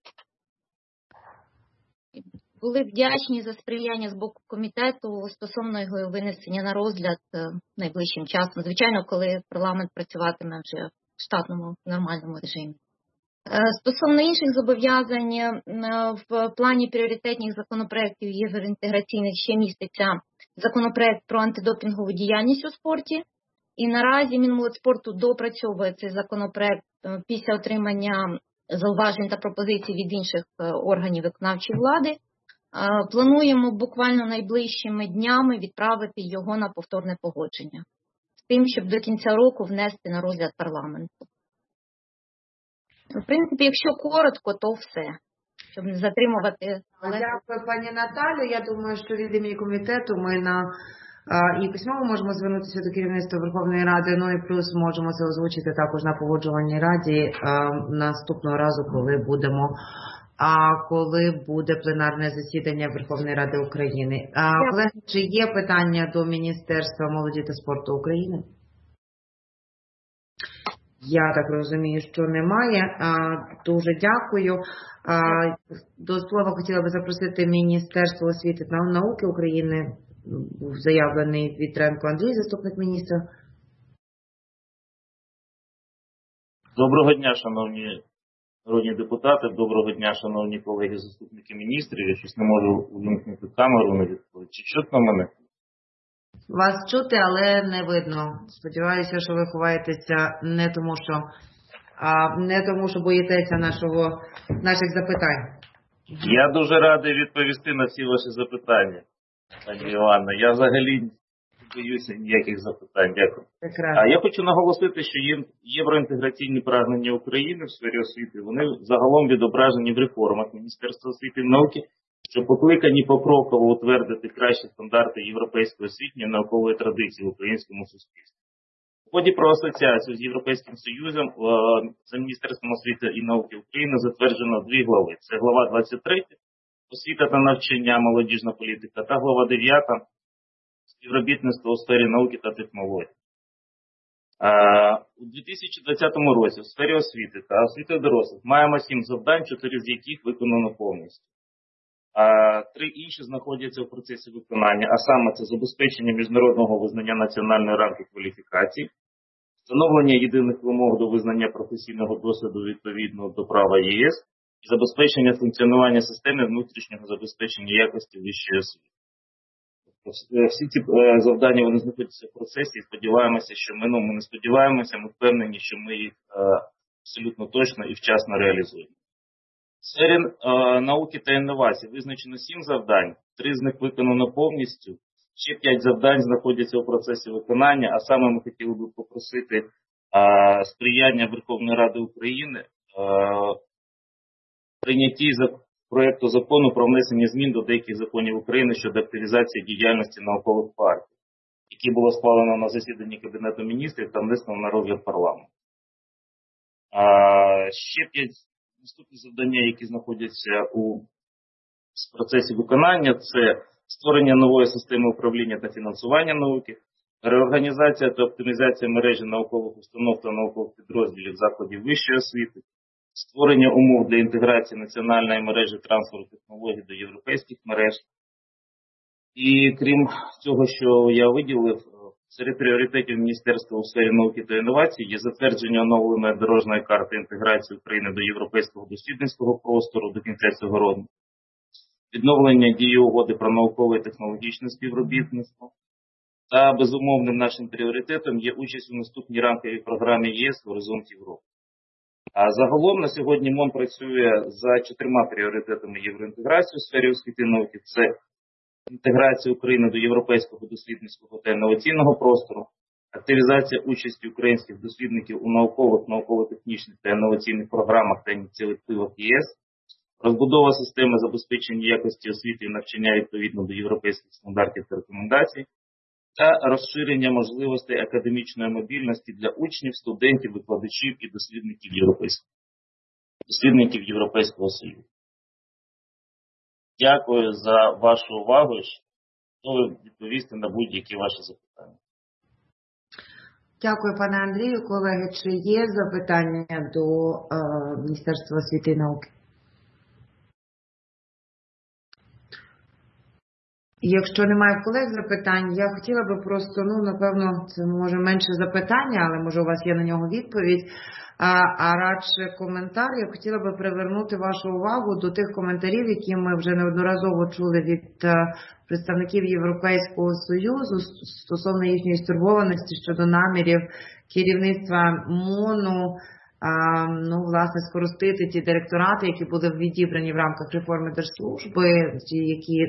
Були вдячні за сприяння з боку комітету стосовно його винесення на розгляд найближчим часом. Звичайно, коли парламент працюватиме вже в штатному нормальному режимі. Стосовно інших зобов'язань, в плані пріоритетних законопроєктів євроінтеграційних ще міститься законопроект про антидопінгову діяльність у спорті. І наразі Мінмолодьспорту допрацьовує цей законопроект після отримання зауважень та пропозицій від інших органів виконавчої влади. Плануємо буквально найближчими днями відправити його на повторне погодження, з тим, щоб до кінця року внести на розгляд парламенту. В принципі, якщо коротко, то все, щоб не затримувати. Дякую, пані Наталю. Я думаю, що від імені комітету ми і письмово можемо звернутися до керівництва Верховної Ради, ну і плюс можемо це озвучити також на погоджувальній раді наступного разу, коли будемо коли буде пленарне засідання Верховної Ради України. Колеги, чи є питання до Міністерства молоді та спорту України? Я так розумію, що немає. Дуже дякую. До слова хотіла би запросити Міністерство освіти та науки України. Був заявлений Вітренко Андрій, заступник міністра. Доброго дня, шановні народні депутати. Доброго дня, шановні колеги, заступники міністрів. Я щось не можу вимкнути камеру на відповідь. Чи чутно мене? Вас чути, але не видно. Сподіваюся, що ви ховаєтеся не тому, що боїтеся наших запитань. Я дуже радий відповісти на всі ваші запитання, пані Іванна. Я взагалі не боюся ніяких запитань. Дякую. Я хочу наголосити, що євроінтеграційні прагнення України в сфері освіти, вони загалом відображені в реформах Міністерства освіти і науки, що покликані покроково утвердити кращі стандарти європейської освітньої наукової традиції в українському суспільстві. У ході про асоціацію з Європейським Союзом за Міністерством освіти і науки України затверджено дві глави. Це глава 23 «Освіта та навчання, молодіжна політика» та глава 9 «Співробітництво у сфері науки та технологій». У 2020 році в сфері освіти та освіти дорослих маємо 7 завдань, 4 з яких виконано повністю. 3 інші знаходяться в процесі виконання, а саме це забезпечення міжнародного визнання національної рамки кваліфікацій, встановлення єдиних вимог до визнання професійного досвіду відповідно до права ЄС і забезпечення функціонування системи внутрішнього забезпечення якості вищої освіти. Всі ці завдання вони знаходяться в процесі і сподіваємося, що ми не сподіваємося, ми впевнені, що ми їх абсолютно точно і вчасно реалізуємо. В сфері науки та інновацій визначено 7 завдань, 3 з них виконано повністю, ще 5 завдань знаходяться у процесі виконання, а саме ми хотіли би попросити сприяння Верховної Ради України прийнятті проєкту закону про внесення змін до деяких законів України щодо активізації діяльності наукових партій, які було схвалено на засіданні Кабінету міністрів та внесено на розгляд парламенту. Ще 5 наступні завдання, які знаходяться у процесі виконання, це створення нової системи управління та фінансування науки, реорганізація та оптимізація мережі наукових установ та наукових підрозділів закладів вищої освіти, створення умов для інтеграції національної мережі трансферу технологій до європейських мереж. І крім цього, що я виділив, серед пріоритетів Міністерства у сфері науки та інновацій є затвердження оновленої дорожньої карти інтеграції України до європейського дослідницького простору до кінця цього року, відновлення дії угоди про наукове і технологічне співробітництво. Та безумовним нашим пріоритетом є участь у наступній рамковій програмі ЄС «Горизонт Європи». А загалом на сьогодні МОН працює за 4 пріоритетами євроінтеграції у сфері освіти і науки. Це інтеграція України до європейського дослідницького та інноваційного простору, активізація участі українських дослідників у наукових, науково-технічних та інноваційних програмах та ініціативах ЄС, розбудова системи забезпечення якості освіти і навчання відповідно до європейських стандартів та рекомендацій, та розширення можливостей академічної мобільності для учнів, студентів, викладачів і дослідників Європейського Союзу. Дякую за вашу увагу і готовий відповісти на будь-які ваші запитання. Дякую, пане Андрію. Колеги, чи є запитання до Міністерства освіти і науки? Якщо немає в колег запитань, я хотіла би просто, напевно, це може менше запитання, але може у вас є на нього відповідь, а радше коментар. Я хотіла би привернути вашу увагу до тих коментарів, які ми вже неодноразово чули від представників Європейського Союзу стосовно їхньої стурбованості щодо намірів керівництва МОНу, власне, скоротити ті директорати, які були відібрані в рамках реформи держслужби,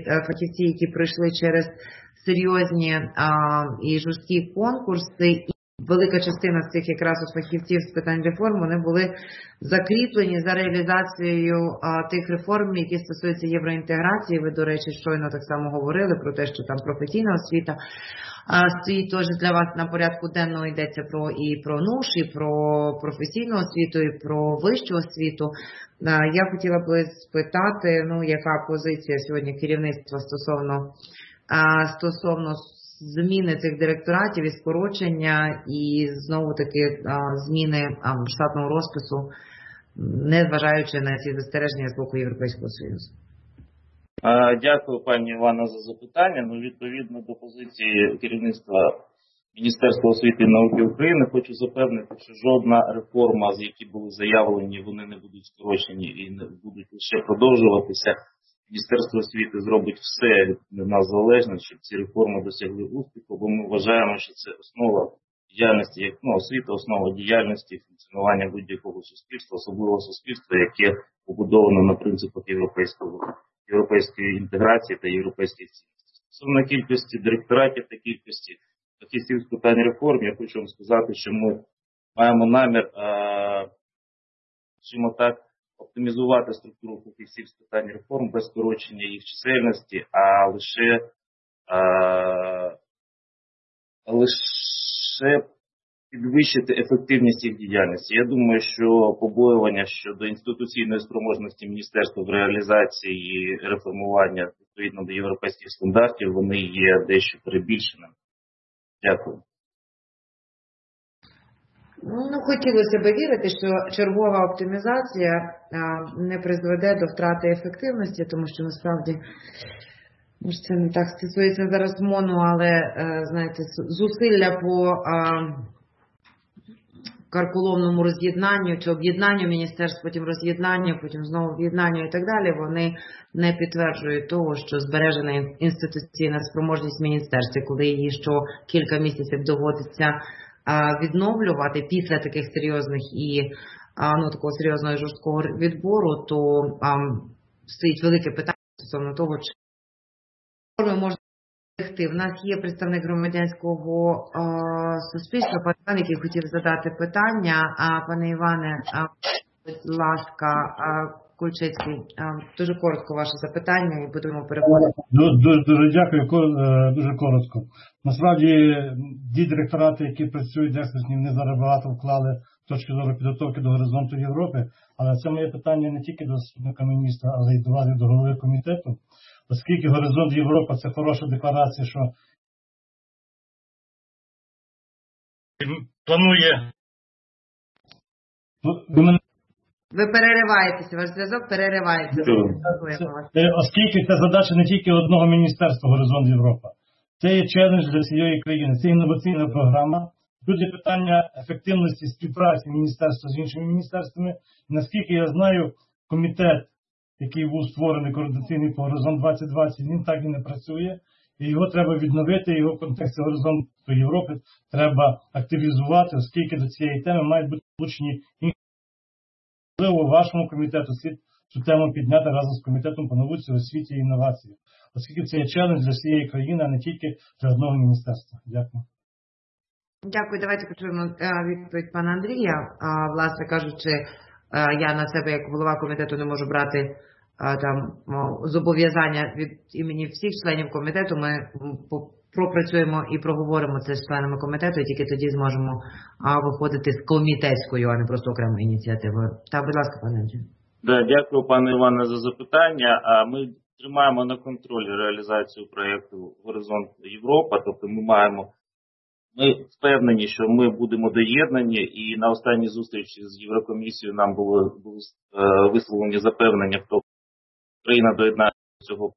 фахівці, які пройшли через серйозні і жорсткі конкурси. велика частина з цих якраз фахівців з питань реформ, вони були закріплені за реалізацією тих реформ, які стосуються євроінтеграції. Ви, до речі, щойно так само говорили про те, що там професійна освіта стоїть теж для вас на порядку денного, йдеться і про НУШ, і про професійну освіту, і про вищу освіту. Я хотіла б спитати, яка позиція сьогодні керівництва стосовно зміни цих директоратів і скорочення, і знову-таки зміни штатного розпису, незважаючи на ці застереження з боку Європейського Союзу. Дякую, пані Івана, за запитання. Відповідно до позиції керівництва Міністерства освіти і науки України, хочу запевнити, що жодна реформа, з які були заявлені, вони не будуть скорочені і не будуть лише продовжуватися. Міністерство освіти зробить все від нас залежне, щоб ці реформи досягли успіху, бо ми вважаємо, що це основа діяльності, освіта, основа діяльності і функціонування будь-якого суспільства, особливо суспільства, яке побудовано на принципах європейської інтеграції та європейських цінностей. Стосовно кількості директоратів та кількості фахівців з питань реформ, я хочу вам сказати, що ми маємо намір, оптимізувати структуру фахівців з питань реформ без скорочення їх чисельності, а лише підвищити ефективність їх діяльності. Я думаю, що побоювання щодо інституційної спроможності міністерства в реалізації реформування відповідно до європейських стандартів, вони є дещо перебільшеними. Дякую. Хотілося б вірити, що чергова оптимізація не призведе до втрати ефективності, тому що насправді, може це не так стосується зараз МОНу, але, знаєте, зусилля по карколомному роз'єднанню чи об'єднанню міністерств, потім роз'єднання, потім знову об'єднання і так далі, вони не підтверджують того, що збережена інституційна спроможність міністерства, коли її що кілька місяців доводиться відновлювати після таких серйозних і такого серйозного і жорсткого відбору, то стоїть велике питання стосовно того, чи можна досягти. В нас є представник громадянського суспільства, пан Іван, який хотів задати питання. Пане Іване, будь ласка, Кульчицький, дуже коротко ваше запитання і будемо переходити. Дуже дякую, дуже коротко. Насправді, ті директорати, які працюють, вони зараз багато вклали з точки зору підготовки до горизонту Європи, але це моє питання не тільки до заступника міністра, але й до вас, до голови комітету, оскільки горизонт Європи – це хороша декларація, що планує... Ви перериваєтеся, ваш зв'язок переривається. Оскільки це задача не тільки одного міністерства «Горизонт Європа». Це є челендж для всієї країни. Це інноваційна програма. Тут є питання ефективності співпраці міністерства з іншими міністерствами. Наскільки я знаю, комітет, який був створений координаційний по «Горизонт 2020», він так і не працює. І його треба відновити, його в контексті «Горизонту Європи» треба активізувати, оскільки до цієї теми мають бути влучені інші. Можливо, вашому комітету слід цю тему підняти разом з комітетом по науці, освіті і інновації. Оскільки це є челендж для всієї країни, а не тільки для одного міністерства. Дякую. Дякую. Давайте почуємо відповідь пана Андрія. Власне кажучи, я на себе як голова комітету не можу брати зобов'язання від імені всіх членів комітету. Ми пропрацюємо і проговоримо це з членами комітету, і тільки тоді зможемо виходити з комітетською, а не просто окремою ініціативою. Будь ласка, пане Андрію. Дякую, пане Іване, за запитання. Ми тримаємо на контролі реалізацію проєкту «Горизонт Європа», тобто ми впевнені, що ми будемо доєднані, і на останній зустрічі з Єврокомісією нам були висловлені запевнення, що Україна доєднається до цього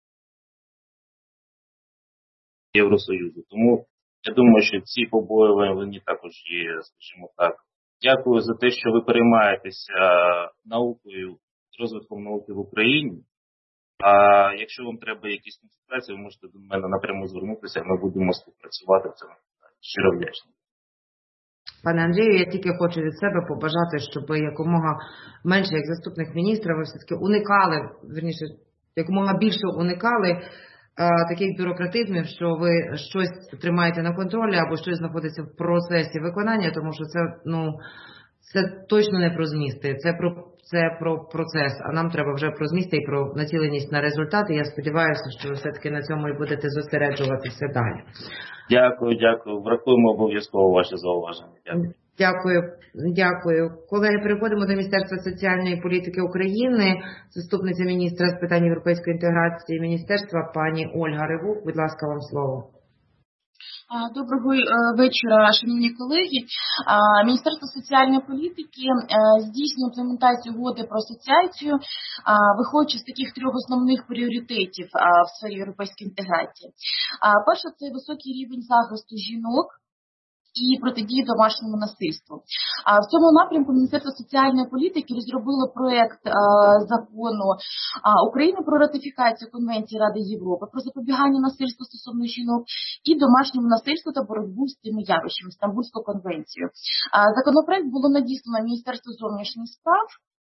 Євросоюзу. Тому я думаю, що ці побоювання вони також є, скажімо так. Дякую за те, що ви переймаєтеся наукою, розвитком науки в Україні. А якщо вам треба якісь консультації, ви можете до мене напряму звернутися, ми будемо співпрацювати в цьому. Щиро вдячний. Пане Андрію, я тільки хочу від себе побажати, щоб якомога менше, як заступник міністра, ви все-таки уникали, якомога більше уникали таких бюрократизмів, що ви щось тримаєте на контролі або щось знаходиться в процесі виконання, тому що це точно не про змісти, це про процес, а нам треба вже про змісти і про націленість на результати. Я сподіваюся, що ви все-таки на цьому і будете зосереджуватися далі. Дякую. Врахуємо обов'язково ваші зауваження. Дякую. Колеги, переходимо до Міністерства соціальної політики України. Заступниця міністра з питань європейської інтеграції міністерства пані Ольга Ревух. Будь ласка, вам слово. Доброго вечора, шановні колеги. Міністерство соціальної політики здійснює імплементацію угоди про асоціацію, виходячи з таких трьох основних пріоритетів в сфері європейської інтеграції. Перше – це високий рівень захисту жінок і протидії домашньому насильству. В цьому напрямку Міністерство соціальної політики розробило проєкт закону України про ратифікацію Конвенції Ради Європи про запобігання насильству стосовно жінок і домашньому насильству та боротьбу з цими явищами, Стамбульську конвенцію. Законопроект було надіслано Міністерству зовнішніх справ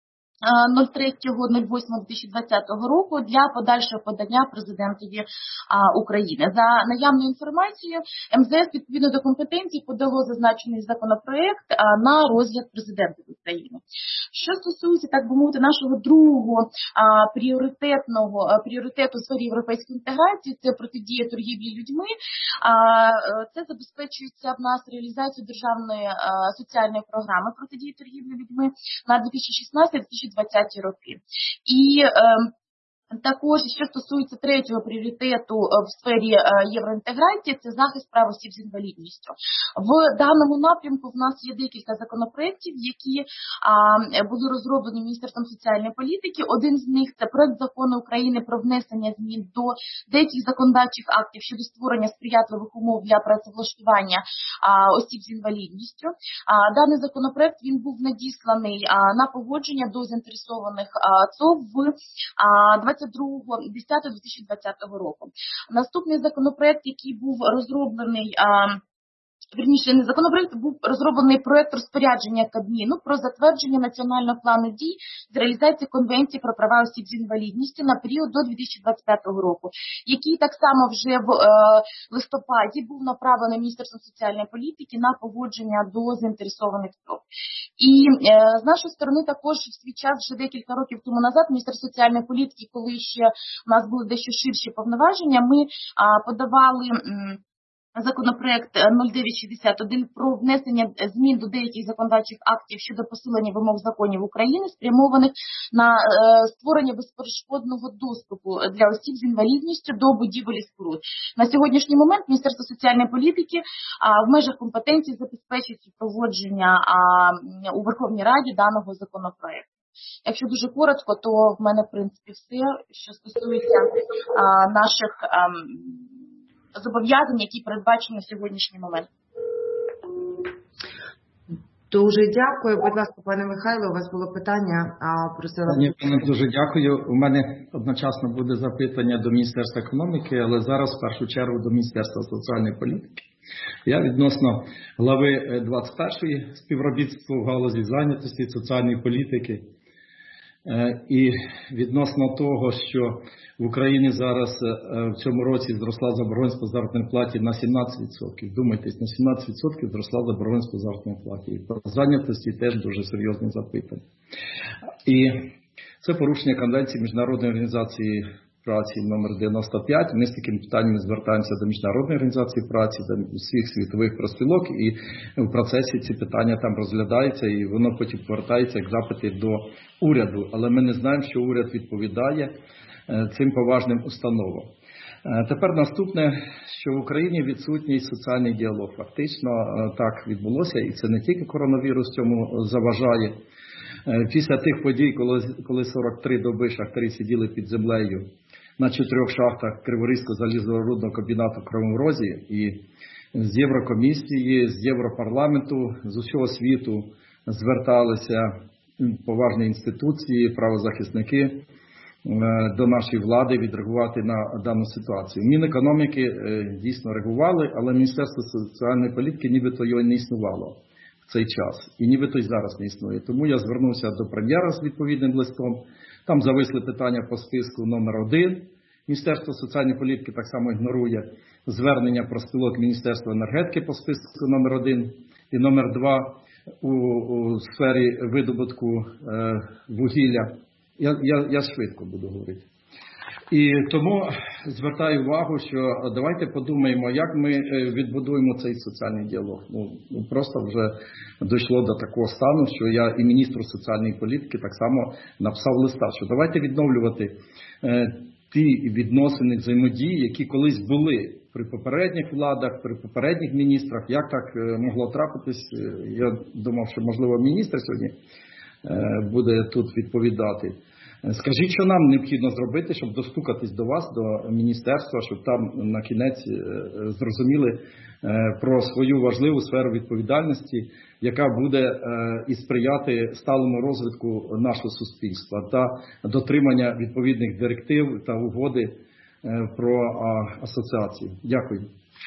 03.08.2020 року для подальшого подання Президентові України. За наявною інформацією, МЗС відповідно до компетенції подало зазначений законопроект на розгляд Президента України. Що стосується, так би мовити, нашого другого пріоритету у сфері європейської інтеграції, це протидія торгівлі людьми. Це забезпечується в нас реалізацію державної соціальної програми протидії торгівлі людьми на 2016-2020 роки. І також, що стосується третього пріоритету в сфері євроінтеграції, це захист прав осіб з інвалідністю. В даному напрямку в нас є декілька законопроєктів, які були розроблені Міністерством соціальної політики. Один з них – це проект закону України про внесення змін до деяких законодавчих актів щодо створення сприятливих умов для працевлаштування осіб з інвалідністю. Даний законопроект він був надісланий на погодження до заінтересованих ЦОВ в 22.10.2020 року. Наступний законопроект, який був розроблений, законопроект був розроблений проект розпорядження Кабміну про затвердження національного плану дій з реалізації Конвенції про права осіб з інвалідністю на період до 2025 року, який так само вже в листопаді був направлений Міністерством соціальної політики на погодження до заінтересованих сторін. І з нашої сторони також в свій час, вже декілька років тому назад, Міністерство соціальної політики, коли ще у нас були дещо ширші повноваження, ми подавали законопроект 0961 про внесення змін до деяких законодавчих актів щодо посилення вимог законів України, спрямованих на створення безперешкодного доступу для осіб з інвалідністю до будівель і споруд. На сьогоднішній момент Міністерство соціальної політики в межах компетенції забезпечить проводження у Верховній Раді даного законопроекту. Якщо дуже коротко, то в мене, в принципі, все, що стосується наших зобов'язань, які передбачені на сьогоднішній момент. Дуже дякую. Будь ласка, пане Михайло, у вас було питання. Дуже дякую. У мене одночасно буде запитання до Міністерства економіки, але зараз в першу чергу до Міністерства соціальної політики. Я відносно глави 21-ї співробітництва в галузі зайнятості і соціальної політики. І відносно того, що в Україні зараз в цьому році зросла заборгованість по заробітній платі на 17%. Думайтесь, на 17% зросла заборгованість по заробітній платі. І по зайнятості теж дуже серйозне запитання. І це порушення Конвенції Міжнародної організації праці номер 95. Ми з такими питаннями звертаємося до Міжнародної організації праці, до всіх світових профспілок, і в процесі ці питання там розглядаються, і воно потім повертається як запити до уряду. Але ми не знаємо, що уряд відповідає цим поважним установам. Тепер наступне, що в Україні відсутній соціальний діалог. Фактично так відбулося, і це не тільки коронавірус цьому заважає. Після тих подій, коли 43 доби шахтарі сиділи під землею на 4 шахтах Криворізького залізорудного комбінату в Кривому Розі, і з Єврокомісії, з Європарламенту, з усього світу зверталися поважні інституції, правозахисники до нашої влади відреагувати на дану ситуацію. Мінекономіки дійсно реагували, але Міністерство соціальної політики нібито його не існувало в цей час. І нібито й зараз не існує. Тому я звернувся до прем'єра з відповідним листом. Там зависли питання по списку номер 1. Міністерство соціальної політики так само ігнорує звернення профспілок Міністерства енергетики по списку номер 1 і номер 2 у сфері видобутку вугілля. Я швидко буду говорити. І тому звертаю увагу, що давайте подумаємо, як ми відбудуємо цей соціальний діалог. Просто вже дійшло до такого стану, що я і міністру соціальної політики так само написав листа, що давайте відновлювати ті відносини, взаємодії, які колись були при попередніх владах, при попередніх міністрах. Як так могло трапитись? Я думав, що, можливо, міністр сьогодні буде тут відповідати. Скажіть, що нам необхідно зробити, щоб достукатись до вас, до міністерства, щоб там на кінець зрозуміли про свою важливу сферу відповідальності, яка буде і сприяти сталому розвитку нашого суспільства та дотримання відповідних директив та угоди про асоціацію. Дякую.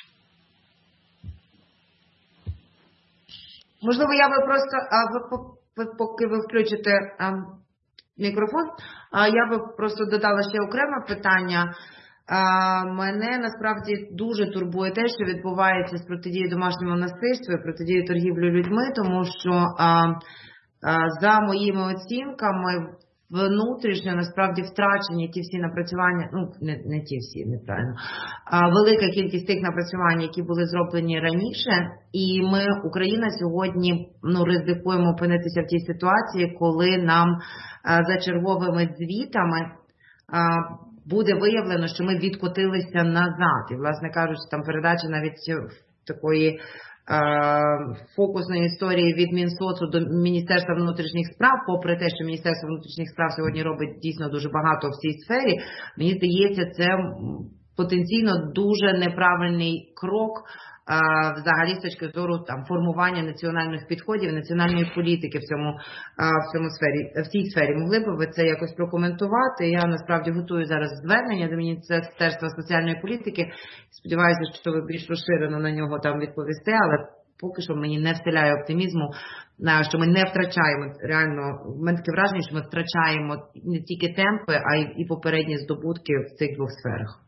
Можливо, я би просто, поки ви включите мікрофон, я би просто додала ще окреме питання. Мене насправді дуже турбує те, що відбувається з протидією домашньому насильству і протидією торгівлі людьми, тому що за моїми оцінками внутрішньо насправді втрачені ті всі напрацювання, не ті всі, неправильно, велика кількість тих напрацювань, які були зроблені раніше, і ми, Україна, сьогодні ризикуємо опинитися в тій ситуації, коли нам за черговими звітами буде виявлено, що ми відкотилися назад. І, власне кажучи, там передача навіть такої фокусної історії від Мінсоцу до Міністерства внутрішніх справ, попри те, що Міністерство внутрішніх справ сьогодні робить дійсно дуже багато в цій сфері, мені здається, це потенційно дуже неправильний крок взагалі з точки зору формування національних підходів, національної політики в цій сфері. Могли б ви це якось прокоментувати? Я насправді готую зараз звернення до Міністерства соціальної політики. Сподіваюся, що ви більш розширено на нього там відповісте, але поки що мені не вселяє оптимізму, що ми не втрачаємо, реально, в мене таке враження, що ми втрачаємо не тільки темпи, а й попередні здобутки в цих двох сферах.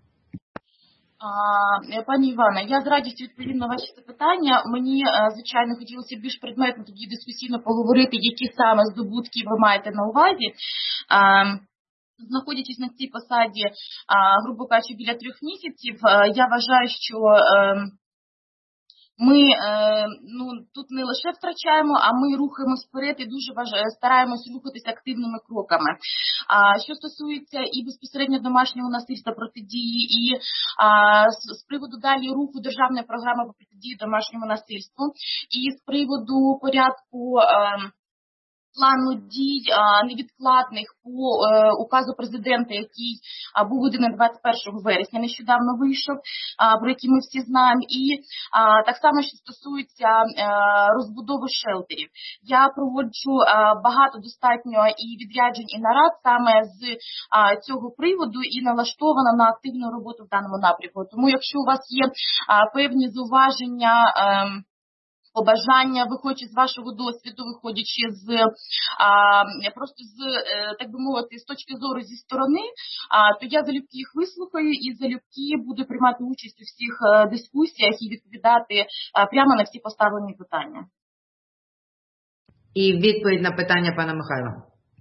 Пані Івана, я з радістю відповім на ваші запитання. Мені, звичайно, хотілося більш предметно тоді дискусійно поговорити, які саме здобутки ви маєте на увазі. Знаходячись на цій посаді, грубо кажучи, біля 3 місяців, я вважаю, що ми тут не лише втрачаємо, а ми рухаємось вперед і дуже стараємось рухатися активними кроками. Що стосується і безпосередньо домашнього насильства протидії, і з приводу далі руху державної програми по протидії домашньому насильству, і з приводу порядку плану дій невідкладних по указу президента, який був виданий 21 вересня, нещодавно вийшов, про який ми всі знаємо, і так само, що стосується розбудови шелтерів. Я проводжу багато достатньо і відряджень, і нарад саме з цього приводу і налаштована на активну роботу в даному напрямку. Тому якщо у вас є певні зауваження, побажання, виходячи з вашого досвіду, виходячи так би мовити, з точки зору зі сторони, то я залюбки їх вислухаю і залюбки буду приймати участь у всіх дискусіях і відповідати прямо на всі поставлені питання. І відповідь на питання пана Михайла.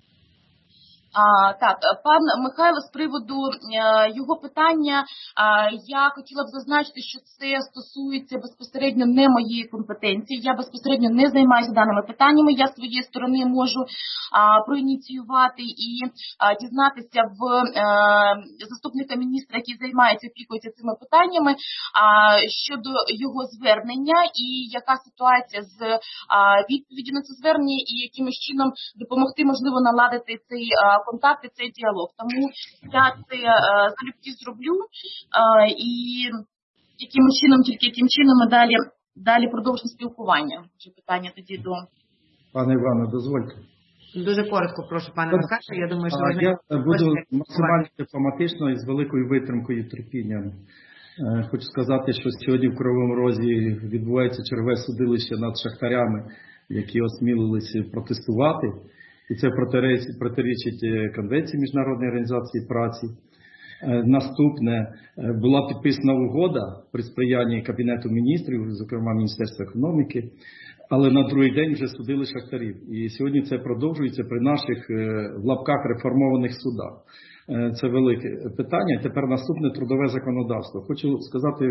Так, пан Михайло, з приводу його питання, я хотіла б зазначити, що це стосується безпосередньо не моєї компетенції. Я безпосередньо не займаюся даними питаннями. Я з своєї сторони можу проініціювати і дізнатися в заступника міністра, який займається, опікується цими питаннями, щодо його звернення і яка ситуація з відповіді на це звернення і якимось чином допомогти, можливо, наладити цей контакт і цей діалог. Тому я це залюбки зроблю і тільки яким чином ми далі продовжимо спілкування. Вже питання тоді до... Пане Іване, дозвольте. Дуже коротко, прошу, пане Михайло. Я думаю, що я буду максимально дипломатично і з великою витримкою і терпінням. Хочу сказати, що сьогодні в Кривому Розі відбувається чергове судилище над шахтарями, які осмілилися протестувати. І це протирічить Конвенції Міжнародної організації праці. Наступне, була підписана угода при сприянні Кабінету міністрів, зокрема Міністерства економіки, але на другий день вже судили шахтарів. І сьогодні це продовжується при наших, в лапках, реформованих судах. Це велике питання. Тепер наступне трудове законодавство. Хочу сказати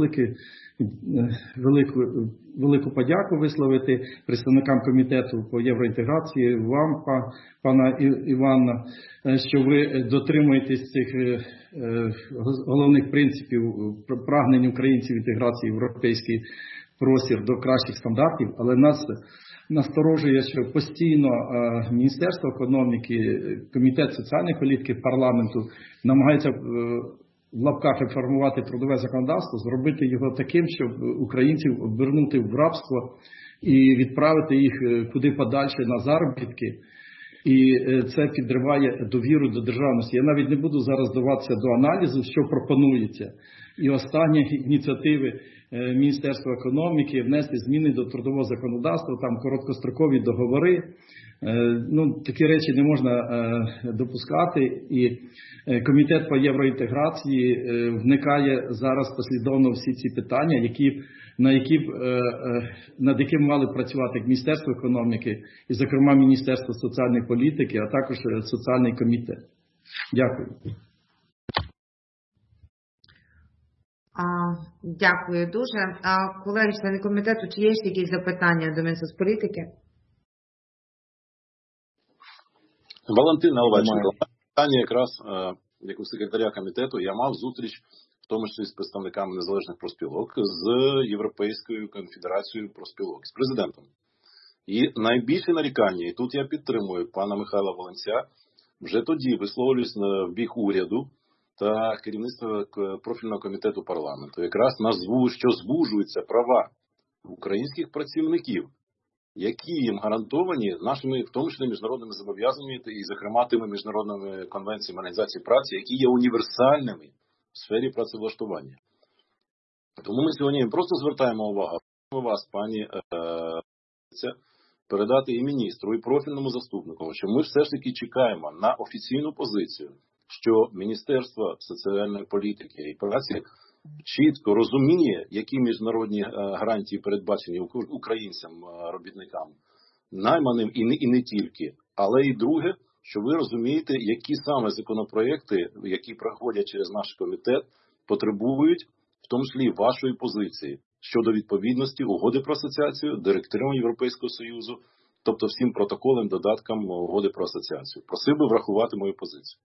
велику подяку висловити представникам комітету по євроінтеграції, вам, пана Івана, що ви дотримуєтесь цих головних принципів прагнень українців інтеграції в європейський простір до кращих стандартів, але нас насторожує, що постійно Міністерство економіки, Комітет соціальної політики парламенту намагається в лапках реформувати трудове законодавство, зробити його таким, щоб українців обернути в рабство і відправити їх куди подальше на заробітки. І це підриває довіру до державності. Я навіть не буду зараз вдаватися до аналізу, що пропонується. І останні ініціативи Міністерства економіки внести зміни до трудового законодавства, там короткострокові договори. Такі речі не можна допускати. І Комітет по євроінтеграції вникає зараз послідовно всі ці питання, над якими мали працювати Міністерство економіки і, зокрема, Міністерство соціальної політики, а також соціальний комітет. Дякую. Дякую дуже. Колеги, члени комітету, чи є ще якісь запитання до Мінсоцполітики? Валентина Овеченко, питання якраз, як у секретаря комітету, я мав зустріч, в тому числі з представниками незалежних профспілок, з Європейською конфедерацією профспілок, з президентом. І найбільше нарікання, і тут я підтримую пана Михайла Волинця, вже тоді висловлююсь в бік уряду та керівництва профільного комітету парламенту. Якраз що звужуються права українських працівників, які їм гарантовані нашими, в тому числі, міжнародними зобов'язаннями і, зокрема, тими міжнародними конвенціями Організації праці, які є універсальними в сфері працевлаштування. Тому ми сьогодні просто звертаємо увагу вас, пані, передати і міністру, і профільному заступнику, що ми все ж таки чекаємо на офіційну позицію, що Міністерство соціальної політики і праці чітко розуміє, які міжнародні гарантії передбачені українцям, робітникам, найманим і не тільки. Але і друге, що ви розумієте, які саме законопроекти, які проходять через наш комітет, потребують, в тому числі, вашої позиції щодо відповідності угоди про асоціацію, директивам Європейського Союзу, тобто всім протоколам, додаткам угоди про асоціацію. Просив би врахувати мою позицію.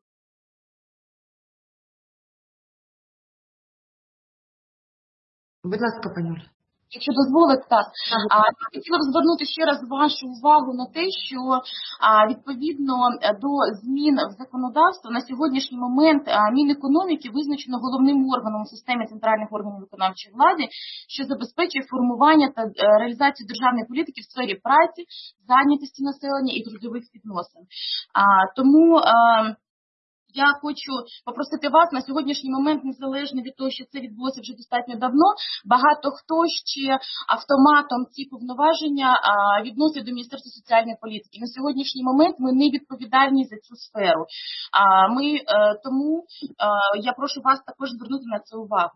Будь ласка, пані Оля. Якщо дозволите, так. Хотіла б звернути ще раз вашу увагу на те, що відповідно до змін в законодавство на сьогоднішній момент Мінекономіки визначено головним органом у системі центральних органів виконавчої влади, що забезпечує формування та реалізацію державної політики в сфері праці, зайнятості населення і трудових відносин. Тому я хочу попросити вас на сьогоднішній момент, незалежно від того, що це відбулося вже достатньо давно, багато хто ще автоматом ці повноваження відносить до Міністерства соціальної політики. На сьогоднішній момент ми не відповідальні за цю сферу. Тому я прошу вас також звернути на це увагу.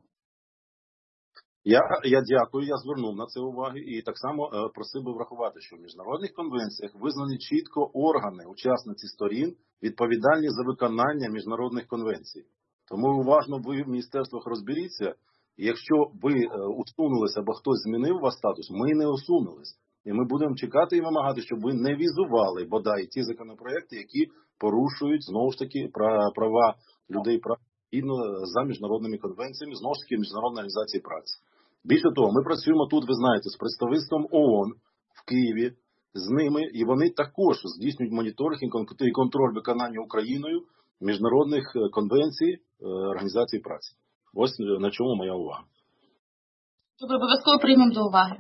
Я дякую, я звернув на це увагу і так само просив би врахувати, що в міжнародних конвенціях визнані чітко органи, учасниці сторін, відповідальні за виконання міжнародних конвенцій. Тому уважно ви в міністерствах розберіться, і якщо ви усунулися або хтось змінив вас статус, ми не усунулись. І ми будемо чекати і вимагати, щоб ви не візували, бодай, ті законопроекти, які порушують, знову ж таки, права людей за міжнародними конвенціями, знову ж таки, Міжнародної організації праці. Більше того, ми працюємо тут, ви знаєте, з представництвом ООН в Києві, з ними, і вони також здійснюють моніторинг і контроль виконання Україною міжнародних конвенцій Організації праці. Ось на чому моя увага. Добре, обов'язково приймемо до уваги.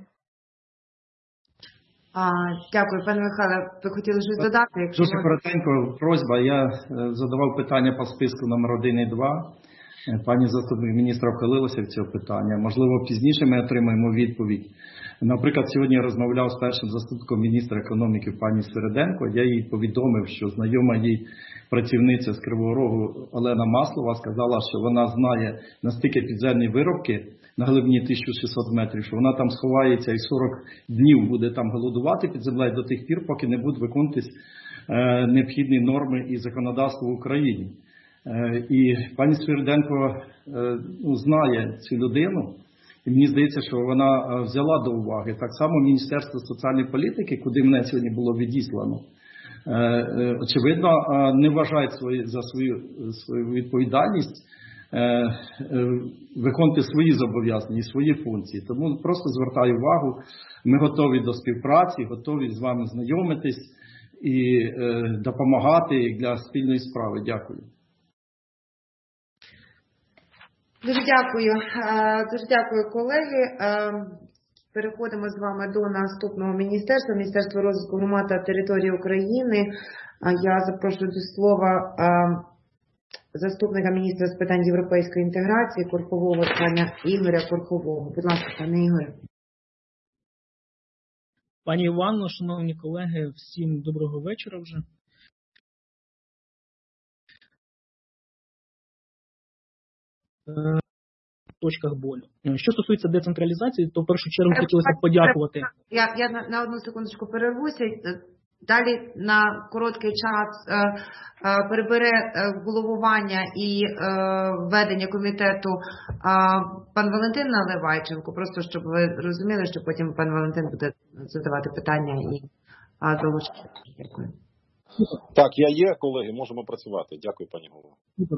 Дякую, пане Михайле. Ви хотіли щось додати? Дуже коротенько просьба. Я задавав питання по списку номер 1 і 2. Пані заступник міністра вхилилася в це питання. Можливо, пізніше ми отримаємо відповідь. Наприклад, сьогодні я розмовляв з першим заступником міністра економіки пані Свериденко. Я їй повідомив, що знайома їй працівниця з Кривого Рогу Олена Маслова сказала, що вона знає настільки підземні виробки на глибині 1600 метрів, що вона там сховається і 40 днів буде там голодувати під землею до тих пір, поки не будуть виконуватись необхідні норми і законодавство в Україні. І пані Свериденко знає цю людину, і мені здається, що вона взяла до уваги. Так само Міністерство соціальної політики, куди мене сьогодні було відіслано, очевидно, не вважають за свою відповідальність виконувати свої зобов'язання і свої функції. Тому просто звертаю увагу, ми готові до співпраці, готові з вами знайомитись і допомагати для спільної справи. Дякую. Дуже дякую, колеги. Переходимо з вами до наступного міністерства, Міністерства розвитку громад та території України. Я запрошую до слова заступника міністра з питань європейської інтеграції Корхового пана Ігоря Корхового. Будь ласка, пане Ігоре. Пані Іванно, шановні колеги, всім доброго вечора вже. Точках болю. Що стосується децентралізації, то в першу чергу хотілося б подякувати. Я на одну секундочку перервуся. Далі на короткий час перебере головування і ведення комітету пан Валентин Наливайченко, просто щоб ви розуміли, що потім пан Валентин буде задавати питання і залишити. Дякую. Так, я є, колеги, можемо працювати. Дякую, пані голово.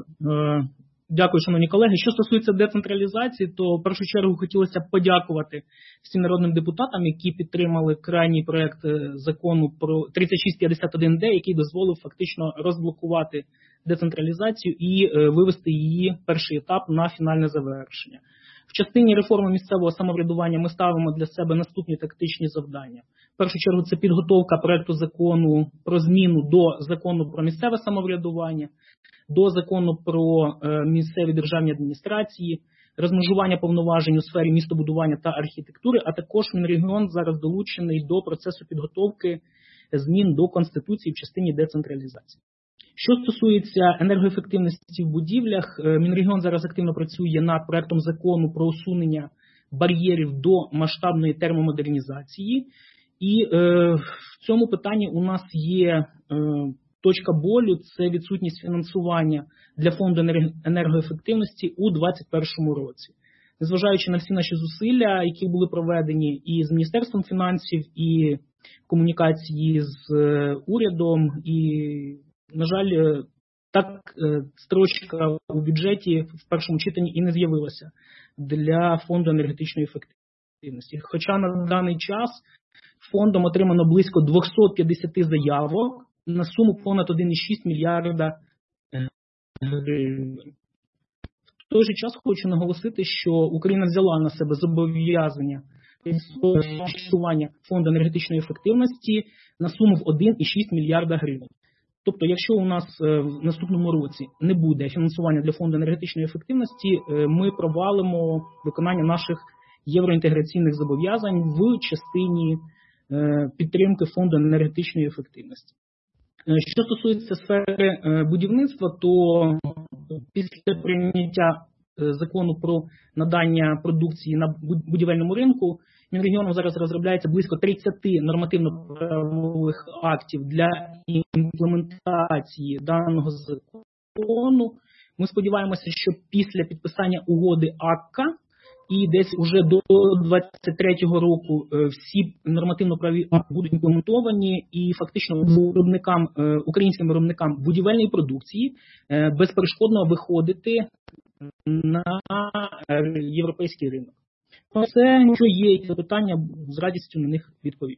Дякую, шановні колеги. Що стосується децентралізації, то в першу чергу хотілося б подякувати всім народним депутатам, які підтримали крайній проект закону про 3651-д, який дозволив фактично розблокувати децентралізацію і вивести її перший етап на фінальне завершення. В частині реформи місцевого самоврядування ми ставимо для себе наступні тактичні завдання. В першу чергу це підготовка проекту закону про зміну до закону про місцеве самоврядування, до закону про місцеві державні адміністрації, розмежування повноважень у сфері містобудування та архітектури, а також Мінрегіон зараз долучений до процесу підготовки змін до Конституції в частині децентралізації. Що стосується енергоефективності в будівлях, Мінрегіон зараз активно працює над проектом закону про усунення бар'єрів до масштабної термомодернізації. І в цьому питанні у нас є точка болю – це відсутність фінансування для фонду енергоефективності у 2021 році. Незважаючи на всі наші зусилля, які були проведені і з Міністерством фінансів, і комунікації з урядом, і, на жаль, так строчка у бюджеті в першому читанні і не з'явилася для фонду енергетичної ефективності. Хоча на даний час фондом отримано близько 250 заявок на суму понад 1,6 мільярда гривень. В той же час хочу наголосити, що Україна взяла на себе зобов'язання фінансування фонду енергетичної ефективності на суму в 1,6 мільярда гривень. Тобто, якщо у нас в наступному році не буде фінансування для фонду енергетичної ефективності, ми провалимо виконання наших євроінтеграційних зобов'язань в частині підтримки фонду енергетичної ефективності. Що стосується сфери будівництва, то після прийняття закону про надання продукції на будівельному ринку Мінрегіоном зараз розробляється близько 30 нормативно-правових актів для імплементації даного закону. Ми сподіваємося, що після підписання угоди АККА і десь уже до 2023 року всі нормативно-правові акти будуть імплементовані і фактично українським виробникам будівельної продукції безперешкодно виходити на європейський ринок. Це, якщо є запитання, з радістю на них відповім.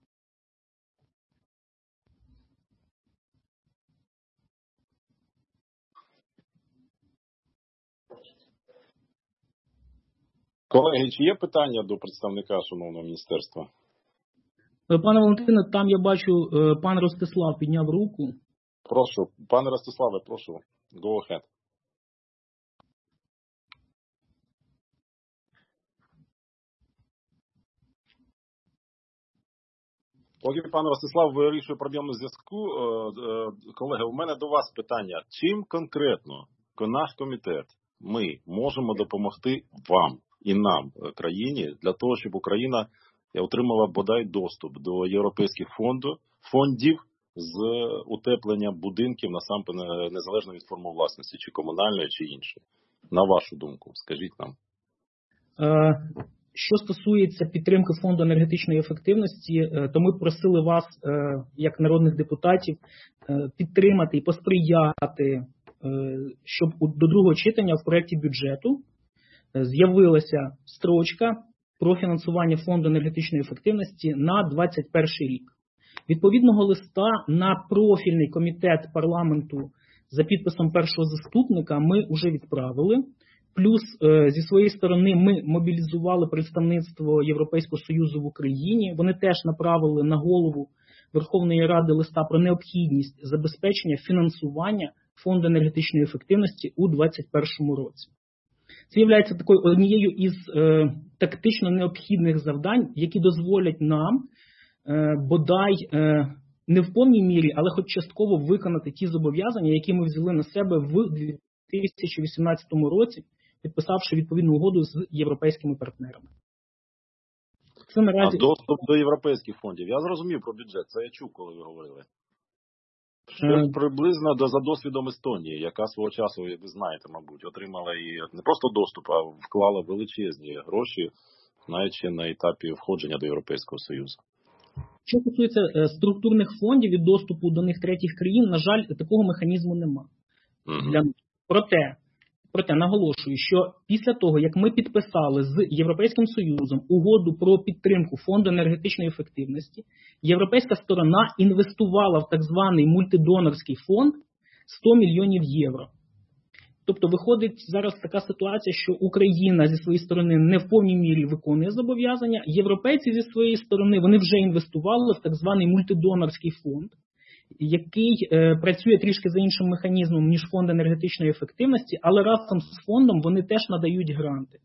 Колеги, чи є питання до представника шановного міністерства? Пане Валентине, там я бачу, пан Ростислав підняв руку. Прошу, пане Ростиславе, прошу, go ahead. Поки пан Ростислав вирішує проблему зв'язку, колеги, у мене до вас питання. Чим конкретно наш комітет, ми можемо допомогти вам і нам, країні, для того, щоб Україна отримала бодай доступ до європейських фондів з утеплення будинків, насамперед, незалежно від форми власності, чи комунальної, чи іншої? На вашу думку, скажіть нам. Що стосується підтримки фонду енергетичної ефективності, то ми просили вас, як народних депутатів, підтримати і посприяти, щоб до другого читання в проєкті бюджету з'явилася строчка про фінансування фонду енергетичної ефективності на 2021 рік. Відповідного листа на профільний комітет парламенту за підписом першого заступника ми вже відправили. Плюс зі своєї сторони ми мобілізували представництво Європейського Союзу в Україні. Вони теж направили на голову Верховної Ради листа про необхідність забезпечення фінансування фонду енергетичної ефективності у 2021 році. Це є такою однією із тактично необхідних завдань, які дозволять нам бодай не в повній мірі, але хоч частково виконати ті зобов'язання, які ми взяли на себе в 2018 році, підписавши відповідну угоду з європейськими партнерами. Це наразі... А доступ до європейських фондів. Я зрозумів про бюджет, це я чув, коли ви говорили. Що приблизно за досвідом Естонії, яка свого часу, ви знаєте, мабуть, отримала і не просто доступ, а вклала величезні гроші, навіть ще на етапі входження до Європейського Союзу. Що стосується структурних фондів і доступу до них третіх країн, на жаль, такого механізму нема. Проте наголошую, що після того, як ми підписали з Європейським Союзом угоду про підтримку фонду енергетичної ефективності, європейська сторона інвестувала в так званий мультидонорський фонд 100 мільйонів євро. Тобто виходить зараз така ситуація, що Україна зі своєї сторони не в повній мірі виконує зобов'язання, європейці зі своєї сторони вони вже інвестували в так званий мультидонорський фонд, який працює трішки за іншим механізмом, ніж фонд енергетичної ефективності, але разом з фондом вони теж надають гранти.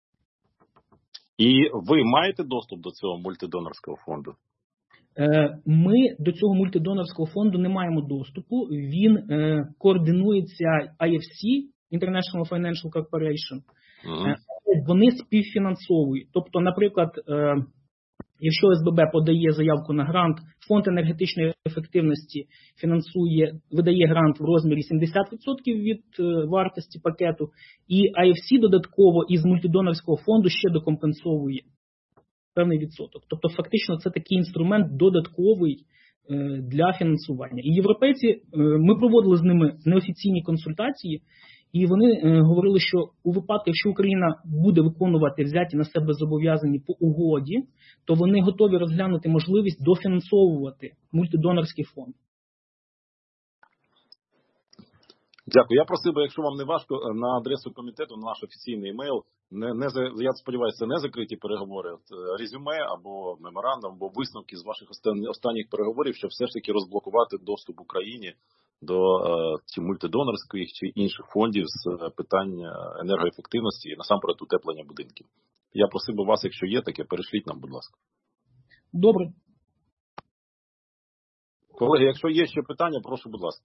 І ви маєте доступ до цього мультидонорського фонду? Ми до цього мультидонорського фонду не маємо доступу. Він координується IFC, International Financial Corporation. Вони співфінансовують. Тобто, наприклад, якщо СББ подає заявку на грант, фонд енергетичної ефективності видає грант в розмірі 70% від вартості пакету, і IFC додатково із мультидонорського фонду ще докомпенсовує певний відсоток. Тобто фактично це такий інструмент додатковий для фінансування. І європейці, ми проводили з ними неофіційні консультації, і вони говорили, що у випадку, якщо Україна буде виконувати взяті на себе зобов'язання по угоді, то вони готові розглянути можливість дофінансовувати мультидонорський фонд. Дякую. Я просив би, якщо вам не важко, на адресу комітету, на наш офіційний емейл, я сподіваюся, це не закриті переговори, резюме або меморандум, або висновки з ваших останніх переговорів, щоб все ж таки розблокувати доступ Україні до чи мультидонорських, чи інших фондів з питань енергоефективності і насамперед утеплення будинків. Я просив би вас, якщо є таке, перешліть нам, будь ласка. Добре. Колеги, якщо є ще питання, прошу, будь ласка.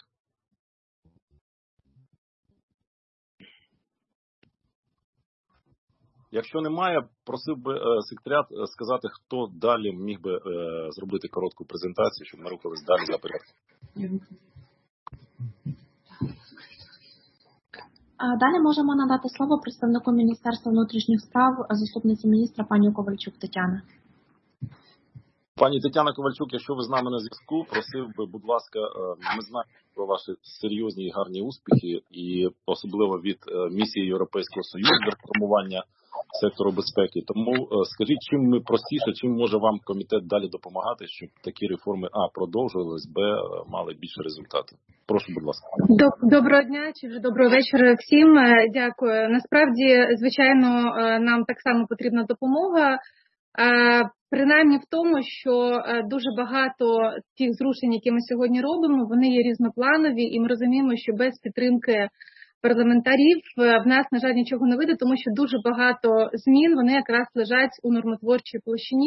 Якщо немає, просив би секретаріат сказати, хто далі міг би зробити коротку презентацію, щоб ми рухались далі наперед. Далі можемо надати слово представнику Міністерства внутрішніх справ, заступниці міністра пані Ковальчук Тетяна. Пані Тетяна Ковальчук, якщо ви з нами на зв'язку, просив би, будь ласка, ми знаємо про ваші серйозні і гарні успіхи, і особливо від місії Європейського Союзу для реформування сектору безпеки. Тому скажіть, чим ми простіше, чим може вам комітет далі допомагати, щоб такі реформи продовжувались, мали більше результатів? Прошу, будь ласка. Доброго дня чи вже доброго вечора всім. Дякую. Насправді, звичайно, нам так само потрібна допомога. Принаймні в тому, що дуже багато тих зрушень, які ми сьогодні робимо, вони є різнопланові, і ми розуміємо, що без підтримки парламентарів в нас, на жаль, нічого не вийде, тому що дуже багато змін, вони якраз лежать у нормотворчій площині,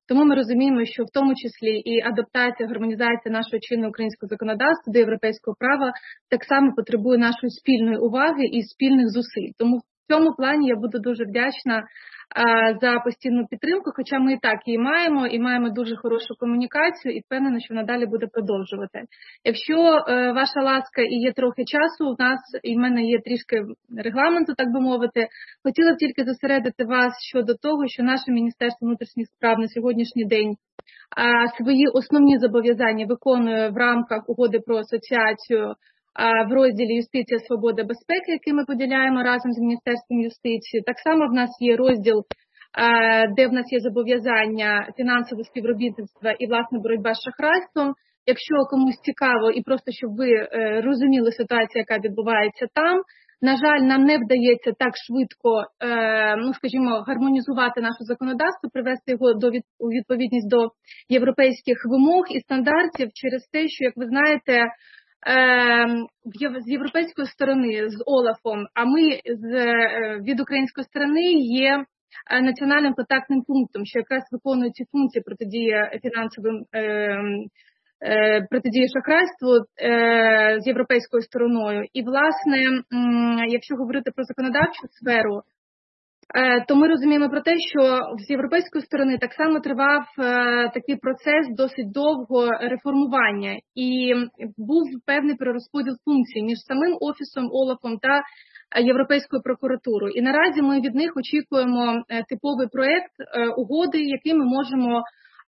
Тому ми розуміємо, що в тому числі і адаптація, гармонізація нашого чинного українського законодавства до європейського права так само потребує нашої спільної уваги і спільних зусиль. Тому в цьому плані я буду дуже вдячна за постійну підтримку, хоча ми і так її маємо, і маємо дуже хорошу комунікацію, і впевнена, що надалі буде продовжувати. Якщо ваша ласка і є трохи часу, у нас і в мене є трішки регламенту, так би мовити, хотіла б тільки зосередити вас щодо того, що наше Міністерство внутрішніх справ на сьогоднішній день свої основні зобов'язання виконує в рамках угоди про асоціацію в розділі «Юстиція, свобода, безпека», який ми поділяємо разом з Міністерством юстиції. Так само в нас є розділ, де в нас є зобов'язання фінансового співробітництва і, власне, боротьба з шахрайством. Якщо комусь цікаво і просто, щоб ви розуміли ситуацію, яка відбувається там, на жаль, нам не вдається так швидко, гармонізувати наше законодавство, привести його у відповідність до європейських вимог і стандартів через те, що, як ви знаєте, з європейської сторони, з ОЛАФом, а ми від української сторони є національним контактним пунктом, що якраз виконує ці функції протидії шахрайству з європейською стороною. І, власне, якщо говорити про законодавчу сферу, то ми розуміємо про те, що з європейської сторони так само тривав такий процес досить довго реформування і був певний перерозподіл функцій між самим Офісом, ОЛАФом та Європейською прокуратурою. І наразі ми від них очікуємо типовий проєкт угоди, який ми можемо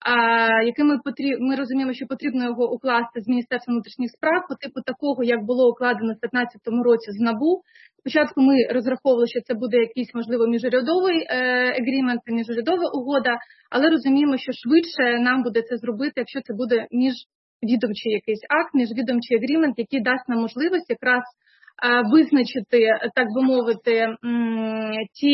ми розуміємо, що потрібно його укласти з Міністерством внутрішніх справ по типу такого, як було укладено в 2015 році з НАБУ. Спочатку ми розраховували, що це буде якийсь, можливо, міжурядовий агрімент, міжурядова угода, але розуміємо, що швидше нам буде це зробити, якщо це буде міжвідомчий якийсь акт, міжвідомчий агрімент, який дасть нам можливість якраз визначити, так би мовити, ті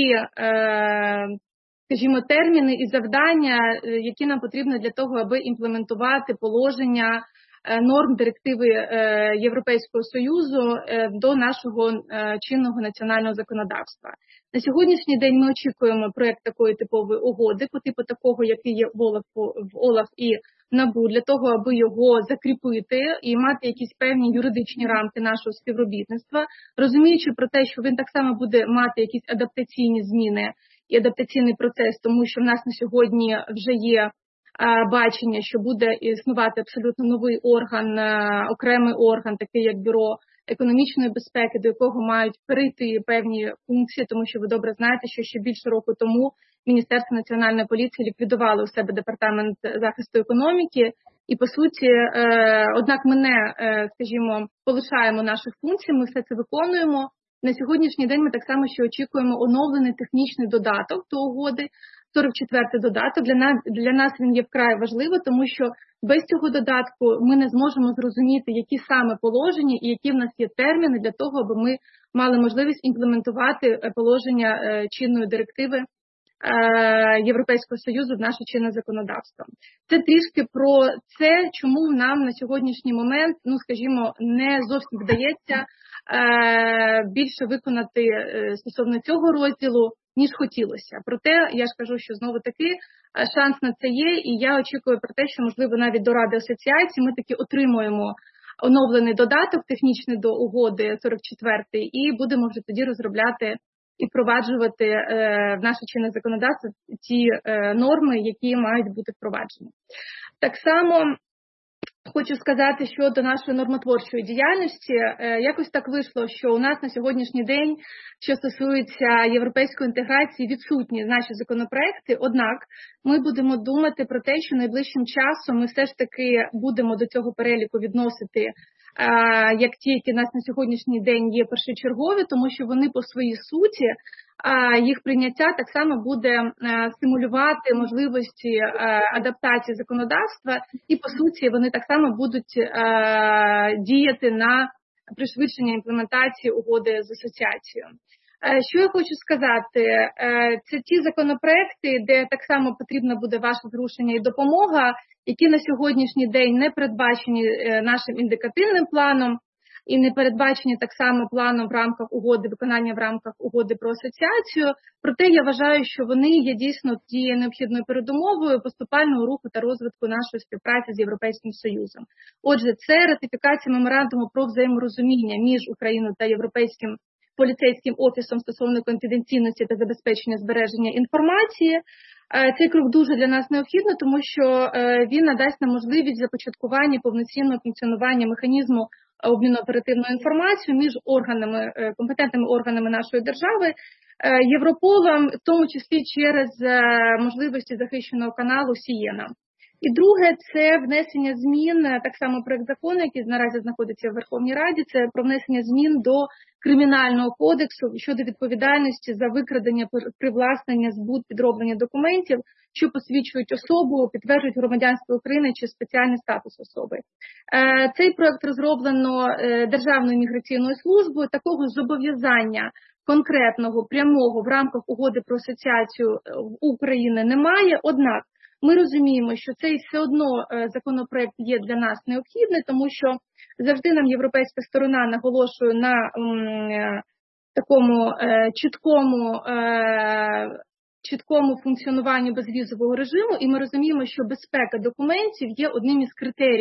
терміни і завдання, які нам потрібні для того, аби імплементувати положення норм директиви Європейського Союзу до нашого чинного національного законодавства. На сьогоднішній день ми очікуємо проєкт такої типової угоди, по типу такого, який є в ОЛАФ і НАБУ, для того, аби його закріпити і мати якісь певні юридичні рамки нашого співробітництва, розуміючи про те, що він так само буде мати якісь адаптаційні зміни і адаптаційний процес, тому що в нас на сьогодні вже є бачення, що буде існувати абсолютно новий орган, окремий орган, такий як Бюро економічної безпеки, до якого мають перейти певні функції, тому що ви добре знаєте, що ще більше року тому Міністерство національної поліції ліквідувало у себе департамент захисту економіки, і по суті, однак ми не, полишаємо наших функцій, ми все це виконуємо. На сьогоднішній день ми так само ще очікуємо оновлений технічний додаток до угоди, 44-й додаток. Для нас він є вкрай важливий, тому що без цього додатку ми не зможемо зрозуміти, які саме положення і які в нас є терміни для того, аби ми мали можливість імплементувати положення чинної директиви Європейського Союзу в наше чинне законодавство. Це трішки про це, чому нам на сьогоднішній момент, не зовсім вдається більше виконати стосовно цього розділу, ніж хотілося. Проте, я ж кажу, що знову таки шанс на це є, і я очікую про те, що, можливо, навіть до Ради асоціації ми таки отримуємо оновлений додаток технічний до угоди 44-й, і будемо вже тоді розробляти і впроваджувати в наше чинне законодавство ті норми, які мають бути впроваджені. Так само хочу сказати щодо нашої нормотворчої діяльності. Якось так вийшло, що у нас на сьогоднішній день, що стосується європейської інтеграції, відсутні наші законопроекти, однак ми будемо думати про те, що найближчим часом ми все ж таки будемо до цього переліку відносити як ті, які в нас на сьогоднішній день є першочергові, тому що вони по своїй суті, їх прийняття так само буде стимулювати можливості адаптації законодавства, і по суті вони так само будуть діяти на пришвидшення імплементації угоди з асоціацією. Що я хочу сказати, це ті законопроекти, де так само потрібна буде ваше зрушення і допомога, які на сьогоднішній день не передбачені нашим індикативним планом. і не передбачені так само планом в рамках угоди, виконання в рамках угоди про асоціацію. Проте я вважаю, що вони є дійсно тією необхідною передумовою поступального руху та розвитку нашої співпраці з Європейським Союзом. Отже, це ратифікація меморандуму про взаєморозуміння між Україною та Європейським поліцейським офісом стосовно конфіденційності та забезпечення збереження інформації. Цей крок дуже для нас необхідний, тому що він надасть нам можливість започаткування повноцінного функціонування механізму обміну оперативною інформацією між компетентними органами нашої держави, Європолом, в тому числі через можливості захищеного каналу Сієна. І друге, це внесення змін, так само проект закону, який наразі знаходиться в Верховній Раді, це про внесення змін до Кримінального кодексу щодо відповідальності за викрадення, привласнення, збут, підроблення документів, що посвідчують особу, підтверджують громадянство України чи спеціальний статус особи. Цей проект розроблено Державною міграційною службою, такого зобов'язання конкретного, прямого в рамках угоди про асоціацію України немає, однак ми розуміємо, що цей все одно законопроект є для нас необхідний, тому що завжди нам європейська сторона наголошує на такому чіткому функціонуванні безвізового режиму, і ми розуміємо, що безпека документів є одним із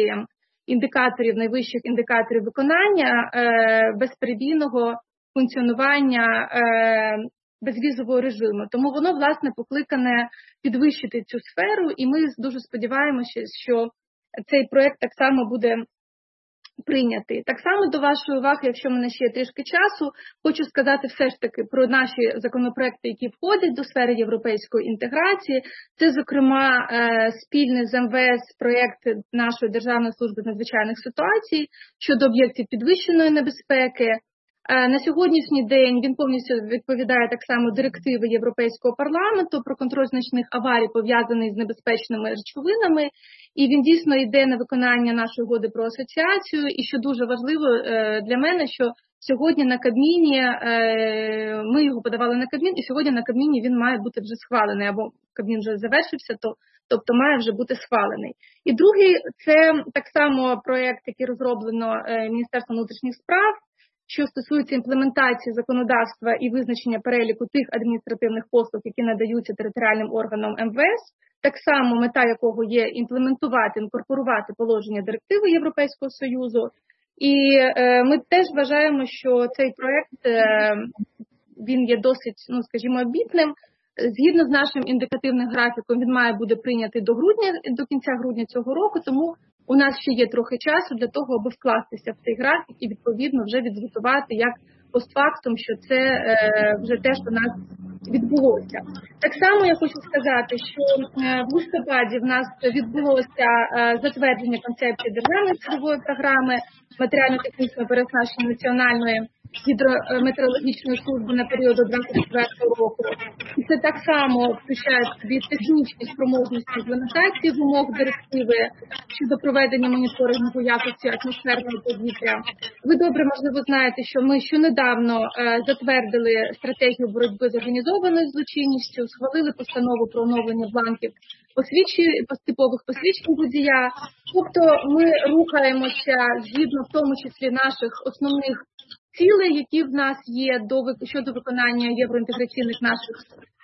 найвищих індикаторів виконання безперебійного функціонування безвізового режиму. Тому воно, власне, покликане підвищити цю сферу, і ми дуже сподіваємося, що цей проект так само буде прийнятий. Так само до вашої уваги, якщо в мене ще є трішки часу, хочу сказати все ж таки про наші законопроекти, які входять до сфери європейської інтеграції. Це, зокрема, спільний з МВС проєкт нашої Державної служби з надзвичайних ситуацій щодо об'єктів підвищеної небезпеки. На сьогоднішній день він повністю відповідає так само директиви Європейського парламенту про контроль значних аварій, пов'язаних з небезпечними речовинами, і він дійсно йде на виконання нашої угоди про асоціацію. І що дуже важливо для мене, що сьогодні на Кабміні, ми його подавали на Кабмін, і сьогодні на Кабміні він має бути вже схвалений, або Кабмін вже завершився, тобто має вже бути схвалений. І другий, це так само проєкт, який розроблено Міністерством внутрішніх справ, що стосується імплементації законодавства і визначення переліку тих адміністративних послуг, які надаються територіальним органам МВС, так само мета якого є інкорпорувати положення директиви Європейського Союзу. І ми теж вважаємо, що цей проект, він є досить, скажімо, амбітним. Згідно з нашим індикативним графіком, він має бути прийнятий до кінця грудня цього року, тому у нас ще є трохи часу для того, аби вкластися в цей графік і, відповідно, вже відзвітувати як постфактум, що це вже те, що в нас відбулося. Так само я хочу сказати, що в листопаді в нас відбулося затвердження концепції державної цільової програми матеріально-технічного переоснащення національної гідрометеорологічної служби на період до 2024 року. І це так само включає в собі технічні спроможності імплементації вимог директиви щодо проведення моніторингу якості атмосферного повітря. Ви добре, можливо, знаєте, що ми щонедавно затвердили стратегію боротьби з організованою злочинністю, схвалили постанову про оновлення бланків типових посвідчень водія. Тобто ми рухаємося згідно в тому числі наших основних цілей, які в нас є щодо виконання євроінтеграційних наших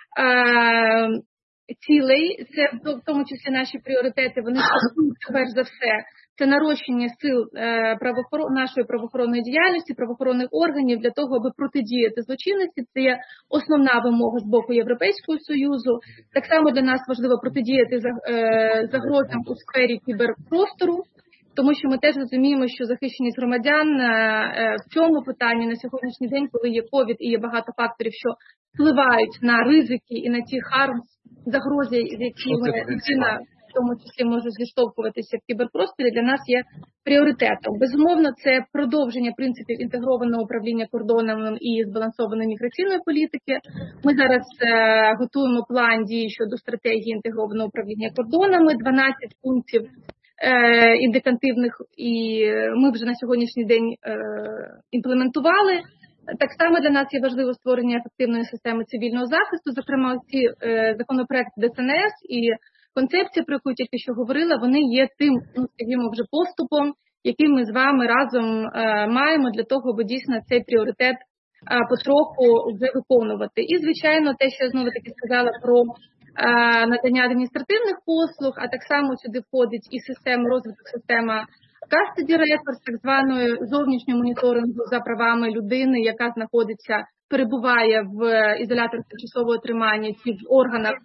цілей. Це в тому числі наші пріоритети, вони стосуються перш за все. Це нарощення сил нашої правоохоронної діяльності, правоохоронних органів для того, аби протидіяти злочинності. Це є основна вимога з боку Європейського Союзу. Так само для нас важливо протидіяти загрозам у сфері кіберпростору, тому що ми теж розуміємо, що захищеність громадян в цьому питанні на сьогоднішній день, коли є ковід і є багато факторів, що впливають на ризики і на ті загрози, з якими людина в тому числі може зіштовхуватися в кіберпросторі, для нас є пріоритетом. Безумовно, це продовження принципів інтегрованого управління кордонами і збалансованої міграційної політики. Ми зараз готуємо план дій щодо стратегії інтегрованого управління кордонами, 12 пунктів індикативних, і ми вже на сьогоднішній день імплементували. Так само для нас є важливо створення ефективної системи цивільного захисту, зокрема ці законопроекти ДСНС і концепція, про яку я тільки що говорила, вони є тим, скажімо, вже поступом який ми з вами разом маємо для того, аби дійсно цей пріоритет потроху вже виконувати. І, звичайно, те, що я знову-таки сказала про надання адміністративних послуг, а так само сюди входить і розвиток системи Custody Records, так званої зовнішнього моніторингу за правами людини, яка перебуває в ізоляторах тимчасового тримання чи в органах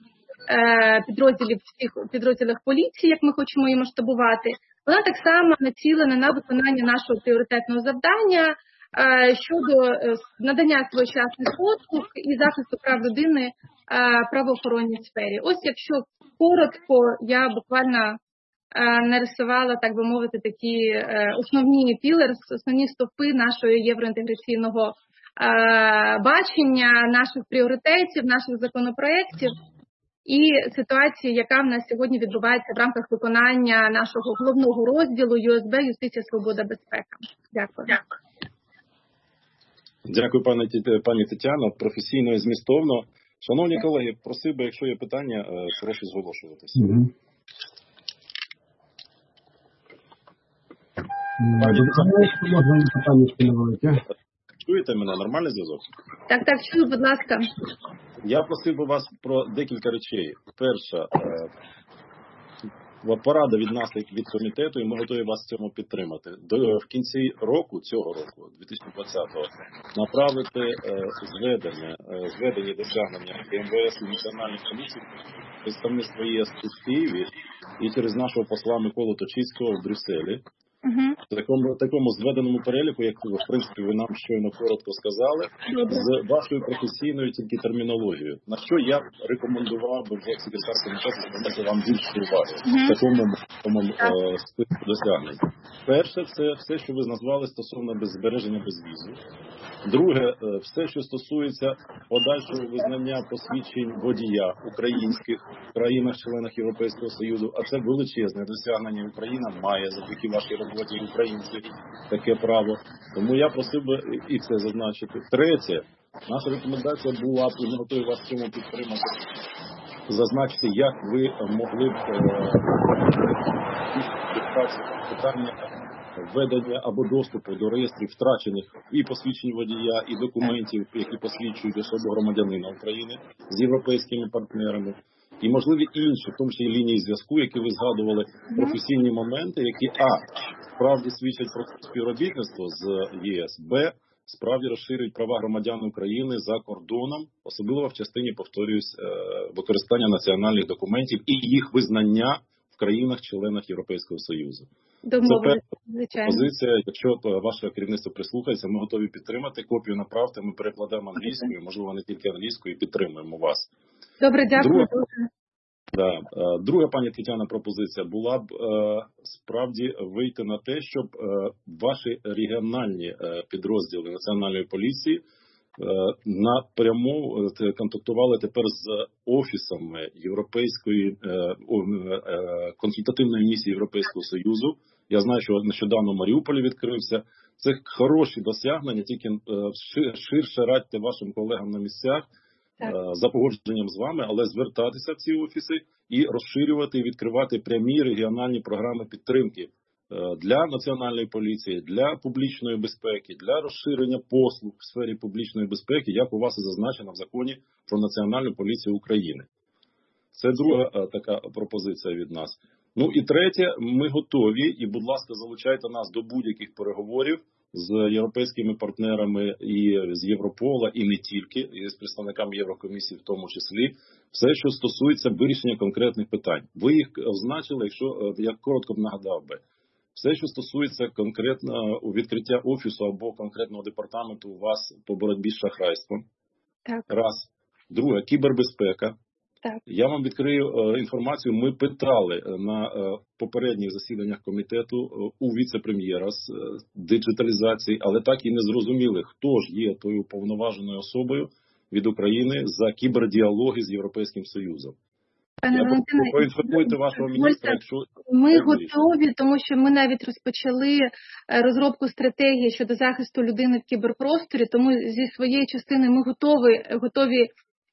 підрозділах поліції, як ми хочемо її масштабувати. Вона так само націлена на виконання нашого пріоритетного завдання щодо надання своєчасних послуг і захисту прав людини в правоохоронній сфері. Ось якщо коротко, я буквально нарисувала, так би мовити, такі основні основні стовпи нашого євроінтеграційного бачення, наших пріоритетів, наших законопроєктів і ситуації, яка в нас сьогодні відбувається в рамках виконання нашого головного розділу ЮСБ «Юстиція, свобода, безпека». Дякую. Дякую, пані Тетяно, професійно і змістовно. Шановні колеги, просив би, якщо є питання, прошу зголошуватися. Чуєте мене? Нормальний зв'язок? Так, чую, будь ласка. Я просив би вас про декілька речей. Перша, порада від нас, як від комітету, і ми готові вас в цьому підтримати. В кінці цього року, 2020-го, направити зведені досягнення МВС і Національної поліції, представництво ЄС у Києві і через нашого посла Миколу Точицького в Брюсселі. В такому зведеному переліку, як в принципі ви нам щойно коротко сказали, з вашою професійною тільки термінологією. На що я рекомендував би вже як секретар комітету звернути вам більше уваги в такому списку досягнень. Перше, це все, що ви назвали стосовно збереження безвізу. Друге, все, що стосується подальшого визнання посвідчень водія українських в країнах-членах Європейського Союзу, а це величезне досягнення. Україна має завдяки вашій роботі українців таке право. Тому я просив би і це зазначити. Третє, наша рекомендація була, і ми готові вас в цьому підтримати, зазначити, як ви могли б питання введення або доступу до реєстрів втрачених і посвідчень водія, і документів, які посвідчують особу громадянина України з європейськими партнерами, і можливі інші, в тому числі лінії зв'язку, які ви згадували, професійні моменти, які справді свідчать про співробітництво з ЄС, справді розширюють права громадян України за кордоном, особливо в частині, повторююсь, використання національних документів і їх визнання в країнах-членах Європейського Союзу. Це перша позиція. Якщо ваше керівництво прислухається, ми готові підтримати. Копію направте, ми перекладемо англійською, можливо, не тільки англійською, і підтримуємо вас. Добре, дякую. Друга, пані Тетяна, пропозиція була б справді вийти на те, щоб ваші регіональні підрозділи Національної поліції напряму контактували тепер з офісами Європейської консультативної місії Європейського Союзу. Я знаю, що нещодавно в Маріуполі відкрився. Це хороші досягнення, тільки ширше радьте вашим колегам на місцях за погодженням з вами, але звертатися в ці офіси і розширювати і відкривати прямі регіональні програми підтримки для національної поліції, для публічної безпеки, для розширення послуг в сфері публічної безпеки, як у вас і зазначено в законі про Національну поліцію України. Це друга така пропозиція від нас. Ну і третє, ми готові, і, будь ласка, залучайте нас до будь-яких переговорів з європейськими партнерами і з Європола, і не тільки, і з представниками Єврокомісії в тому числі, все, що стосується вирішення конкретних питань. Ви їх означили, якщо я коротко б нагадав би. Все, що стосується конкретно відкриття офісу або конкретного департаменту у вас по боротьбі з шахрайством. Раз. Друге, кібербезпека. Я вам відкрию інформацію. Ми питали на попередніх засіданнях комітету у віце-прем'єра з диджиталізації, але так і не зрозуміли, хто ж є тою повноваженою особою від України за кібердіалоги з Європейським Союзом. Пане Валентине, проінформуйте вашого міністра, якщо... Ми готові, тому що ми навіть розпочали розробку стратегії щодо захисту людини в кіберпросторі, тому зі своєї частини ми готові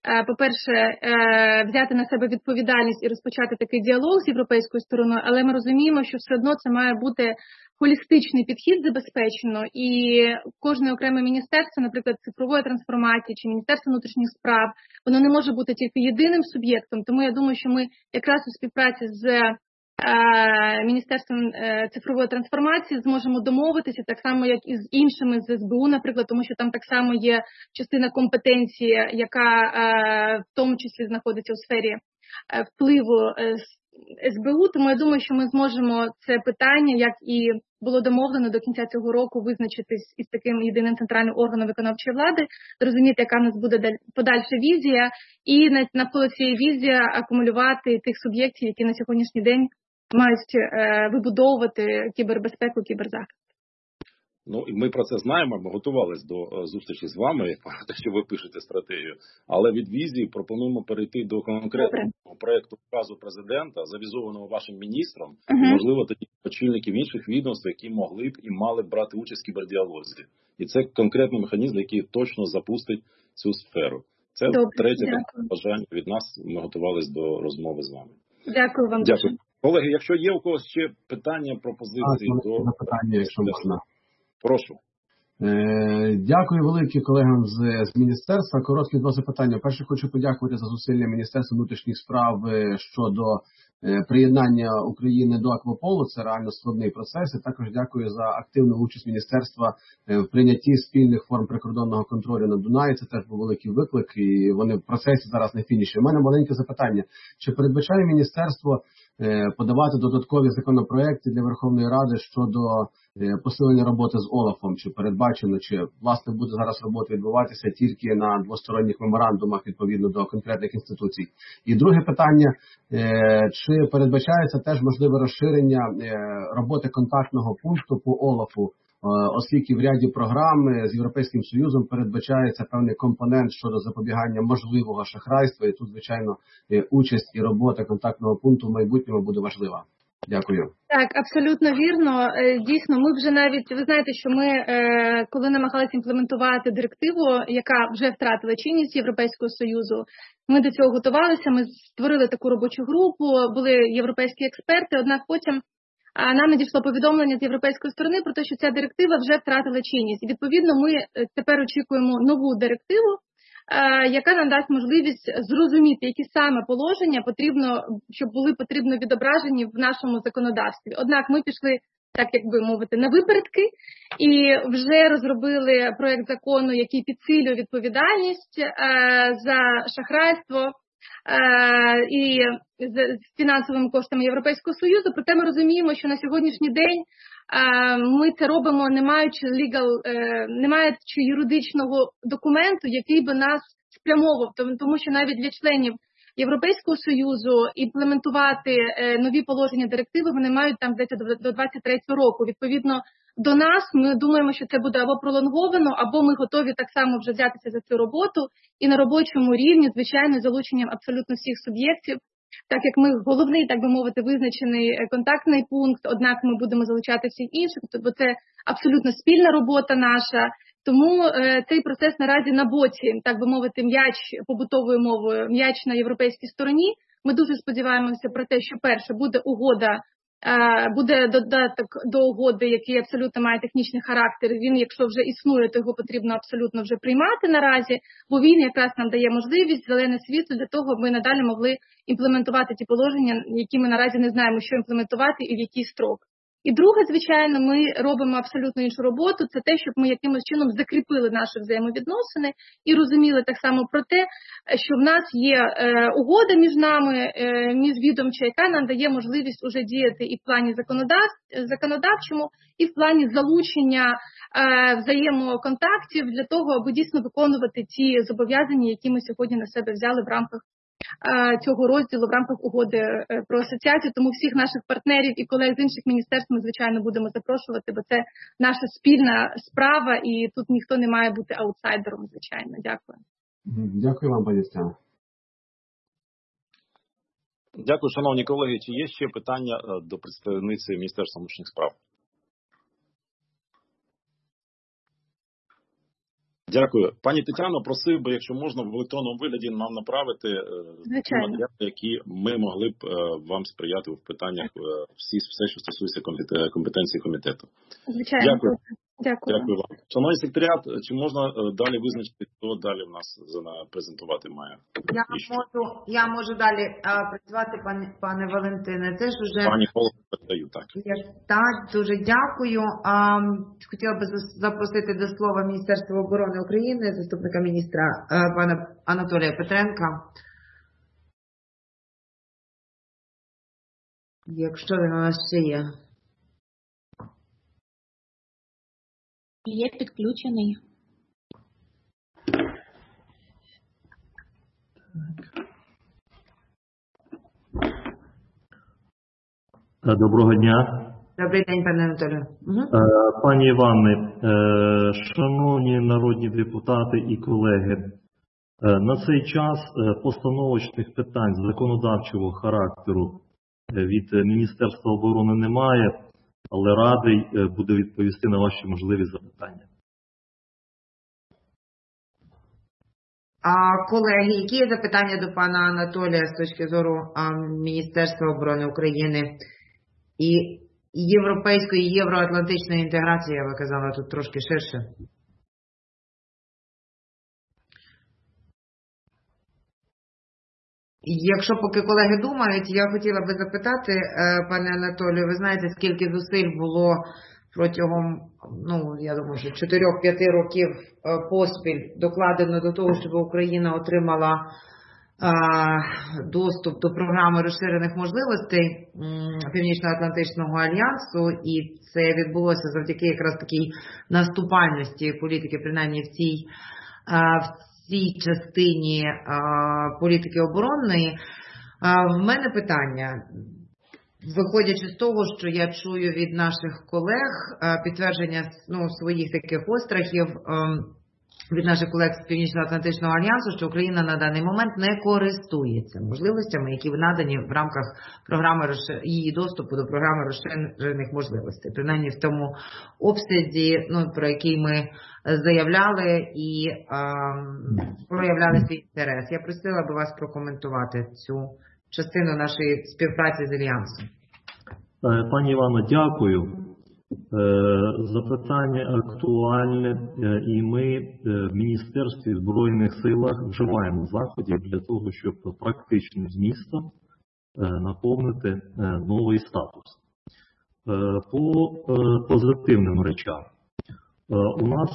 по-перше, взяти на себе відповідальність і розпочати такий діалог з європейською стороною, але ми розуміємо, що все одно це має бути холістичний підхід забезпечено, і кожне окреме міністерство, наприклад, цифрової трансформації чи Міністерство внутрішніх справ, воно не може бути тільки єдиним суб'єктом, тому я думаю, що ми якраз у співпраці з Міністерством цифрової трансформації зможемо домовитися, так само, як і з іншими, з СБУ, наприклад, тому що там так само є частина компетенції, яка в тому числі знаходиться у сфері впливу СБУ, тому я думаю, що ми зможемо це питання, як і було домовлено до кінця цього року, визначитись із таким єдиним центральним органом виконавчої влади, зрозуміти, яка в нас буде подальша візія, і навколо цієї візії акумулювати тих суб'єктів, які на сьогоднішній день мають вибудовувати кібербезпеку, кіберзахист. Ну, і ми про це знаємо, ми готувалися до зустрічі з вами, те, що ви пишете стратегію, але від візії пропонуємо перейти до конкретного проєкту указу президента, завізованого вашим міністром, і, можливо, тоді очільників інших відомств, які могли б і мали б брати участь в кібердіалозі. І це конкретний механізм, який точно запустить цю сферу. Це третє бажання від нас, ми готувалися до розмови з вами. Дякую вам. Дякую. Колеги, якщо є у когось ще питання, пропозиції до... Запитання, якщо можна. Прошу. Дякую велике колегам з міністерства. Короткі два запитання. Перше, хочу подякувати за зусилля Міністерства внутрішніх справ щодо приєднання України до Акваполу. Це реально складний процес. І також дякую за активну участь міністерства в прийнятті спільних форм прикордонного контролю на Дунаї. Це теж був великий виклик, і вони в процесі зараз на фініші. У мене маленьке запитання. Чи передбачає міністерство подавати додаткові законопроекти для Верховної Ради щодо посилення роботи з ОЛАФом? Чи передбачено, чи власне буде зараз робота відбуватися тільки на двосторонніх меморандумах відповідно до конкретних інституцій? І друге питання, чи передбачається теж можливе розширення роботи контактного пункту по ОЛАФу, оскільки в ряді програм з Європейським Союзом передбачається певний компонент щодо запобігання можливого шахрайства, і тут, звичайно, участь і робота контактного пункту в майбутньому буде важлива. Дякую. Так, абсолютно вірно. Дійсно, ми вже навіть, ви знаєте, що ми, коли намагалися імплементувати директиву, яка вже втратила чинність Європейського Союзу, ми до цього готувалися, ми створили таку робочу групу, були європейські експерти, однак потім нам надійшло повідомлення з європейської сторони про те, що ця директива вже втратила чинність. І, відповідно, ми тепер очікуємо нову директиву, яка нам дасть можливість зрозуміти, які саме положення потрібно, щоб були потрібно відображені в нашому законодавстві. Однак ми пішли, так як би мовити, на випередки і вже розробили проект закону, який підсилює відповідальність за шахрайство і з фінансовими коштами Європейського Союзу. Проте ми розуміємо, що на сьогоднішній день ми це робимо, не маючи юридичного документу, який би нас спрямовував, тому що навіть для членів Європейського Союзу імплементувати нові положення директиви вони мають там десь до 23-го року. Відповідно до нас, ми думаємо, що це буде або пролонговано, або ми готові так само вже взятися за цю роботу і на робочому рівні, звичайно, залученням абсолютно всіх суб'єктів, так як ми головний, так би мовити, визначений контактний пункт, однак ми будемо залучати всіх інших, бо це абсолютно спільна робота наша. Тому цей процес наразі на боці, так би мовити, м'яч побутовою мовою, м'яч на європейській стороні. Ми дуже сподіваємося про те, що перше буде угода, буде додаток до угоди, який абсолютно має технічний характер. Він, якщо вже існує, то його потрібно абсолютно вже приймати наразі, бо він якраз нам дає можливість, зелене світло для того, аби ми надалі могли імплементувати ті положення, які ми наразі не знаємо, що імплементувати і в який строк. І друге, звичайно, ми робимо абсолютно іншу роботу, це те, щоб ми якимось чином закріпили наші взаємовідносини і розуміли так само про те, що в нас є угода між нами, міжвідомча, яка нам дає можливість уже діяти і в плані законодавчому, і в плані залучення взаємоконтактів для того, аби дійсно виконувати ті зобов'язання, які ми сьогодні на себе взяли в рамках цього розділу в рамках угоди про асоціацію. Тому всіх наших партнерів і колег з інших міністерств ми, звичайно, будемо запрошувати, бо це наша спільна справа і тут ніхто не має бути аутсайдером, звичайно. Дякую. Дякую вам, пані Тетяно. Дякую, шановні колеги. Чи є ще питання до представниці Міністерства внутрішніх справ? Дякую. Пані Тетяно, просив би, якщо можна, в електронному вигляді нам направити ті матеріали, які ми могли б вам сприяти в питаннях все, що стосується компетенції комітету. Звичайно. Дякую. Дякую вам. Шановний секретаріат, чи можна далі визначити, хто далі в нас презентувати має? Я можу далі працювати, пане Валентине. Це ж уже... Пані Голову передаю, так. Так, дуже дякую. Хотіла би запросити до слова Міністерства оборони України, заступника міністра пана Анатолія Петренка. Якщо він у нас ще є. Є підключений. Доброго дня. Добрий день, пане Анатолію. Пані Іване, шановні народні депутати і колеги, на цей час постановочних питань законодавчого характеру від Міністерства оборони немає, але радий буде відповісти на ваші можливі запитання. Колеги, які є запитання до пана Анатолія з точки зору Міністерства оборони України і європейської, і євроатлантичної інтеграції, я би казала, тут трошки ширше? Якщо поки колеги думають, я хотіла би запитати, пане Анатолію, ви знаєте, скільки зусиль було протягом, я думаю, що 4-5 років поспіль докладено до того, щоб Україна отримала доступ до програми розширених можливостей Північно-Атлантичного альянсу, і це відбулося завдяки якраз такій наступальності політики, принаймні в цій частині політики оборонної. В мене питання, виходячи з того, що я чую від наших колег, підтвердження своїх таких острахів від наших колег з Північно-Атлантичного альянсу, що Україна на даний момент не користується можливостями, які надані в рамках програми її доступу до програми розширених можливостей, принаймні в тому обсязі, про який ми заявляли і проявляли свій інтерес. Я просила би вас прокоментувати цю частину нашої співпраці з Альянсом. Пані Івано, дякую. Запитання актуальне, і ми в Міністерстві Збройних силах вживаємо заходів для того, щоб практичним змістом наповнити новий статус. По позитивним речам. У нас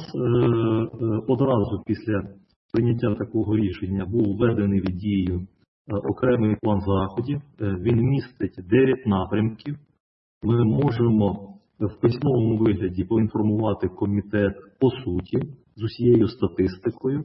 одразу після прийняття такого рішення був введений в дію окремий план заходів. Він містить 9 напрямків. Ми можемо в письмовому вигляді поінформувати комітет по суті з усією статистикою.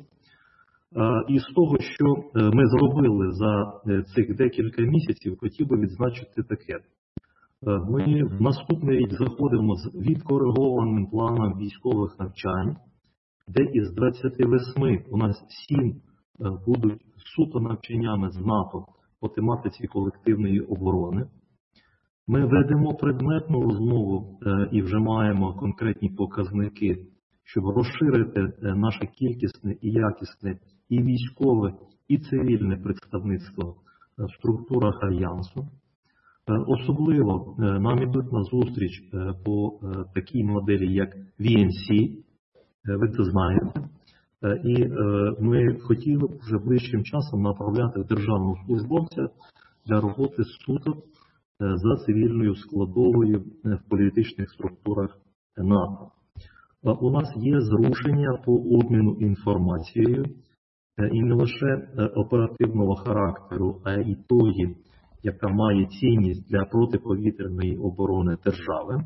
І з того, що ми зробили за цих декілька місяців, хотів би відзначити таке. Ми в наступний рік заходимо з відкоригованим планом військових навчань, де із 28 у нас 7 будуть суто навчаннями з НАТО по тематиці колективної оборони. Ми ведемо предметну розмову і вже маємо конкретні показники, щоб розширити наше кількісне і якісне і військове, і цивільне представництво в структурах Альянсу. Особливо нам ідуть на зустріч по такій моделі, як VNC, ви це знаєте. І ми хотіли б вже ближчим часом направляти державного службовця для роботи суто за цивільною складовою в політичних структурах НАТО. У нас є зрушення по обміну інформацією, і не лише оперативного характеру, а й тої, яка має цінність для протиповітряної оборони держави.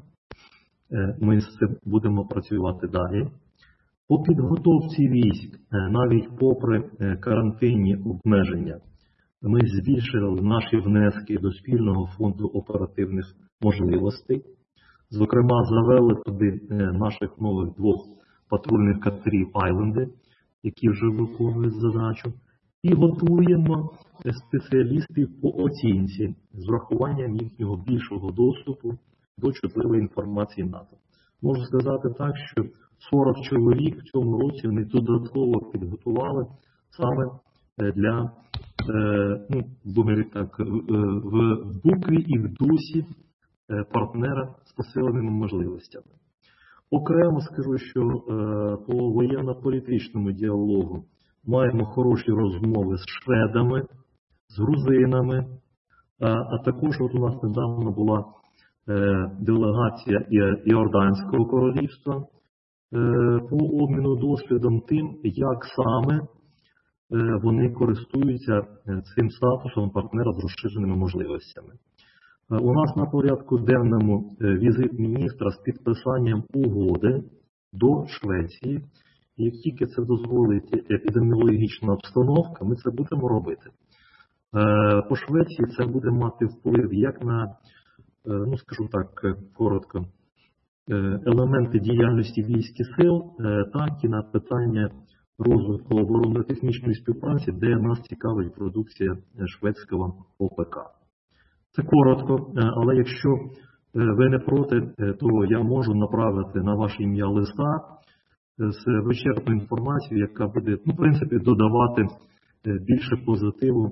Ми з цим будемо працювати далі. По підготовці військ, навіть попри карантинні обмеження, ми збільшили наші внески до спільного фонду оперативних можливостей. Зокрема, завели туди наших нових 2 патрульних катерів «Айленди», які вже виконують задачу. І готуємо спеціалістів по оцінці з врахуванням їхнього більшого доступу до чутливої інформації НАТО. Можу сказати так, що 40 чоловік в цьому році вони додатково підготували саме для, думаю так, в букві і в дусі партнера з посиленими можливостями. Окремо скажу, що по воєнно-політичному діалогу маємо хороші розмови з шведами, з грузинами, а також от у нас недавно була делегація Йорданського королівства по обміну досвідом тим, як саме вони користуються цим статусом партнера з розширеними можливостями. У нас на порядку денному візит міністра з підписанням угоди до Швеції. І як тільки це дозволить епідеміологічна обстановка, ми це будемо робити. По Швеції це буде мати вплив як на, скажу так, коротко, елементи діяльності військ і сил, так і на питання розвитку оборонно-технічної співпраці, де нас цікавить продукція шведського ОПК. Це коротко, але якщо ви не проти, то я можу направити на ваше ім'я листа з вичерпною інформацією, яка буде, в принципі, додавати більше позитиву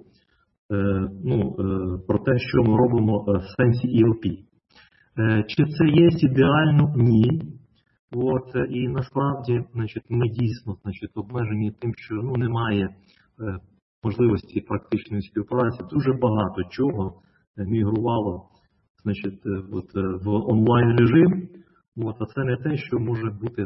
про те, що ми робимо в сенсі ELP. Чи це є ідеально? Ні. І насправді, ми дійсно обмежені тим, що немає можливості практичної співпраці. Дуже багато чого мігрувало в онлайн режим, а це не те, що може бути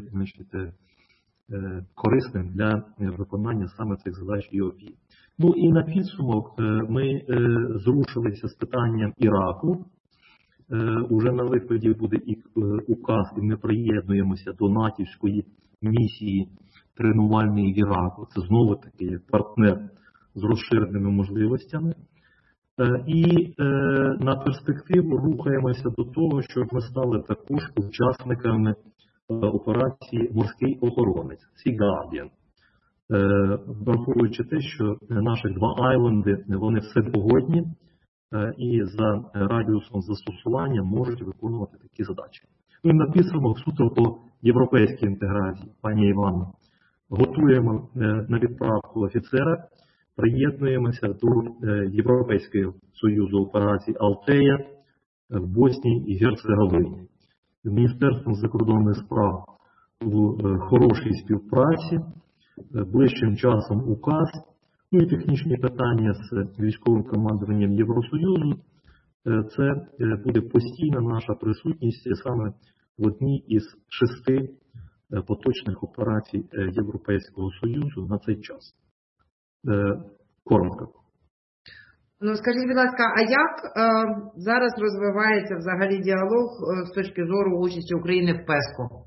корисним для виконання саме цих задач EOP. І на підсумок ми зрушилися з питанням Іраку. Уже на виході буде указ, і ми приєднуємося до натівської місії тренувальної в Іраку. Це знову таки партнер з розширеними можливостями. І на перспективу рухаємося до того, щоб ми стали також учасниками операції «Морський охоронець» Sea Guardian. Враховуючи те, що наші два айленди, вони всепогодні і за радіусом застосування можуть виконувати такі задачі. І на підсумок суто по європейській інтеграції, пані Івано, готуємо на відправку офіцера, приєднуємося до Європейського Союзу операцій «Алтея» в Боснії і Герцеговині. З Міністерством закордонних справ в хорошій співпраці, ближчим часом указ, і технічні питання з військовим командуванням Євросоюзу. Це буде постійна наша присутність саме в одній із 6 поточних операцій Європейського Союзу на цей час. Коротко. Скажіть, будь ласка, а як зараз розвивається взагалі діалог з точки зору участі України в ПЕСКО?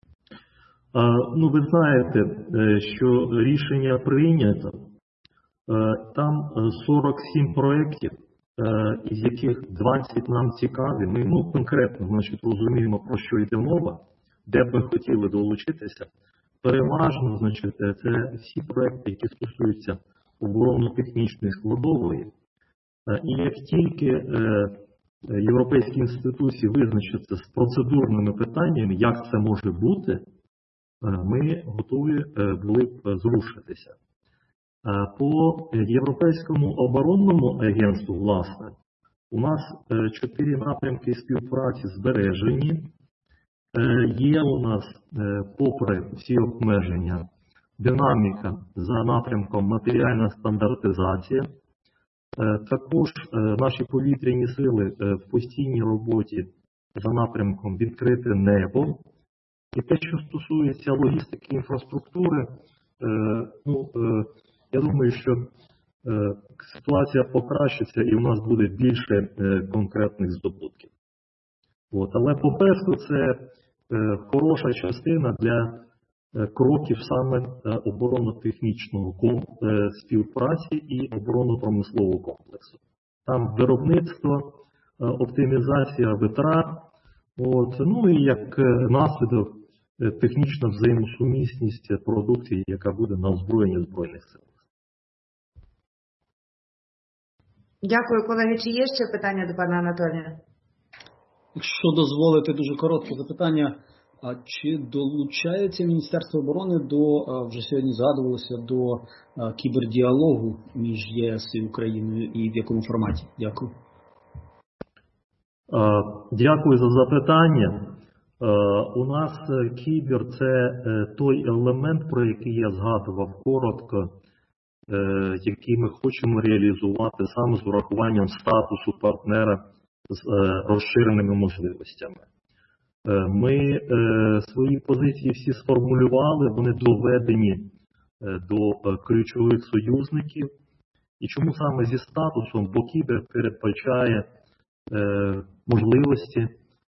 Ви знаєте, що рішення прийнято. Там 47 проєктів, із яких 20 нам цікаві. Ми конкретно розуміємо, про що йде мова, де б ми хотіли долучитися. Переважно, це всі проєкти, які стосуються оборонно-технічної складової. І як тільки європейські інституції визначаться з процедурними питаннями, як це може бути, ми готові були б зрушитися. По Європейському оборонному агентству, власне, у нас 4 напрямки співпраці збережені. Є у нас, попри всі обмеження, динаміка за напрямком матеріальна стандартизація. Також наші повітряні сили в постійній роботі за напрямком відкрите небо. І те, що стосується логістики інфраструктури, я думаю, що ситуація покращиться і у нас буде більше конкретних здобутків. Але по ПЕСКО це хороша частина для кроків саме оборонно-технічного співпраці і оборонно-промислового комплексу. Там виробництво, оптимізація витрат, і як наслідок технічна взаємосумісність продукції, яка буде на озброєнні Збройних сил. Дякую, колеги. Чи є ще питання до пана Анатолія? Якщо дозволите, дуже коротке запитання. А чи долучається Міністерство оборони до, вже сьогодні згадувалося, до кібердіалогу між ЄС і Україною, і в якому форматі? Дякую. Дякую за запитання. У нас кібер – це той елемент, про який я згадував коротко, який ми хочемо реалізувати саме з урахуванням статусу партнера з розширеними можливостями. Ми свої позиції всі сформулювали, вони доведені до ключових союзників. І чому саме зі статусом? Бо кібер передбачає можливості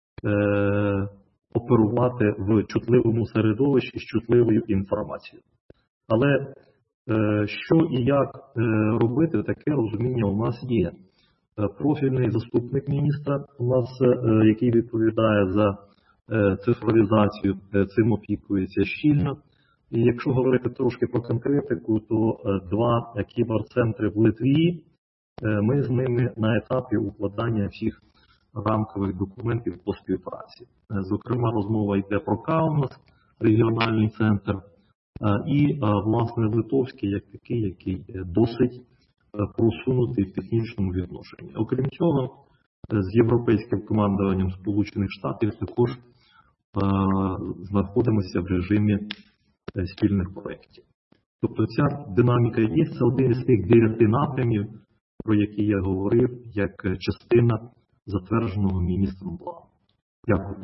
оперувати в чутливому середовищі з чутливою інформацією. Але що і як робити, таке розуміння у нас є. Профільний заступник міністра у нас, який відповідає за цифровізацію, цим опікується щільно. І якщо говорити трошки про конкретику, то 2 кіберцентри в Литві, ми з ними на етапі укладання всіх рамкових документів по співпраці. Зокрема, розмова йде про Каунас, регіональний центр, і, власне, Литовський, як такий, який досить просунутий в технічному відношенні. Окрім цього, з європейським командуванням Сполучених Штатів також знаходимося в режимі спільних проєктів. Тобто ця динаміка є, це один із тих 9 напрямів, про які я говорив, як частина затвердженого міністром плану. Дякую.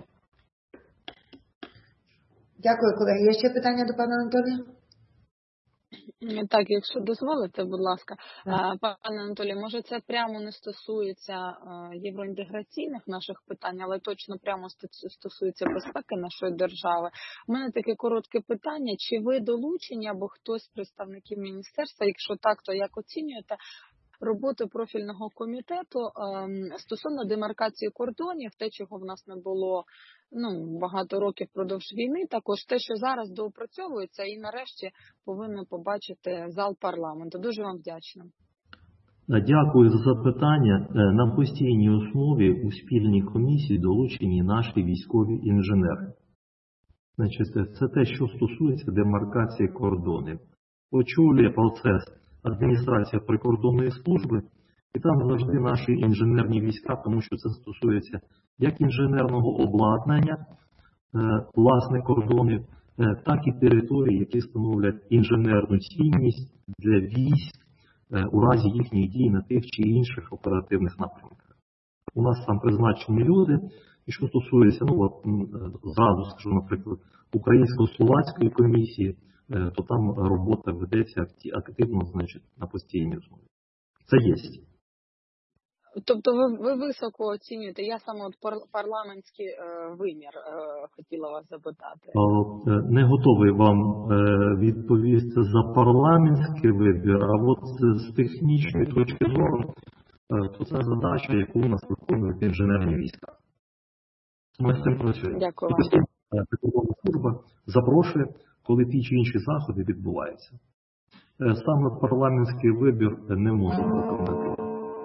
Дякую, колеги. Є ще питання до пана Анатолія? Так, якщо дозволите, будь ласка. Пане Анатолій, може це прямо не стосується євроінтеграційних наших питань, але точно прямо стосується безпеки нашої держави. У мене таке коротке питання. Чи ви долучені або хтось з представників міністерства, якщо так, то як оцінюєте роботу профільного комітету стосовно демаркації кордонів, те, чого в нас не було багато років впродовж війни, також те, що зараз доопрацьовується і нарешті повинен побачити зал парламенту. Дуже вам вдячна. Дякую за запитання. На постійній основі у спільній комісії долучені наші військові інженери. Значить, це те, що стосується демаркації кордонів. Очолює процес адміністрація прикордонної служби, і там завжди наші інженерні війська, тому що це стосується як інженерного обладнання, власне кордонів, так і територій, які становлять інженерну цінність для військ у разі їхніх дій на тих чи інших оперативних напрямках. У нас там призначені люди, і що стосується, зразу скажу, наприклад, українсько-словацької комісії, то там робота ведеться активно, значить, на постійній основі. Це є. Тобто ви високо оцінюєте, я саме парламентський вимір хотіла вас запитати. Не готовий вам відповісти за парламентський вибір, а от з технічної точки зору, то це задача, яку у нас виконують інженерні війська. Ми з цим працюємо. Дякую вам. Прикордонна служба запрошує, коли ті чи інші заходи відбуваються. Саме парламентський вибір не можу прокоментувати.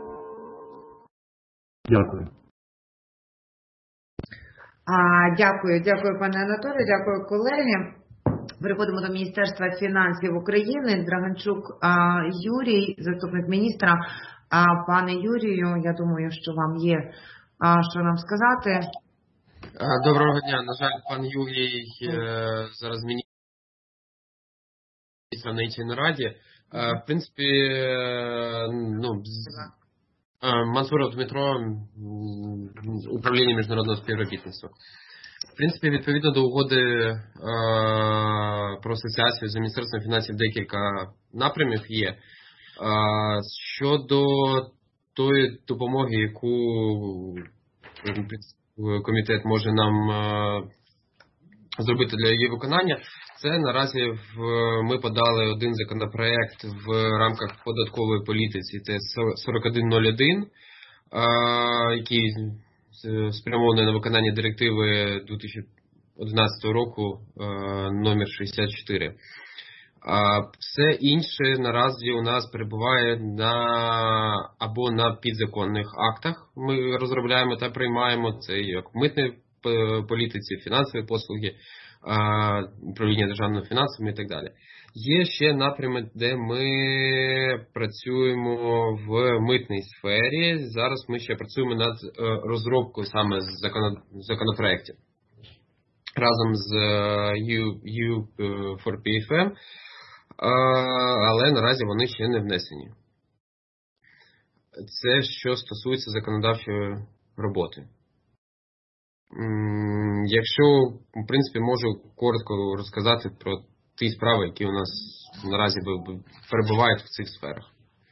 Дякую. Дякую, пане Анатолію, дякую, колеги. Переходимо до Міністерства фінансів України. Драганчук Юрій, заступник міністра. Пане Юрію, я думаю, що вам є що нам сказати. Доброго дня. На жаль, пан Юрій зараз міністр на іншій нараді. В принципі, Мансуров Дмитро, управління міжнародного співробітництва. В принципі, відповідно до угоди про асоціацію з Міністерством фінансів декілька напрямів є. Щодо тої допомоги, яку комітет може нам зробити для її виконання, це наразі ми подали один законопроект в рамках податкової політики, це 4101, який спрямований на виконання директиви 2011 року номер 64. Все інше наразі у нас перебуває або на підзаконних актах. Ми розробляємо та приймаємо це як митний політиці, фінансові послуги, управління державними фінансами і так далі. Є ще напрями, де ми працюємо в митній сфері. Зараз ми ще працюємо над розробкою саме законопроєктів разом з EU4PFM, але наразі вони ще не внесені. Це що стосується законодавчої роботи. Якщо, в принципі, можу коротко розказати про ті справи, які у нас наразі перебувають в цих сферах.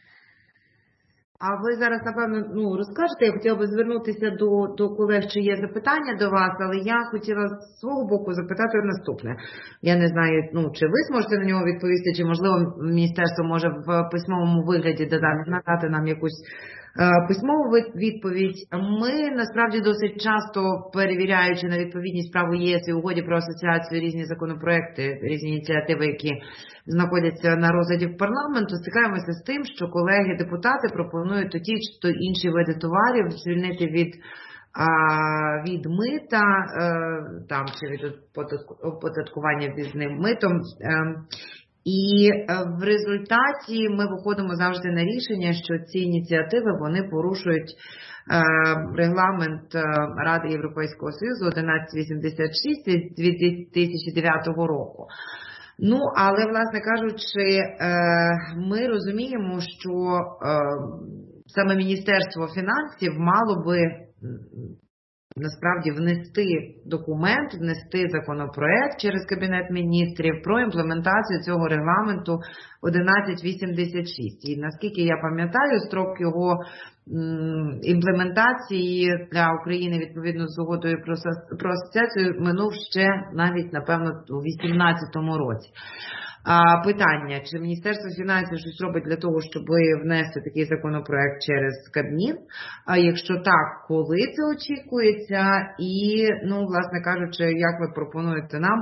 А ви зараз, напевно, розкажете, я хотіла би звернутися до колег, чи є запитання до вас, але я хотіла з свого боку запитати наступне. Я не знаю, чи ви зможете на нього відповісти, чи, можливо, міністерство може в письмовому вигляді надати нам якусь письмову відповідь. Ми, насправді, досить часто, перевіряючи на відповідність праву ЄС і угоді про асоціацію різні законопроекти, різні ініціативи, які знаходяться на розгляді в парламенту, стикаємося з тим, що колеги-депутати пропонують ті чи інші види товарів звільнити від мита, чи від оподаткування ввізним митом. І в результаті ми виходимо завжди на рішення, що ці ініціативи, вони порушують регламент Ради Європейського Союзу 1186 від 2009 року. Але, власне кажучи, ми розуміємо, що саме Міністерство фінансів мало би насправді внести документ, внести законопроект через Кабінет міністрів про імплементацію цього регламенту 1186. І наскільки я пам'ятаю, строк його імплементації для України відповідно з угодою про асоціацію минув ще навіть, напевно, у 2018 році. Питання, чи Міністерство фінансів щось робить для того, щоб внести такий законопроект через Кабмін? А якщо так, коли це очікується? І, власне кажучи, як ви пропонуєте нам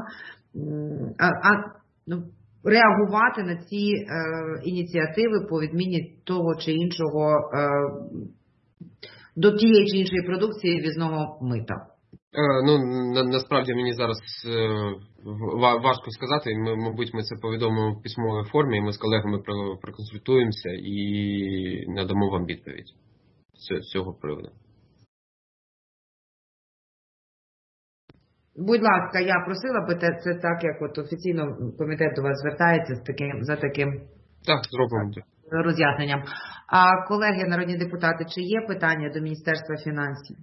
реагувати на ці ініціативи по відміні того чи іншого, до тієї чи іншої продукції ввізного мита? Насправді мені зараз важко сказати. Мабуть, ми це повідомимо в письмовій формі, і ми з колегами проконсультуємося і надамо вам відповідь з цього приводу. Будь ласка, я просила би це так, як офіційно комітет до вас звертається за таким роз'ясненням. А колеги, народні депутати, чи є питання до Міністерства фінансів?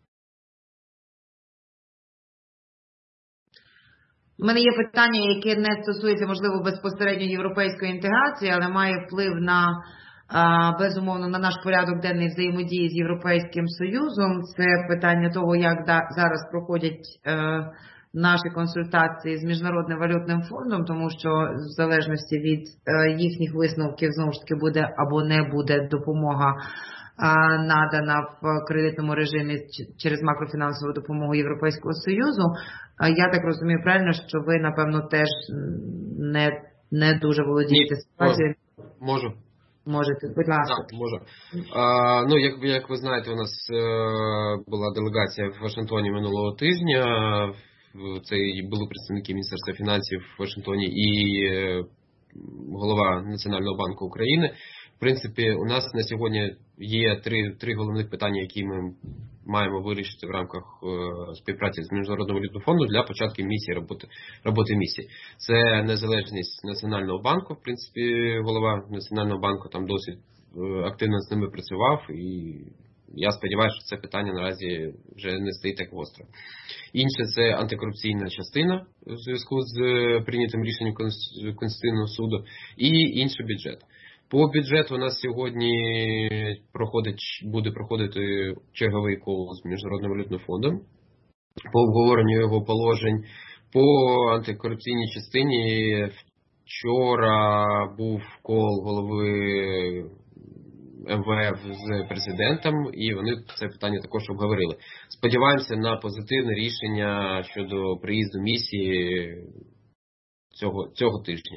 У мене є питання, яке не стосується, можливо, безпосередньо європейської інтеграції, але має вплив безумовно, на наш порядок денний взаємодії з Європейським Союзом. Це питання того, як зараз проходять наші консультації з Міжнародним валютним фондом, тому що в залежності від їхніх висновків, знову ж таки, буде або не буде допомога надана в кредитному режимі через макрофінансову допомогу Європейського Союзу. Я так розумію правильно, що ви, напевно, теж не дуже володієте ситуацією? Можу. Можете, будь ласка. Так, можу. Як ви знаєте, у нас була делегація в Вашингтоні минулого тижня. Це були представники Міністерства фінансів в Вашингтоні і голова Національного банку України. В принципі, у нас на сьогодні є три головних питання, які ми маємо вирішити в рамках співпраці з Міжнародним валютним фондом для початку роботи місії. Це незалежність Національного банку. В принципі, голова Національного банку там досить активно з ними працював, і я сподіваюся, що це питання наразі вже не стоїть так гостро. Інше – це антикорупційна частина у зв'язку з прийнятим рішенням Конституційного суду, і інший бюджет. По бюджету у нас сьогодні буде проходити черговий кол з Міжнародним валютним фондом по обговоренню його положень. По антикорупційній частині вчора був кол голови МВФ з президентом, і вони це питання також обговорили. Сподіваємося на позитивне рішення щодо приїзду місії цього тижня.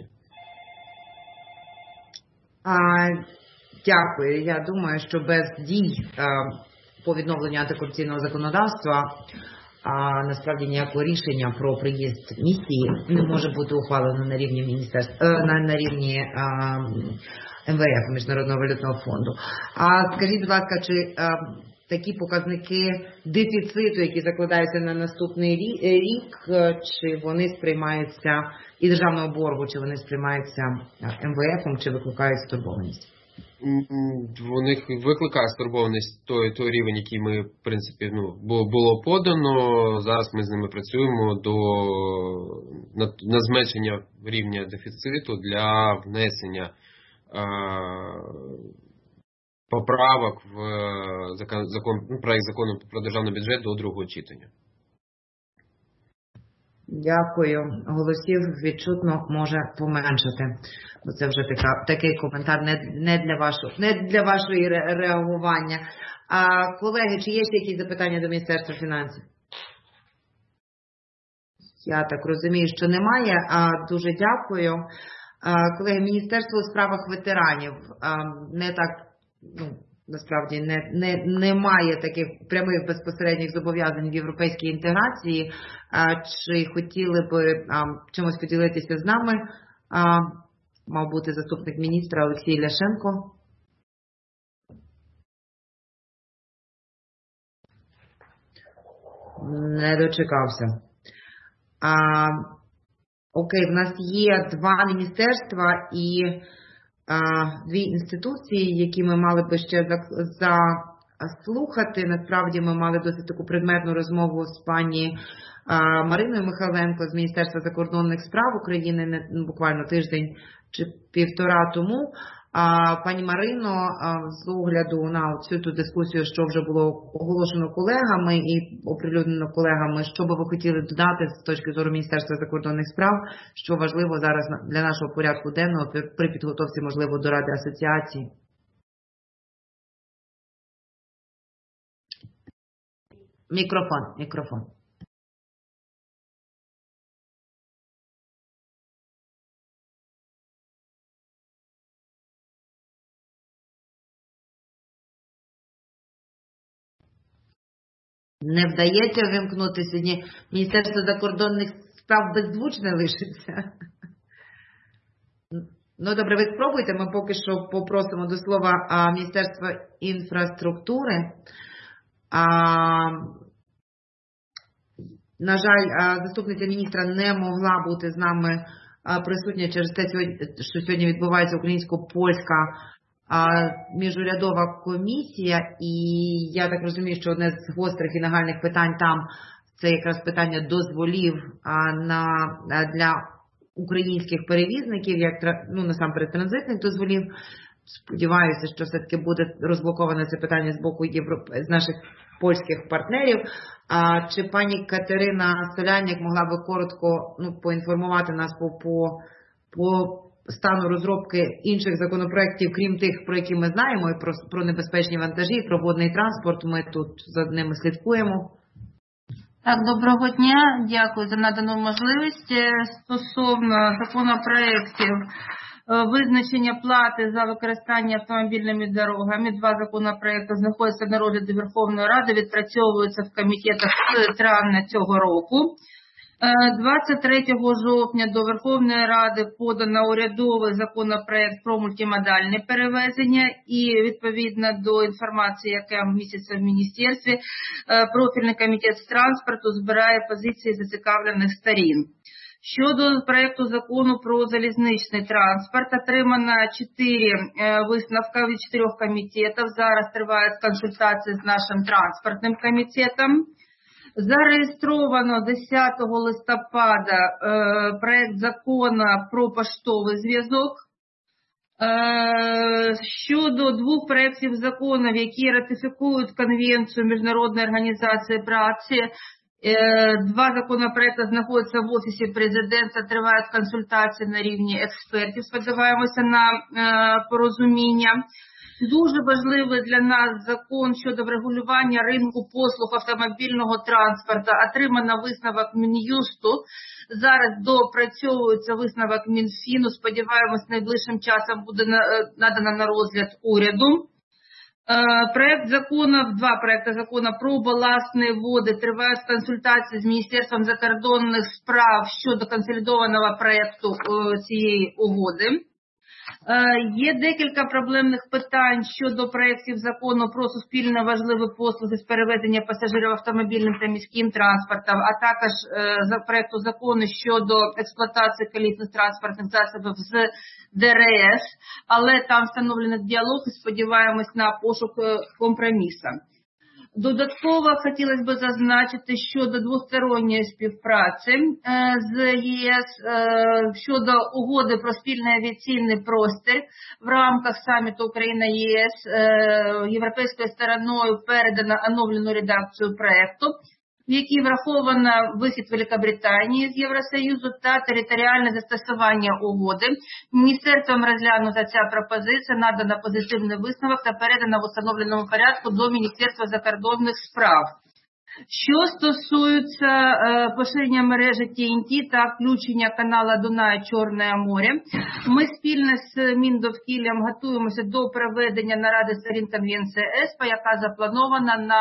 Дякую. Я думаю, що без дій по відновленню антикорупційного законодавства насправді ніякого рішення про приїзд місії не може бути ухвалено на рівні міністерства, на рівні МВФ, Міжнародного валютного фонду. А скажіть, будь ласка, чи такі показники дефіциту, які закладаються на наступний рік, чи вони сприймаються, і державного боргу, чи вони сприймаються МВФ, чи викликають стурбованість? У них викликає стурбованість той рівень, який ми, в принципі, було подано. Зараз ми з ними працюємо на зменшення рівня дефіциту для внесення поправок в проект закону про державний бюджет до другого читання. Дякую. Голосів відчутно може поменшити. Бо це вже такий коментар не для вашої реагування. Колеги, чи є ще якісь запитання до Міністерства фінансів? Я так розумію, що немає. Дуже дякую. Колеги, Міністерство у справах ветеранів не так, насправді немає таких прямих безпосередніх зобов'язань в європейській інтеграції. Чи хотіли б чимось поділитися з нами? Мав бути заступник міністра Олексій Ляшенко. Не дочекався. Окей, в нас є 2 міністерства і 2 інституції, які ми мали би ще заслухати. Насправді ми мали досить таку предметну розмову з пані Мариною Михайленко з Міністерства закордонних справ України буквально тиждень чи півтора тому. Пані Марино, з огляду на цю дискусію, що вже було оголошено колегами і оприлюднено колегами, що би ви хотіли додати з точки зору Міністерства закордонних справ, що важливо зараз для нашого порядку денного при підготовці, можливо, до Ради асоціації? Мікрофон. Не вдається вимкнути сьогодні. Міністерство закордонних справ беззвучне лишиться. Добре, ви спробуйте. Ми поки що попросимо до слова Міністерство інфраструктури. На жаль, заступниця міністра не могла бути з нами присутня через те, що сьогодні відбувається українсько-польська міжурядова комісія, і я так розумію, що одне з гострих і нагальних питань там це якраз питання дозволів для українських перевізників, насамперед транзитних дозволів. Сподіваюся, що все-таки буде розблоковане це питання з боку з наших польських партнерів. Чи пані Катерина Соляник могла би коротко поінформувати нас по стану розробки інших законопроєктів, крім тих, про які ми знаємо, і про небезпечні вантажі, про водний транспорт. Ми тут за ними слідкуємо. Так, доброго дня. Дякую за надану можливість. Стосовно законопроєктів визначення плати за використання автомобільними дорогами, 2 законопроєкти знаходяться на розгляді Верховної Ради, відпрацьовуються в комітетах з травня цього року. 23 жовтня до Верховної Ради подано урядовий законопроект про мультимодальне перевезення і відповідно до інформації, яка міститься в міністерстві, профільний комітет з транспорту збирає позиції зацікавлених сторін. Щодо проекту закону про залізничний транспорт, отримано 4 висновки від 4 комітетів. Зараз тривають консультації з нашим транспортним комітетом. Зареєстровано 10 листопада проект закону про поштовий зв'язок. Щодо 2 проєктів законів, які ратифікують Конвенцію Міжнародної організації праці, 2 законопроекти знаходяться в Офісі Президента, тривають консультації на рівні експертів, сподіваємося на порозуміння. Дуже важливий для нас закон щодо врегулювання ринку послуг автомобільного транспорту. Отримано висновок Мін'юсту. Зараз доопрацьовується висновок Мінфіну. Сподіваємось, найближчим часом буде надано на розгляд уряду. Два проекти закону про балансні води тривають консультації з Міністерством закордонних справ щодо консолідованого проекту цієї угоди. Є декілька проблемних питань щодо проєктів закону про суспільно важливі послуги з перевезення пасажирів автомобільним та міським транспортом, а також проєкту закону щодо експлуатації колісних транспортних засобів з ДРС, але там встановлений діалог і сподіваємось на пошук компромісу. Додатково хотілося б зазначити щодо двосторонньої співпраці з ЄС щодо угоди про спільний авіаційний простір в рамках саміту Україна-ЄС європейською стороною передано оновлену редакцію проекту, в якій враховано вихід Великобританії з Євросоюзу та територіальне застосування угоди. Міністерством розглянута ця пропозиція, надано позитивний висновок та передано в установленому порядку до Міністерства закордонних справ. Що стосується поширення мережі TNT та включення канала Дунай-Чорне море, ми спільно з Міндовкіллям готуємося до проведення наради сторін Конвенції ЕСПО, яка запланована на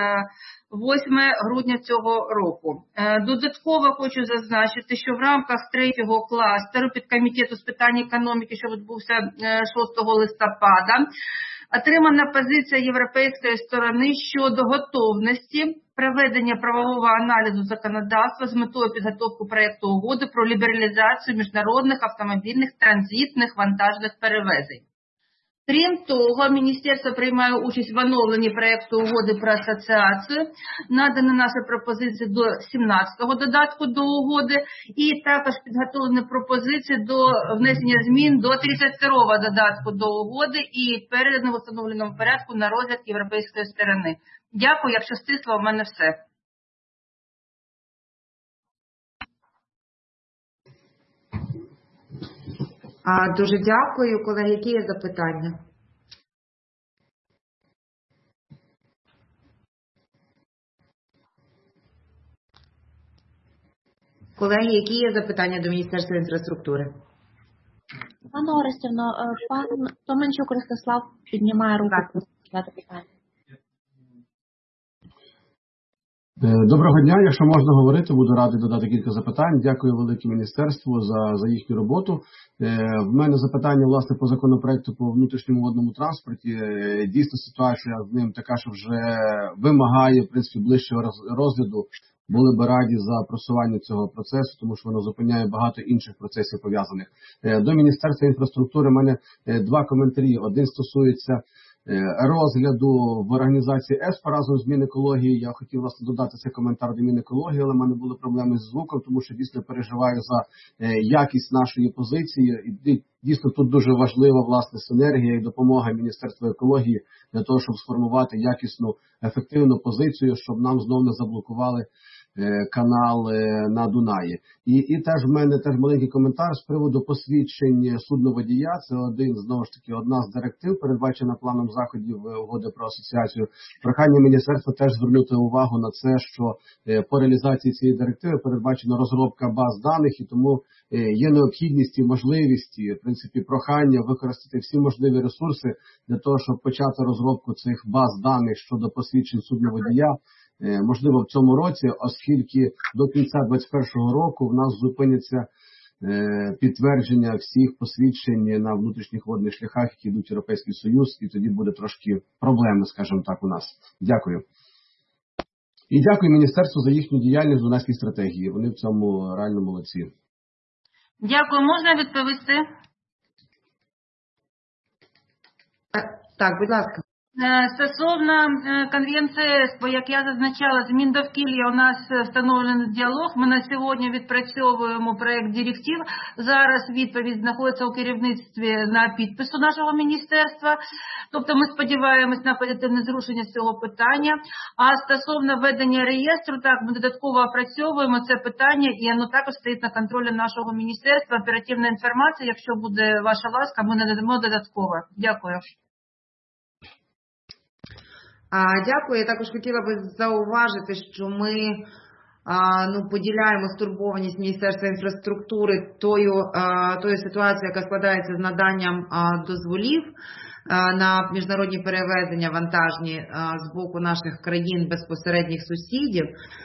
8 грудня цього року. Додатково хочу зазначити, що в рамках третього кластеру підкомітету з питань економіки, що відбувся 6 листопада, отримана позиція європейської сторони щодо готовності проведення правового аналізу законодавства з метою підготовки проєкту угоди про лібералізацію міжнародних автомобільних транзитних вантажних перевезень. Крім того, Міністерство приймає участь в оновленні проєкту угоди про асоціацію, надано наші пропозиції до 17-го додатку до угоди, і також підготовлені пропозиції до внесення змін до 32-го додатку до угоди і передано в встановленому порядку на розгляд європейської сторони. Дякую, якщо стисло, у мене все. Дуже дякую. Колеги, які є запитання? Колеги, які є запитання до Міністерства інфраструктури? Пане Орестівно, пан Томенчук Ростислав піднімає руку. Питання. Доброго дня. Якщо можна говорити, буду радий додати кілька запитань. Дякую велике міністерству за їхню роботу. В мене запитання, власне, по законопроекту по внутрішньому водному транспорті. Дійсно, ситуація з ним така, що вже вимагає, в принципі, ближчого розгляду. Були б раді за просування цього процесу, тому що воно зупиняє багато інших процесів пов'язаних. До Міністерства інфраструктури в мене два коментарі. Один стосується розгляду в організації ЕСПО разом з Мінекологією. Я хотів, власне, додати цей коментар до Мінекології, але в мене були проблеми з звуком, тому що дійсно переживаю за якість нашої позиції. І дійсно тут дуже важлива, власне, синергія і допомога Міністерства екології для того, щоб сформувати якісну, ефективну позицію, щоб нам знов не заблокували канал на Дунаї. І теж в мене маленький коментар з приводу посвідчень судноводія. Це одна з директив, передбачена планом заходів угоди про асоціацію. Прохання міністерства теж звернути увагу на це, що по реалізації цієї директиви передбачена розробка баз даних, і тому є необхідність і можливість, в принципі, прохання використати всі можливі ресурси для того, щоб почати розробку цих баз даних щодо посвідчень судноводія. Можливо, в цьому році, оскільки до кінця 2021 року в нас зупиняться підтвердження всіх посвідчень на внутрішніх водних шляхах, які йдуть в Європейський Союз, і тоді буде трошки проблеми, скажімо так, у нас. Дякую. І дякую Міністерству за їхню діяльність в Дунайській стратегії. Вони в цьому реально молодці. Дякую. Можна відповісти? Так, будь ласка. Стосовно конвенції ЕСПО, як я зазначала, з Міндовкілля у нас встановлений діалог. Ми на сьогодні відпрацьовуємо проєкт директив. Зараз відповідь знаходиться у керівництві на підпису нашого міністерства. Тобто ми сподіваємось на позитивне зрушення з цього питання. А стосовно ведення реєстру, так, ми додатково опрацьовуємо це питання, і воно також стоїть на контролі нашого міністерства. Оперативна інформація, якщо буде ваша ласка, ми надамо додатково. Дякую. Дякую. Я також хотіла би зауважити, що ми поділяємо стурбованість Міністерства інфраструктури тою ситуацією, яка складається з наданням дозволів на міжнародні перевезення вантажні з боку наших країн безпосередніх сусідів.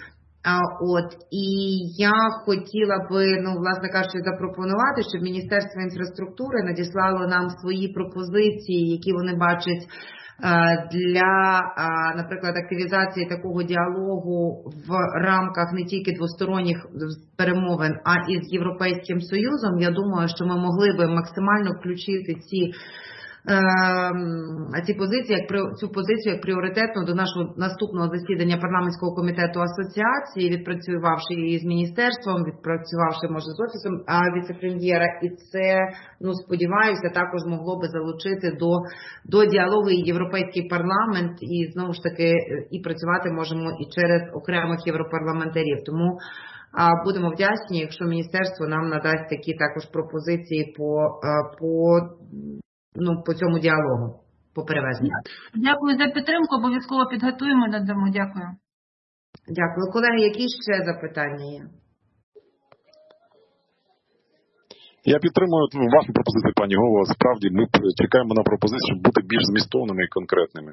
І я хотіла би, власне кажучи, запропонувати, щоб Міністерство інфраструктури надіслало нам свої пропозиції, які вони бачать для, наприклад, активізації такого діалогу в рамках не тільки двосторонніх перемовин, а і з Європейським Союзом. Я думаю, що ми могли би максимально включити цю позицію як пріоритетну до нашого наступного засідання парламентського комітету асоціації, відпрацювавши її з міністерством, відпрацювавши, може, з офісом віце-прем'єра. І це, сподіваюся, також могло би залучити до діалогу і Європейський парламент, і знову ж таки і працювати можемо і через окремих європарламентарів. Тому будемо вдячні, якщо міністерство нам надасть такі також пропозиції по цьому діалогу, по перевезенню. Дякую за підтримку, обов'язково підготуємо, надамо. Дякую. Дякую. Колеги, які ще запитання є? Я підтримую вашу пропозицію, пані Голова. Справді, ми чекаємо на пропозицію, щоб бути більш змістовними і конкретними.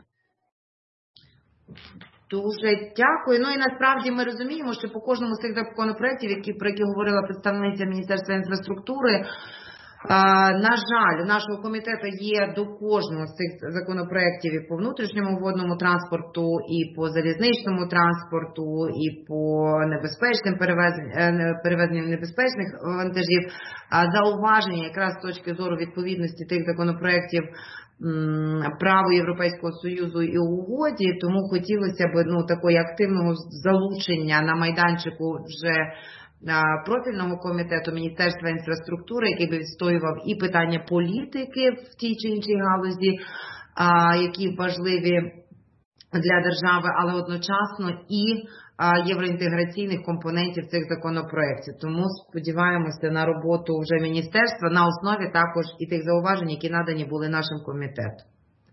Дуже дякую. І насправді ми розуміємо, що по кожному з цих законопроєктів, про які говорила представниця Міністерства інфраструктури, на жаль, у нашого комітету є до кожного з цих законопроєктів і по внутрішньому водному транспорту, і по залізничному транспорту, і по небезпечним перевезенням небезпечних вантажів, зауваження якраз з точки зору відповідності тих законопроєктів праву Європейського Союзу і угоді, тому хотілося б такого активного залучення на майданчику вже профільного комітету Міністерства інфраструктури, який би відстоював і питання політики в тій чи іншій галузі, які важливі для держави, але одночасно і євроінтеграційних компонентів цих законопроєктів. Тому сподіваємося на роботу вже міністерства на основі також і тих зауважень, які надані були нашим комітетом.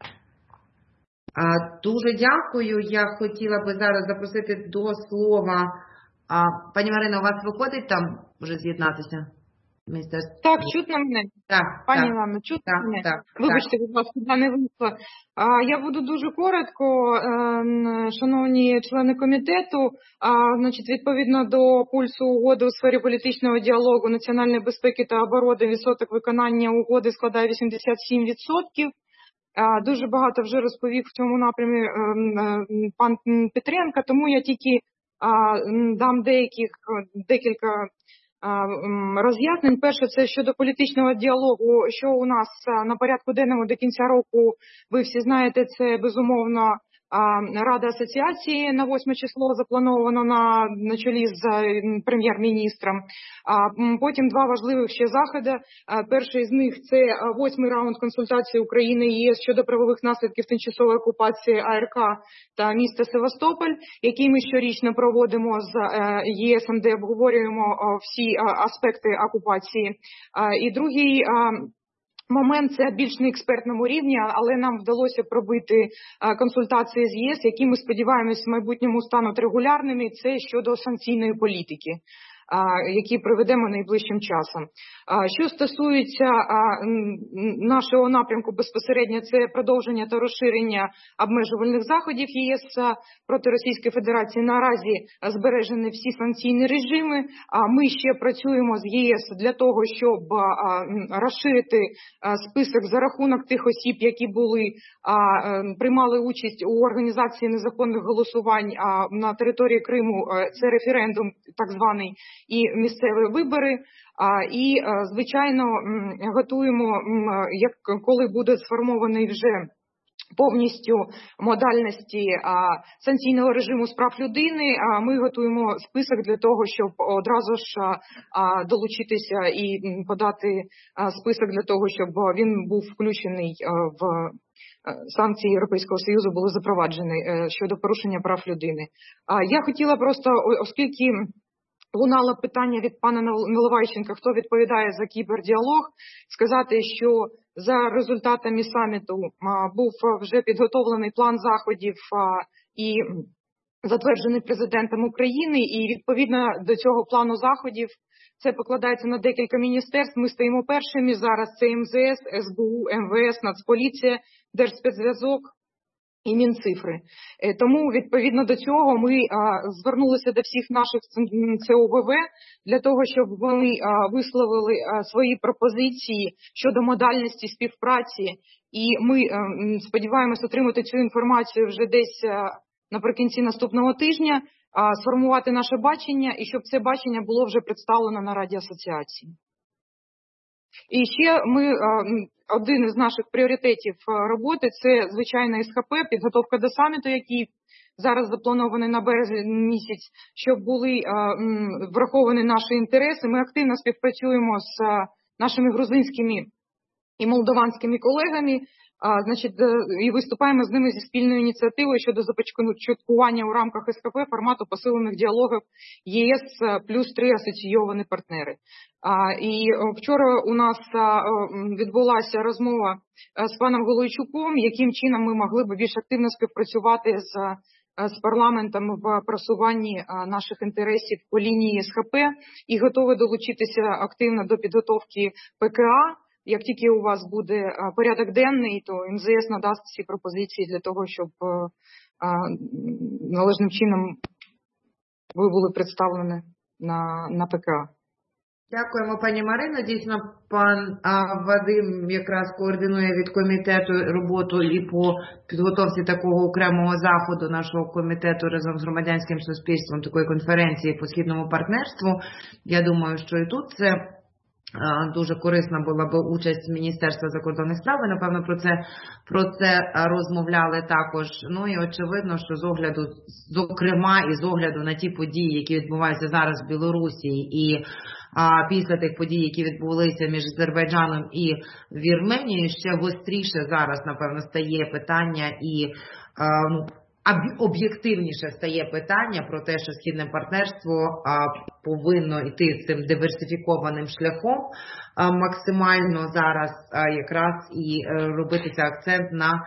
Дуже дякую. Я хотіла би зараз запросити до слова. Пані Марина, у вас виходить там вже з'єднатися? Так, чутно мене? Так. Пані Івано, чутно мене? Так. Вибачте, будь ласка, я не вийшла. Я буду дуже коротко, шановні члени комітету. Відповідно до пульсу угоди у сфері політичного діалогу, національної безпеки та оборони, відсоток виконання угоди складає 87%. Дуже багато вже розповів в цьому напрямі пан Петренко, тому я тільки дам декілька роз'яснень. Перше, це щодо політичного діалогу, що у нас на порядку денному до кінця року, ви всі знаєте, це безумовно Рада асоціації на 8 число заплановано на чолі з прем'єр-міністром. Потім два важливих ще заходи. Перший з них – це 8-й раунд консультацій України і ЄС щодо правових наслідків тимчасової окупації АРК та міста Севастополь, який ми щорічно проводимо з ЄС, де обговорюємо всі аспекти окупації. І другий момент – це більш на експертному рівні, але нам вдалося пробити консультації з ЄС, які ми сподіваємось в майбутньому стануть регулярними. Це щодо санкційної політики, які проведемо найближчим часом. Що стосується нашого напрямку безпосередньо, це продовження та розширення обмежувальних заходів ЄС проти Російської Федерації. Наразі збережені всі санкційні режими. Ми ще працюємо з ЄС для того, щоб розширити список за рахунок тих осіб, які приймали участь у організації незаконних голосувань на території Криму. Це референдум так званий і місцеві вибори. І, звичайно, готуємо, коли буде сформований вже повністю модальності санкційного режиму з прав людини, ми готуємо список для того, щоб одразу ж долучитися і подати список для того, щоб він був включений в санкції Європейського Союзу, були запроваджені щодо порушення прав людини. Я хотіла просто, оскільки лунало питання від пана Наливайченка, хто відповідає за кібердіалог, сказати, що за результатами саміту був вже підготовлений план заходів і затверджений президентом України, і відповідно до цього плану заходів це покладається на декілька міністерств. Ми стоїмо першими зараз. Це МЗС, СБУ, МВС, Нацполіція, Держспецзв'язок і Мінцифри. Тому відповідно до цього ми звернулися до всіх наших ЦОВВ для того, щоб вони висловили свої пропозиції щодо модальності співпраці. І ми сподіваємось отримати цю інформацію вже десь наприкінці наступного тижня, сформувати наше бачення, і щоб це бачення було вже представлено на Раді асоціації. І ще один із наших пріоритетів роботи – це, звичайно, СХП, підготовка до саміту, який зараз запланований на березень місяць, щоб були враховані наші інтереси. Ми активно співпрацюємо з нашими грузинськими і молдованськими колегами, і виступаємо з ними зі спільною ініціативою щодо започаткування у рамках СХП формату посилених діалогів ЄС плюс 3 асоційовані партнери. І вчора у нас відбулася розмова з паном Голойчуком, яким чином ми могли б більш активно співпрацювати з парламентом в просуванні наших інтересів по лінії СХП, і готові долучитися активно до підготовки ПКА. Як тільки у вас буде порядок денний, то МЗС надасть всі пропозиції для того, щоб належним чином ви були представлені на ПКА. Дякуємо, пані Марино. Дійсно, пан Вадим якраз координує від комітету роботу і по підготовці такого окремого заходу нашого комітету разом з громадянським суспільством, такої конференції по східному партнерству. Я думаю, що і тут це дуже корисна була б участь Міністерства закордонних справ. Ви, напевно, про це розмовляли також. Ну і очевидно, що з огляду, зокрема, і з огляду на ті події, які відбуваються зараз в Білорусі, і після тих подій, які відбулися між Азербайджаном і Вірменією, ще гостріше зараз, напевно, стає питання і об'єктивніше стає питання про те, що східне партнерство повинно йти цим диверсифікованим шляхом максимально зараз якраз і робитися акцент на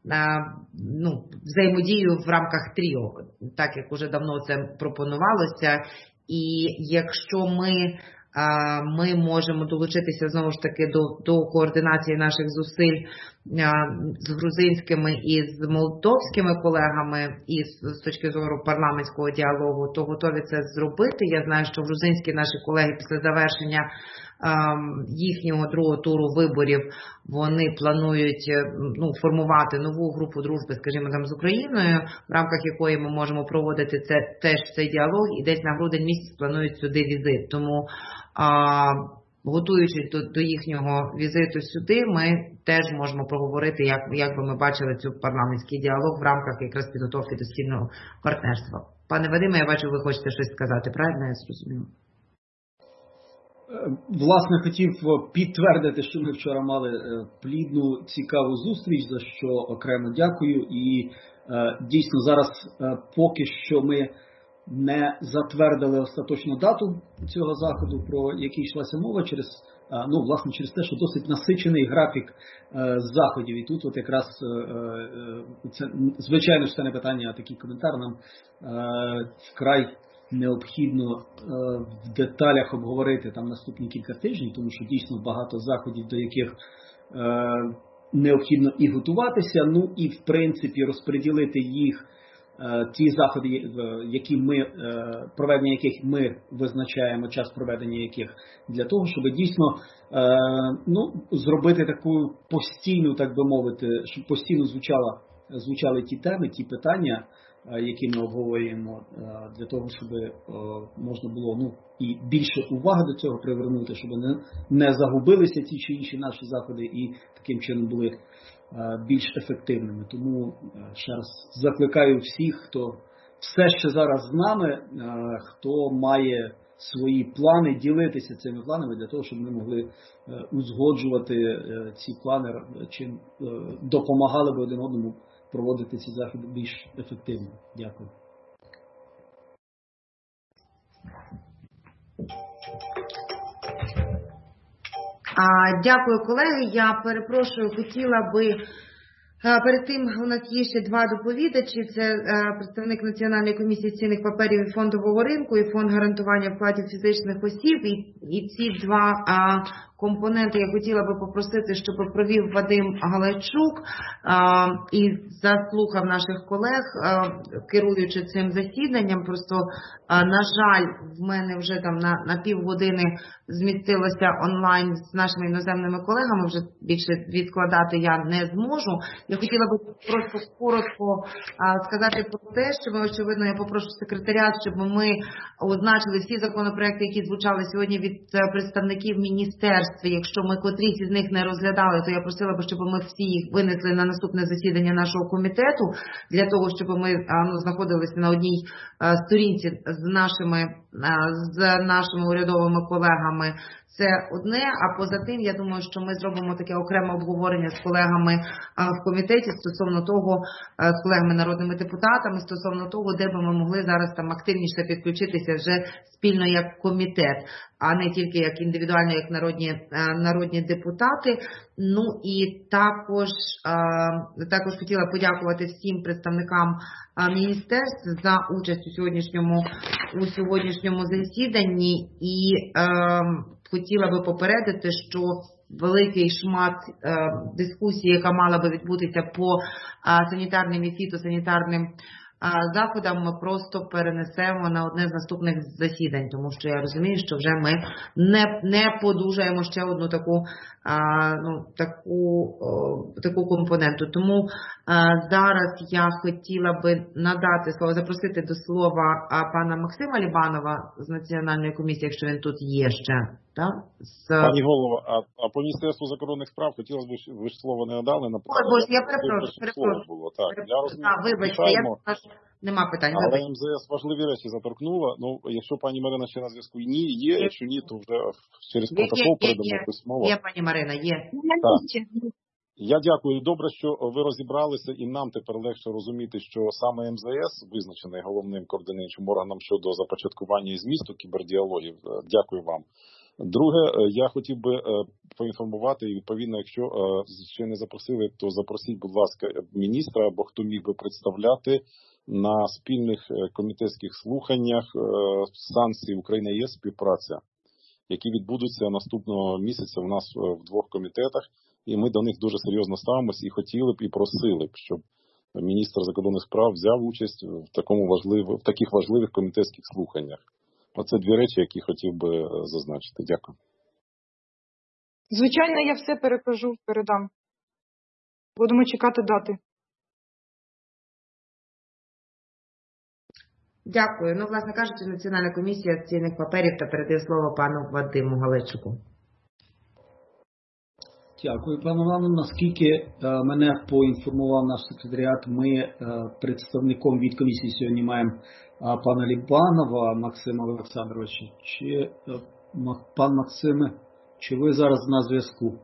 взаємодію в рамках тріо, так як уже давно це пропонувалося. І якщо ми можемо долучитися знову ж таки до координації наших зусиль з грузинськими і з молдовськими колегами, і з точки зору парламентського діалогу, то готові це зробити. Я знаю, що грузинські наші колеги після завершення їхнього другого туру виборів вони планують формувати нову групу дружби, скажімо, там з Україною, в рамках якої ми можемо проводити теж цей діалог, і десь на грудень місяць планують сюди візит. Тому готуючись до їхнього візиту сюди, ми теж можемо проговорити, як би ми бачили цю парламентський діалог в рамках якраз підготовки до східного партнерства. Пане Вадиме, я бачу, ви хочете щось сказати, правильно я зрозуміла? Власне, хотів підтвердити, що ми вчора мали плідну, цікаву зустріч, за що окремо дякую. І дійсно зараз поки що ми не затвердили остаточну дату цього заходу, про який йшлася мова, через те, що досить насичений графік заходів. І тут от якраз це, звичайно, це не питання, а такий коментар нам вкрай необхідно в деталях обговорити там наступні кілька тижнів, тому що дійсно багато заходів, до яких необхідно і готуватися, і в принципі розподілити їх, ті заходи, проведення яких ми визначаємо, час проведення яких, для того, щоб дійсно зробити таку постійну, так би мовити, щоб постійно звучали ті теми, ті питання, які ми обговорюємо, для того, щоб можна було і більше уваги до цього привернути, щоб не загубилися ті чи інші наші заходи і таким чином були більш ефективними. Тому ще раз закликаю всіх, хто все ще зараз з нами, хто має свої плани, ділитися цими планами для того, щоб ми могли узгоджувати ці плани, чим допомагали би один одному проводити ці заходи більш ефективно. Дякую. Дякую, колеги. Я перепрошую, хотіла би Перед тим у нас є ще два доповідачі. Це представник Національної комісії з цінних паперів і фондового ринку і фонд гарантування вкладів фізичних осіб. І ці два компоненти я хотіла би попросити, щоб провів Вадим Галайчук і заслухав наших колег, керуючи цим засіданням. Просто, на жаль, в мене вже там на півгодини змістилося онлайн з нашими іноземними колегами, вже більше відкладати я не зможу. Я хотіла би просто коротко сказати про те, що ми, очевидно, я попрошу секретаріат, щоб ми означили всі законопроекти, які звучали сьогодні від представників міністерств. Якщо ми котрісь із них не розглядали, то я просила би, щоб ми всі їх винесли на наступне засідання нашого комітету, для того, щоб ми знаходилися на одній сторінці з нашими урядовими колегами. Це одне, а поза тим, я думаю, що ми зробимо таке окреме обговорення з колегами в комітеті стосовно того, з колегами народними депутатами, стосовно того, де би ми могли зараз там активніше підключитися вже спільно як комітет, а не тільки як індивідуально, як народні депутати. Ну і також хотіла подякувати всім представникам міністерств за участь у сьогоднішньому засіданні і хотіла би попередити, що великий шмат дискусії, яка мала би відбутися по санітарним і фітосанітарним заходам, ми просто перенесемо на одне з наступних засідань, тому що я розумію, що вже ми не подужаємо ще одну таку компоненту. Тому зараз я хотіла би надати слово, запросити до слова пана Максима Лібанова з Національної комісії, якщо він тут є ще. Так? Пані голово, а по Міністерству закордонних справ хотілося б, ви ж слово не надали. Боже, я перепрошую. Вибачте, нема питань. Але МЗС важливі речі заторкнула. Ну, якщо пані Марина ще на зв'язку є, якщо ні, то вже через протокол передамо письмово. Є, пані Марина, є. Так. Я дякую. Добре, що ви розібралися, і нам тепер легше розуміти, що саме МЗС визначений головним координуючим органом щодо започаткування і змісту кібердіалогів. Дякую вам. Друге, я хотів би поінформувати, і відповідно, якщо ще не запросили, то запросіть, будь ласка, міністра, або хто міг би представляти на спільних комітетських слуханнях санкцій Україна-ЄС співпраця, які відбудуться наступного місяця у нас в двох комітетах, і ми до них дуже серйозно ставимося і хотіли б, і просили б, щоб міністр закордонних справ взяв участь в таких важливих комітетських слуханнях. Оце дві речі, які хотів би зазначити. Дякую. Звичайно, я все передам. Будемо чекати дати. Дякую. Ну, власне кажучи, Національна комісія з цінних паперів та передає слово пану Вадиму Галайчуку. Дякую, пане Івану. Наскільки мене поінформував наш секретаріат, ми представником від комісії сьогодні маємо пана Лібанова Максима Олександровича. Пан Максиме, чи ви зараз на зв'язку?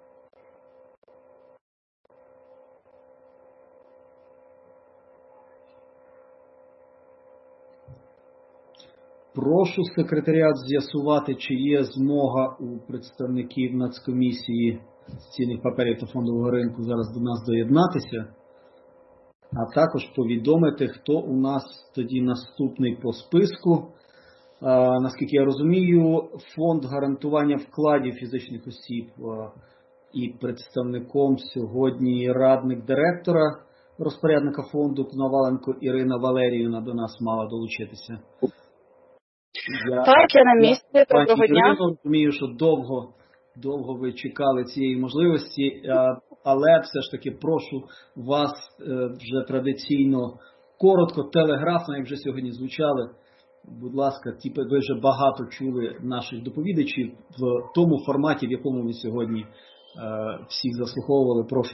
Прошу секретаріат з'ясувати, чи є змога у представників Нацкомісії з цінних паперів та фондового ринку зараз до нас доєднатися, а також повідомити, хто у нас тоді наступний по списку. Наскільки я розумію, фонд гарантування вкладів фізичних осіб і представником сьогодні радник директора, розпорядника фонду Коноваленко Ірина Валеріївна до нас мала долучитися. Так, я на місці. Доброго дня. Я розумію, що довго ви чекали цієї можливості, але все ж таки прошу вас вже традиційно, коротко, телеграфно, як вже сьогодні звучали. Будь ласка, ви вже багато чули наших доповідачів в тому форматі, в якому ми сьогодні всіх заслуховували. Прошу.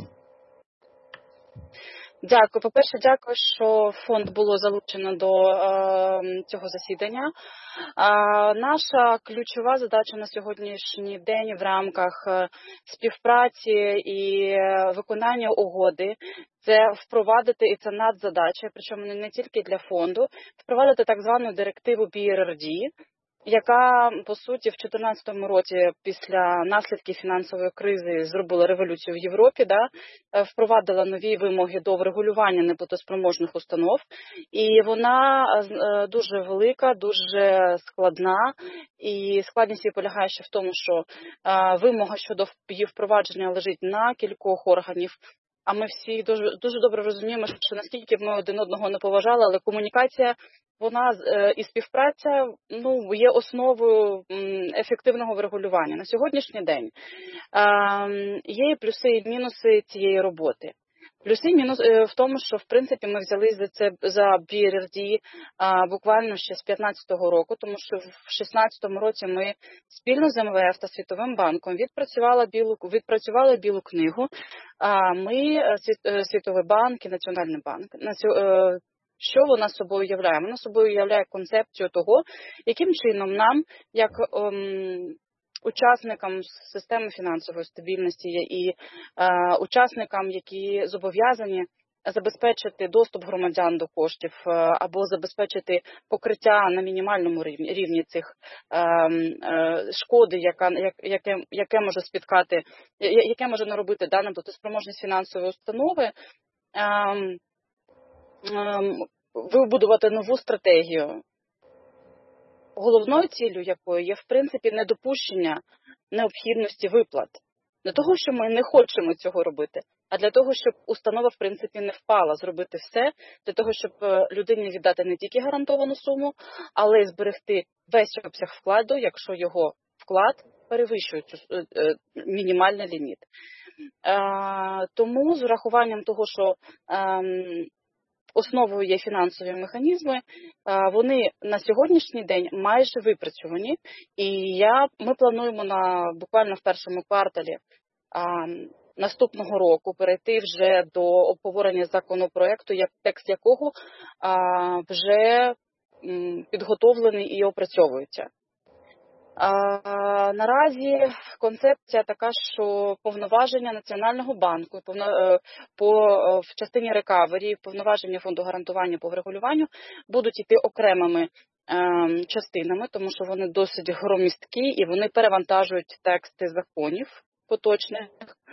Дякую. По-перше, дякую, що фонд було залучено до цього засідання. Наша ключова задача на сьогоднішній день в рамках співпраці і виконання угоди – це впровадити, і це надзадача, причому не тільки для фонду, впровадити так звану директиву BRRD, яка, по суті, в 2014 році після наслідків фінансової кризи зробила революцію в Європі, впровадила нові вимоги до врегулювання неплатоспроможних установ. І вона дуже велика, дуже складна. І складність її полягає ще в тому, що вимога щодо її впровадження лежить на кількох органів. А ми всі дуже добре розуміємо, що наскільки б ми один одного не поважали, але комунікація, вона і співпраця є основою ефективного врегулювання. На сьогоднішній день є і плюси, і мінуси цієї роботи. Плюси і мінуси в тому, що, в принципі, ми взялись за BRRD буквально ще з 2015 року, тому що в 2016 році ми спільно з МВФ та Світовим банком відпрацювали білу книгу. Ми, Світовий банк і Національний банк, що вона собою уявляє? Вона собою уявляє концепцію того, яким чином нам, як учасникам системи фінансової стабільності і учасникам, які зобов'язані забезпечити доступ громадян до коштів або забезпечити покриття на мінімальному рівні цих шкоди, яке може спіткати, яке може наробити дана платоспроможність фінансової установи, вибудувати нову стратегію, головною ціллю якої є, в принципі, недопущення необхідності виплат. Не того, що ми не хочемо цього робити, а для того, щоб установа, в принципі, не впала, зробити все, для того, щоб людині віддати не тільки гарантовану суму, але й зберегти весь обсяг вкладу, якщо його вклад перевищує мінімальний ліміт. Тому з урахуванням того, що основою є фінансові механізми, вони на сьогоднішній день майже випрацьовані, і ми плануємо буквально в першому кварталі наступного року перейти вже до обговорення законопроекту, текст якого вже підготовлений і опрацьовується. Наразі концепція така, що повноваження Національного банку в частині рекавері, повноваження фонду гарантування по врегулюванню будуть йти окремими частинами, тому що вони досить громісткі і вони перевантажують тексти законів поточних.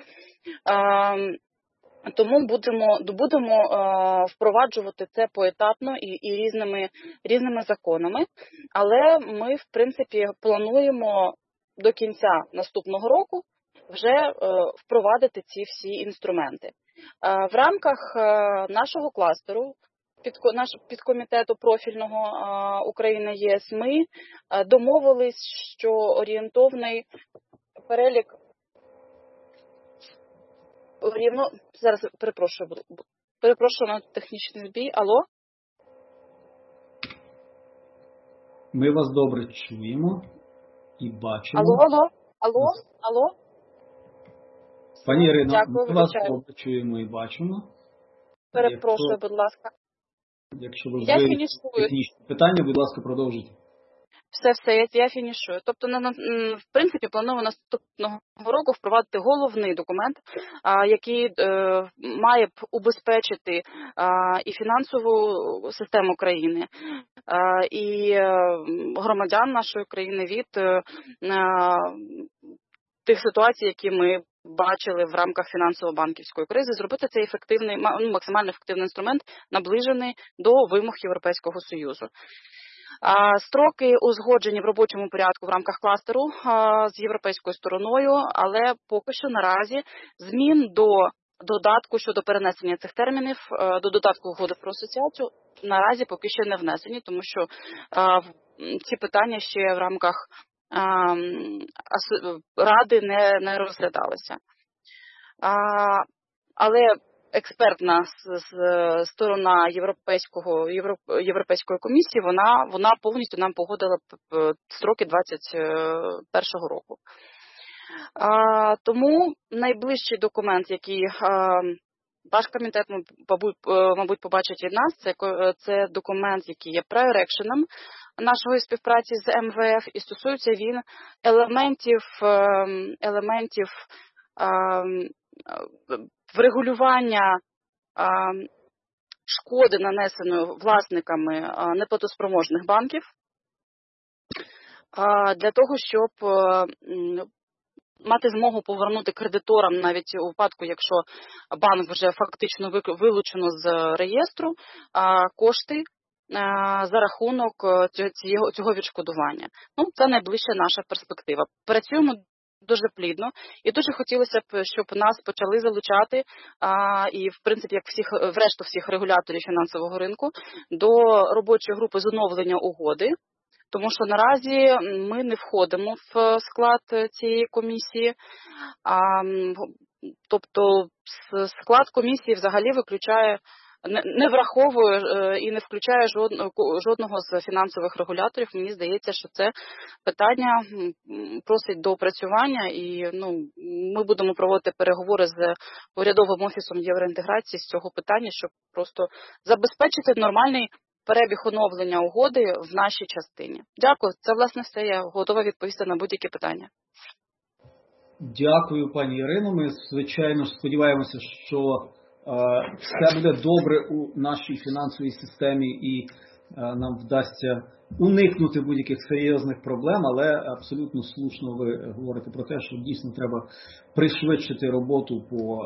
Тому будемо впроваджувати це поетапно і різними законами. Але ми, в принципі, плануємо до кінця наступного року вже впровадити ці всі інструменти. В рамках нашого кластеру, підкомітету профільного Україна-ЄС, ми домовились, що орієнтовний перелік зараз перепрошую на технічний збій. Алло? Ми вас добре чуємо і бачимо. Алло? Пані Ірино, дякую, ми вас добре чуємо і бачимо. Перепрошую, будь ласка. Якщо ви вирішите технічне питання, будь ласка, продовжуйте. Все, я фінішую. Тобто, в принципі, плануємо наступного року впровадити головний документ, який має б убезпечити і фінансову систему країни, і громадян нашої країни від тих ситуацій, які ми бачили в рамках фінансово-банківської кризи, зробити цей максимально ефективний інструмент, наближений до вимог Європейського Союзу. Строки узгоджені в робочому порядку в рамках кластеру з європейською стороною, але поки що наразі змін до додатку щодо перенесення цих термінів, до додатку угоди про асоціацію, наразі поки що не внесені, тому що ці питання ще в рамках Ради не розглядалися. Але експертна сторона Європейської комісії, вона повністю нам погодила строки 2021 року. Тому найближчий документ, який ваш комітет, мабуть, побачить від нас, це документ, який є прайорекшеном нашої співпраці з МВФ, і стосується він елементів врегулювання шкоди, нанесеної власниками неплатоспроможних банків. для того, щоб мати змогу повернути кредиторам навіть у випадку, якщо банк вже фактично вилучено з реєстру, кошти за рахунок цього відшкодування. Ну, це найближча наша перспектива. Працюємо дуже плідно і дуже хотілося б, щоб нас почали залучати і, в принципі, як всіх регуляторів фінансового ринку до робочої групи з оновлення угоди. Тому що наразі ми не входимо в склад цієї комісії, тобто склад комісії взагалі не враховує і не включає жодного з фінансових регуляторів. Мені здається, що це питання просить доопрацювання, і ми будемо проводити переговори з урядовим офісом євроінтеграції з цього питання, щоб просто забезпечити нормальний перебіг оновлення угоди в нашій частині. Дякую. Це, власне, все. Я готова відповісти на будь-які питання. Дякую, пані Ірино. Ми, звичайно, сподіваємося, що все буде добре у нашій фінансовій системі і нам вдасться уникнути будь-яких серйозних проблем, але абсолютно слушно ви говорите про те, що дійсно треба пришвидшити роботу по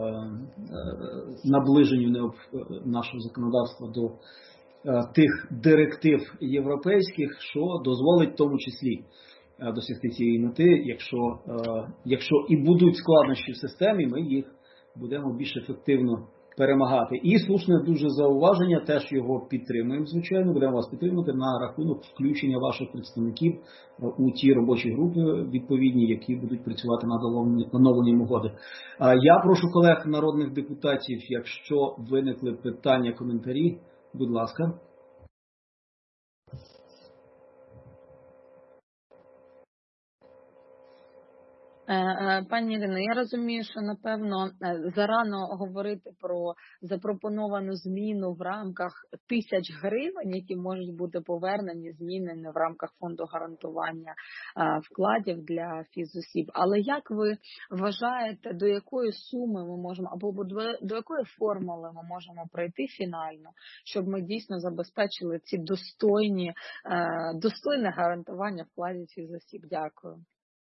наближенню нашого законодавства до тих директив європейських, що дозволить в тому числі досягти цієї мети. Якщо і будуть складнощі в системі, ми їх будемо більш ефективно перемагати. І слушне дуже зауваження, теж його підтримуємо, звичайно, будемо вас підтримувати на рахунок включення ваших представників у ті робочі групи відповідні, які будуть працювати над оновленням угоди. Я прошу колег народних депутатів, якщо виникли питання, коментарі, будь ласка. Пані Ірино, я розумію, що, напевно, зарано говорити про запропоновану зміну в рамках 1000 гривень, які можуть бути повернені, змінені в рамках фонду гарантування вкладів для фізосіб. Але як ви вважаєте, до якої суми ми можемо, або до якої формули ми можемо прийти фінально, щоб ми дійсно забезпечили ці достойне гарантування вкладів фізосіб? Дякую.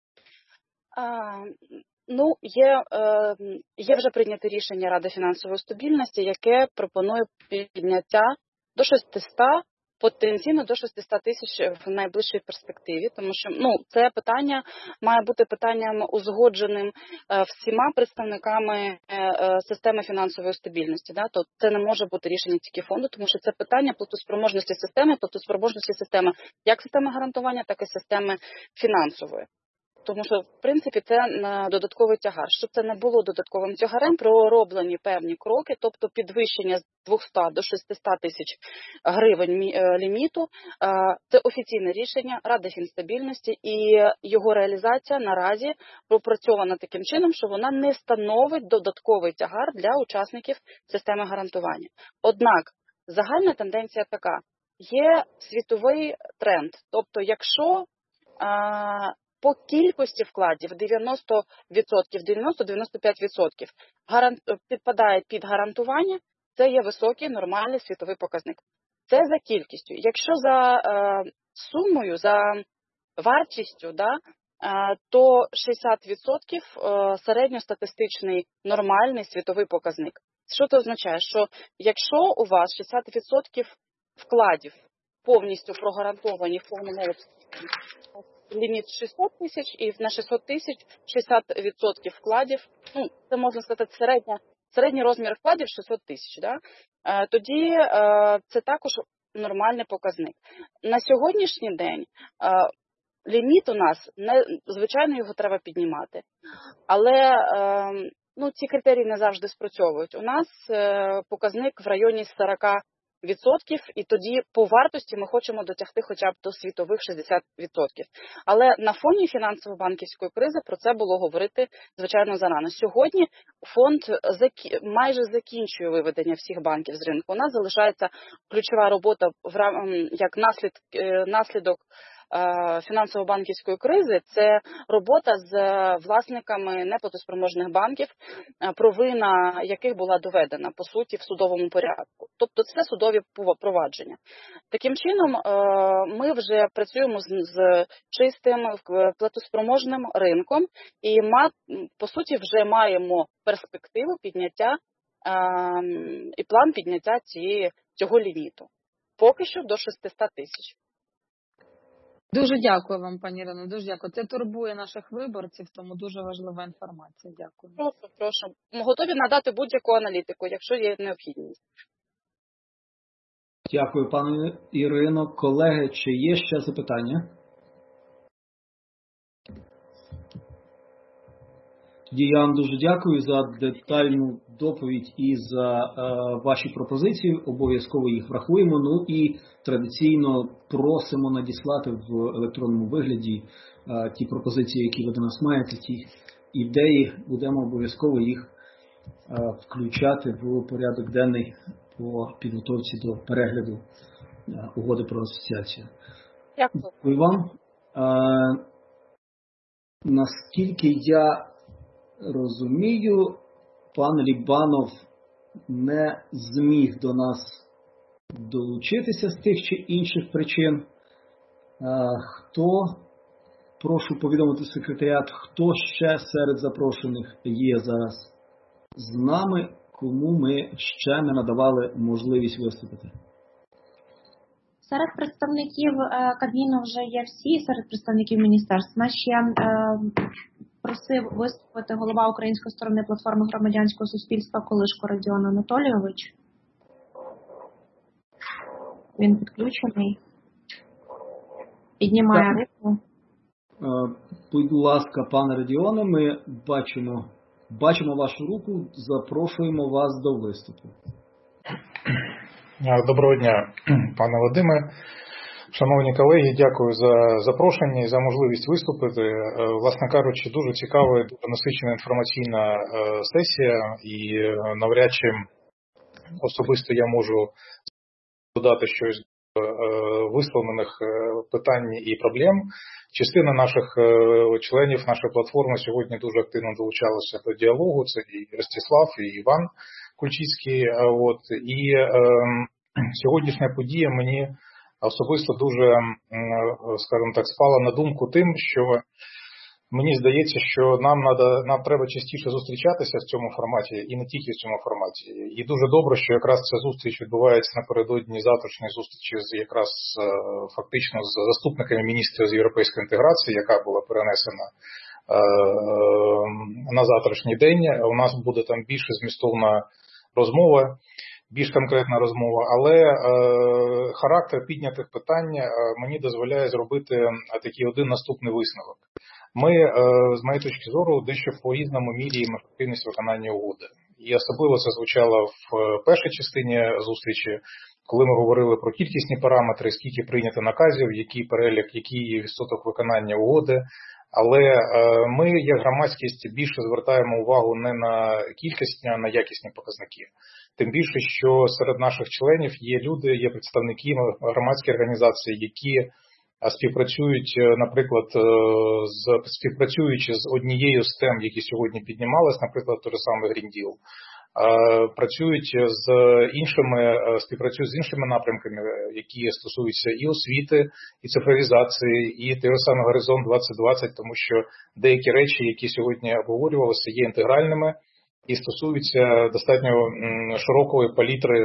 Є вже прийняте рішення Ради фінансової стабільності, яке пропонує підняття до 600, потенційно до 600 тисяч в найближчій перспективі, тому що це питання має бути питанням узгодженим всіма представниками системи фінансової стабільності. То це не може бути рішення тільки фонду, тому що це питання платоспроможності системи як системи гарантування, так і системи фінансової. Тому що, в принципі, це додатковий тягар. Щоб це не було додатковим тягарем, пророблені певні кроки, тобто підвищення з 200 до 600 тисяч гривень ліміту. Це офіційне рішення Ради фінстабільності, і його реалізація наразі пропрацьована таким чином, що вона не становить додатковий тягар для учасників системи гарантування. Однак, загальна тенденція така. Є світовий тренд. Тобто, якщо по кількості вкладів 90%, 90-95% підпадає під гарантування, це є високий, нормальний світовий показник. Це за кількістю. Якщо за сумою, за вартістю, то 60% середньостатистичний нормальний світовий показник. Що це означає? Що якщо у вас 60% вкладів повністю прогарантовані в повному обсязі, ліміт 600 тисяч, і на 600 тисяч 60% вкладів, це можна сказати середній розмір вкладів 600 тисяч, тоді це також нормальний показник. На сьогоднішній день ліміт у нас, звичайно, його треба піднімати, але ці критерії не завжди спрацьовують. У нас показник в районі 40%, і тоді по вартості ми хочемо дотягти хоча б до світових 60%. Але на фоні фінансово-банківської кризи про це було говорити, звичайно, зарано. Сьогодні фонд майже закінчує виведення всіх банків з ринку. У нас залишається ключова робота як наслідок фінансово-банківської кризи, це робота з власниками неплатоспроможних банків, провина яких була доведена, по суті, в судовому порядку. Тобто це судові провадження. Таким чином, ми вже працюємо з чистим платоспроможним ринком і, по суті, вже маємо перспективу підняття і план підняття цього ліміту. Поки що до 600 тисяч. Дуже дякую вам, пані Ірино, дуже дякую. Це турбує наших виборців, тому дуже важлива інформація. Дякую. Прошу. Ми готові надати будь-яку аналітику, якщо є необхідність. Дякую, пане Ірино. Колеги, чи є ще запитання? Тоді я вам дуже дякую за детальну доповідь і за ваші пропозиції. Обов'язково їх врахуємо. Ну і традиційно просимо надіслати в електронному вигляді ті пропозиції, які ви до нас маєте, ті ідеї. Будемо обов'язково їх включати в порядок денний по підготовці до перегляду угоди про асоціацію. Дякую вам. Наскільки я розумію, пан Лібанов не зміг до нас долучитися з тих чи інших причин. Прошу повідомити секретаріат, хто ще серед запрошених є зараз з нами, кому ми ще не надавали можливість виступити. Серед представників Кабміну вже є всі, серед представників міністерств. Нас ще просив виступити голова Української сторони платформи громадянського суспільства Колишко Родіон Анатолійович. Він підключений. Піднімає руку. Будь ласка, пане Родіоне, ми бачимо вашу руку, запрошуємо вас до виступу. Доброго дня, пане Вадиме. Шановні колеги, дякую за запрошення і за можливість виступити. Власне кажучи, дуже цікава і дуже насичена інформаційна сесія, і навряд чи особисто я можу додати щось до висловлених питань і проблем. Частина наших членів нашої платформи сьогодні дуже активно долучалася до діалогу. Це і Ростислав, і Іван Кульчицький. І сьогоднішня подія мені особисто дуже, скажімо так, спала на думку тим, що мені здається, що нам треба частіше зустрічатися в цьому форматі і не тільки в цьому форматі. І дуже добре, що якраз ця зустріч відбувається напередодні завтрашньої зустрічі якраз фактично з заступниками міністрів з європейської інтеграції, яка була перенесена на завтрашній день. У нас буде там більше змістовна розмова, більш конкретна розмова, але характер піднятих питань мені дозволяє зробити такий один наступний висновок. Ми, з моєї точки зору, дещо по-різному міряємо ефективність виконання угоди. І особливо це звучало в першій частині зустрічі, коли ми говорили про кількісні параметри, скільки прийнято наказів, який перелік, який є відсоток виконання угоди. Але ми, як громадськість, більше звертаємо увагу не на кількісні, а на якісні показники. Тим більше, що серед наших членів є люди, є представники громадських організацій, які співпрацюють, наприклад, співпрацюючи з однією з тем, які сьогодні піднімались, наприклад, той же самий Green Deal, співпрацюють з іншими напрямками, які стосуються і освіти, і цифровізації, і той же самий Горизонт 2020, тому що деякі речі, які сьогодні обговорювалися, є інтегральними і стосуються достатньо широкої палітри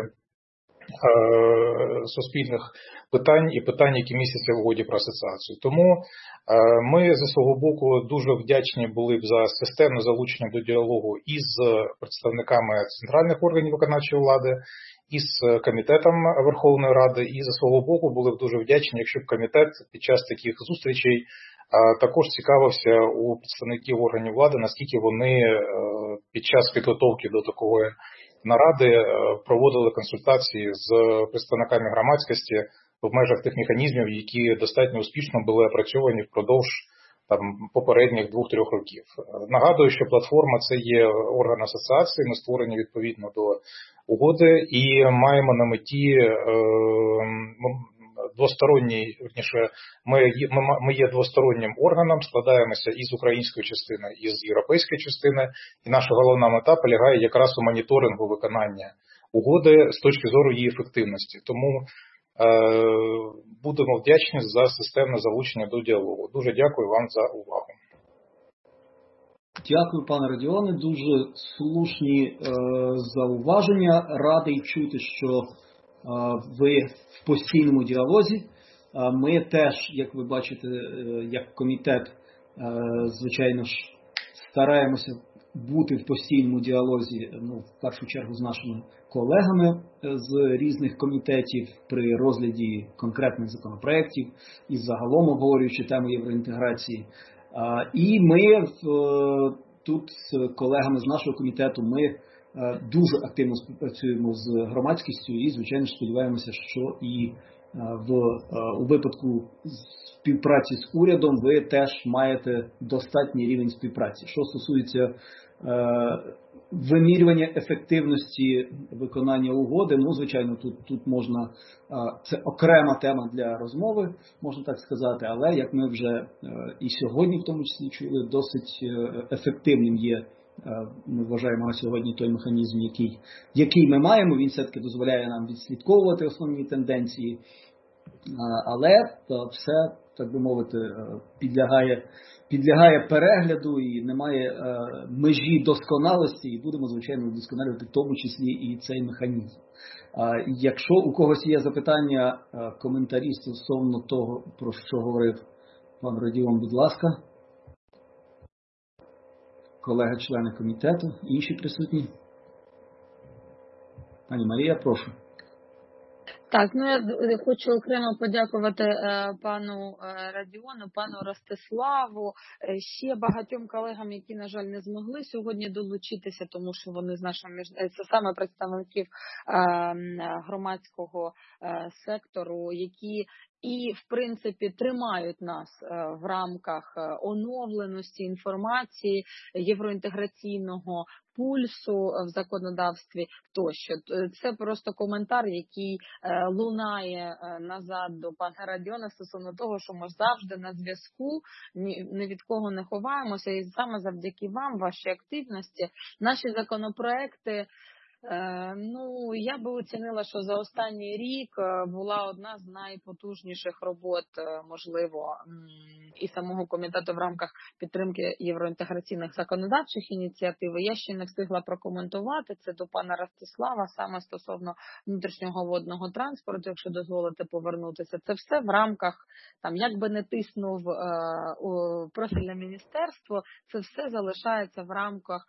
суспільних питань і питань, які містяться в угоді про асоціацію. Тому ми зі свого боку дуже вдячні були б за системне залучення до діалогу із представниками центральних органів виконавчої влади, із комітетом Верховної Ради, і за свого боку були б дуже вдячні, якщо б комітет під час таких зустрічей також цікавився у представників органів влади, наскільки вони під час підготовки до такої наради проводили консультації з представниками громадськості в межах тих механізмів, які достатньо успішно були опрацьовані впродовж попередніх 2-3 років. Нагадую, що платформа – це є орган асоціації, ми створені відповідно до угоди і маємо на меті двосторонній, верніше, ми є двостороннім органом, складаємося із української частини, і з європейської частини, і наша головна мета полягає якраз у моніторингу виконання угоди з точки зору її ефективності. Тому будемо вдячні за системне залучення до діалогу. Дуже дякую вам за увагу. Дякую, пане Радіоне. Дуже слушні зауваження. Радий чути, що ви в постійному діалозі. Ми теж, як ви бачите, як комітет, звичайно ж, стараємося бути в постійному діалозі, в першу чергу з нашими колегами з різних комітетів при розгляді конкретних законопроєктів і загалом обговорюючи тему євроінтеграції. І ми тут з колегами з нашого комітету, ми дуже активно співпрацюємо з громадськістю і, звичайно, сподіваємося, що і у випадку співпраці з урядом ви теж маєте достатній рівень співпраці. Що стосується вимірювання ефективності виконання угоди, звичайно, тут можна, це окрема тема для розмови, можна так сказати, але, як ми вже і сьогодні в тому числі чули, досить ефективним є, ми вважаємо на сьогодні той механізм, який ми маємо, він все-таки дозволяє нам відслідковувати основні тенденції, але все, так би мовити, підлягає перегляду і немає межі досконалості, і будемо, звичайно, вдосконалювати в тому числі і цей механізм. Якщо у когось є запитання, коментарі стосовно того, про що говорив пан Радіон, будь ласка. Колеги-члени комітету, інші присутні. Пані Марія, прошу. Так, я хочу окремо подякувати пану Радіону, пану Ростиславу, ще багатьом колегам, які, на жаль, не змогли сьогодні долучитися, тому що вони з нашими, це саме представників громадського сектору, які і, в принципі, тримають нас в рамках оновленості інформації, євроінтеграційного пульсу в законодавстві тощо. Це просто коментар, який лунає назад до пана Радіона стосовно того, що ми завжди на зв'язку, ні від кого не ховаємося, і саме завдяки вам, вашій активності, наші законопроекти, я би оцінила, що за останній рік була одна з найпотужніших робот, можливо, і самого комітету в рамках підтримки євроінтеграційних законодавчих ініціатив. Я ще не встигла прокоментувати це до пана Ростислава, саме стосовно внутрішнього водного транспорту, якщо дозволите повернутися. Це все в рамках, як би не тиснув профільне міністерство, це все залишається в рамках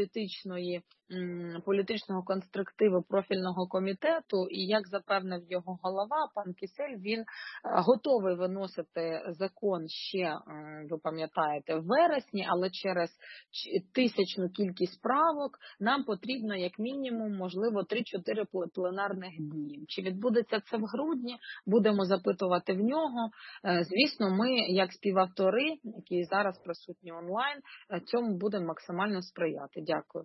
політичного конструктиву профільного комітету, і, як запевнив його голова, пан Кісель, він готовий виносити закон ще, ви пам'ятаєте, в вересні, але через 1000 кількість правок нам потрібно, як мінімум, можливо, 3-4 пленарних дні. Чи відбудеться це в грудні, будемо запитувати в нього. Звісно, ми, як співавтори, які зараз присутні онлайн, цьому будемо максимально сприяти. Дякую.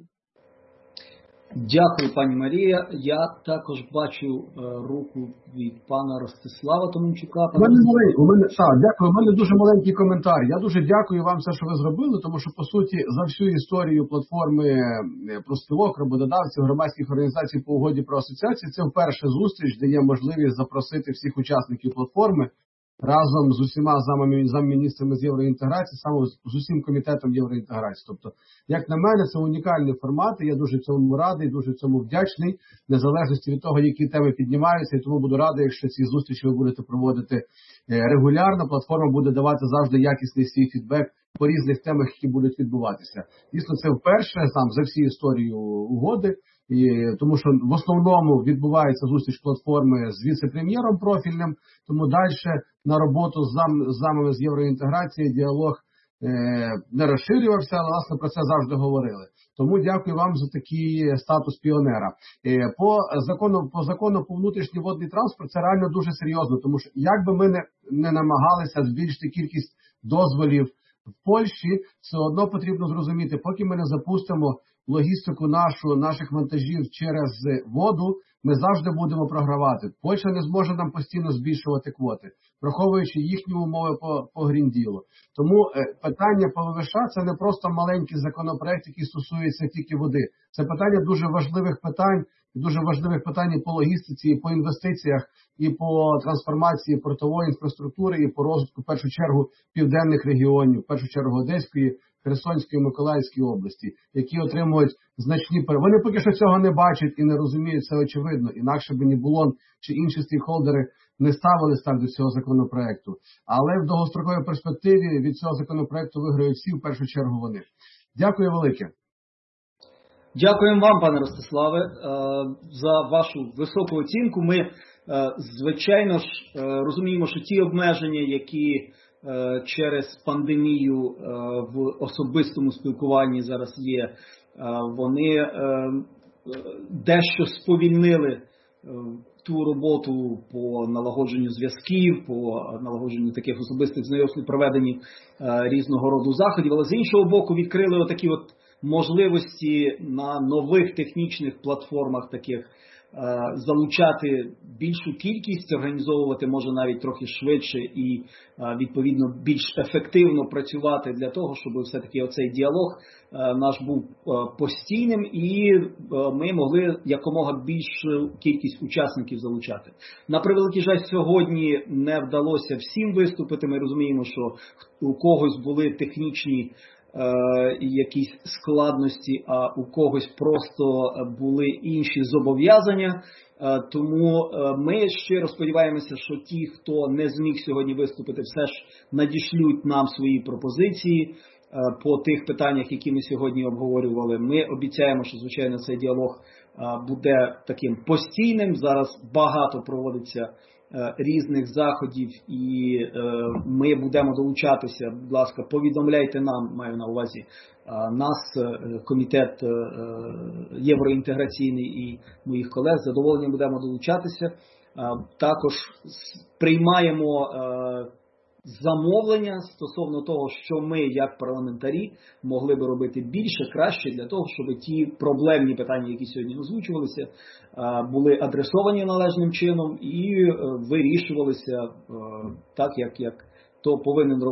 Дякую, пані Марія. Я також бачу руку від пана Ростислава Томінчука. Дякую. У мене дуже маленький коментар. Я дуже дякую вам за все, що ви зробили, тому що, по суті, за всю історію платформи профспілок, роботодавців, громадських організацій по угоді про асоціацію, це вперше зустріч, де є можливість запросити всіх учасників платформи разом з усіма замміністрами з євроінтеграції, саме з усім комітетом євроінтеграції. Тобто, як на мене, це унікальний формат, і я дуже цьому радий, дуже цьому вдячний, незалежності від того, які теми піднімаються, і тому буду радий, якщо ці зустрічі ви будете проводити регулярно, платформа буде давати завжди якісний свій фідбек по різних темах, які будуть відбуватися. Дійсно, це вперше за всі історію угоди, тому що в основному відбувається зустріч платформи з віце-прем'єром профільним, тому далі на роботу з замами з євроінтеграції діалог не розширювався, але, власне, про це завжди говорили. Тому дякую вам за такий статус піонера. По закону по внутрішній водний транспорт це реально дуже серйозно, тому що як би ми не намагалися збільшити кількість дозволів в Польщі, все одно потрібно зрозуміти, поки ми не запустимо логістику наших вантажів через воду, ми завжди будемо програвати. Польща не зможе нам постійно збільшувати квоти, враховуючи їхні умови по грінділу. Тому питання по ВВШ – це не просто маленький законопроект, який стосується тільки води. Це питання дуже важливих питань і по логістиці, і по інвестиціях, і по трансформації портової інфраструктури, і по розвитку, в першу чергу, південних регіонів, в першу чергу Одеської, Херсонської, Миколаївської області, які отримують значні переваги. Вони поки що цього не бачать і не розуміють, це очевидно. Інакше б ні Булон чи інші стейкхолдери не ставились так до цього законопроекту. Але в довгостроковій перспективі від цього законопроекту виграють всі, в першу чергу вони. Дякую велике. Дякуємо вам, пане Ростиславе, за вашу високу оцінку. Ми, звичайно ж, розуміємо, що ті обмеження, які через пандемію в особистому спілкуванні зараз є, вони дещо сповільнили ту роботу по налагодженню зв'язків, по налагодженню таких особистих знайомств, проведенні різного роду заходів, але з іншого боку відкрили отакі от можливості на нових технічних платформах таких залучати більшу кількість, організовувати може навіть трохи швидше і відповідно більш ефективно працювати для того, щоб все-таки оцей діалог наш був постійним і ми могли якомога більшу кількість учасників залучати. На превеликий жаль, сьогодні не вдалося всім виступити. Ми розуміємо, що у когось були технічні якісь складності, а у когось просто були інші зобов'язання. Тому ми щиро сподіваємося, що ті, хто не зміг сьогодні виступити, все ж надішлють нам свої пропозиції по тих питаннях, які ми сьогодні обговорювали. Ми обіцяємо, що, звичайно, цей діалог буде таким постійним. Зараз багато проводиться різних заходів і ми будемо долучатися. Будь ласка, повідомляйте нам, маю на увазі нас, комітет євроінтеграційний і моїх колег, з задоволенням будемо долучатися. Також приймаємо замовлення стосовно того, що ми, як парламентарі, могли би робити більше, краще для того, щоб ті проблемні питання, які сьогодні озвучувалися, були адресовані належним чином і вирішувалися так, як то повинен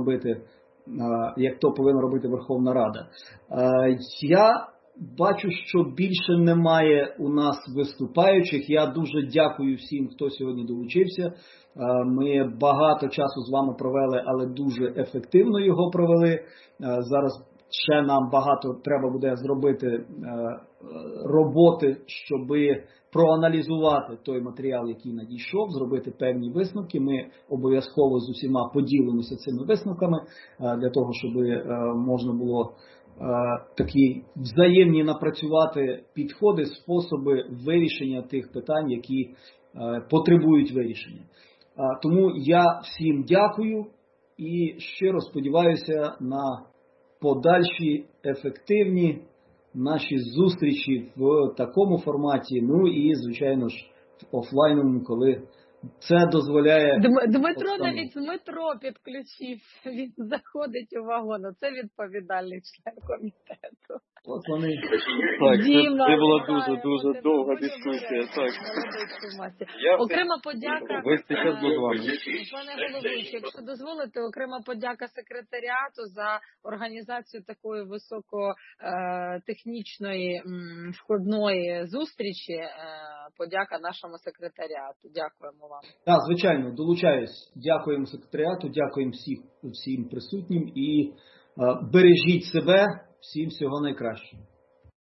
робити Верховна Рада. Я бачу, що більше немає у нас виступаючих. Я дуже дякую всім, хто сьогодні долучився. Ми багато часу з вами провели, але дуже ефективно його провели. Зараз ще нам багато треба буде зробити роботи, щоб проаналізувати той матеріал, який надійшов, зробити певні висновки. Ми обов'язково з усіма поділимося цими висновками, для того, щоб можна було такі взаємні напрацювати підходи, способи вирішення тих питань, які потребують вирішення. Тому я всім дякую і щиро сподіваюся на подальші ефективні наші зустрічі в такому форматі, ну і, звичайно ж, в офлайному, коли це дозволяє... Дмитро навіть в метро підключився, він заходить у вагон, це відповідальний член комітету. От вони. Так, це була дуже довга дискусія. Так. Окрема подяка, весь час буду з вами. Пане головуючий, якщо дозволите, окрема подяка секретаріату за організацію такої високотехнічної складної зустрічі. Подяка нашому секретаріату. Дякуємо вам. Так, звичайно, долучаюсь. Дякуємо секретаріату, дякуємо всім присутнім і бережіть себе. Всім всього найкращого.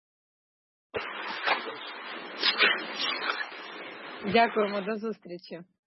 Дякуємо, до зустрічі.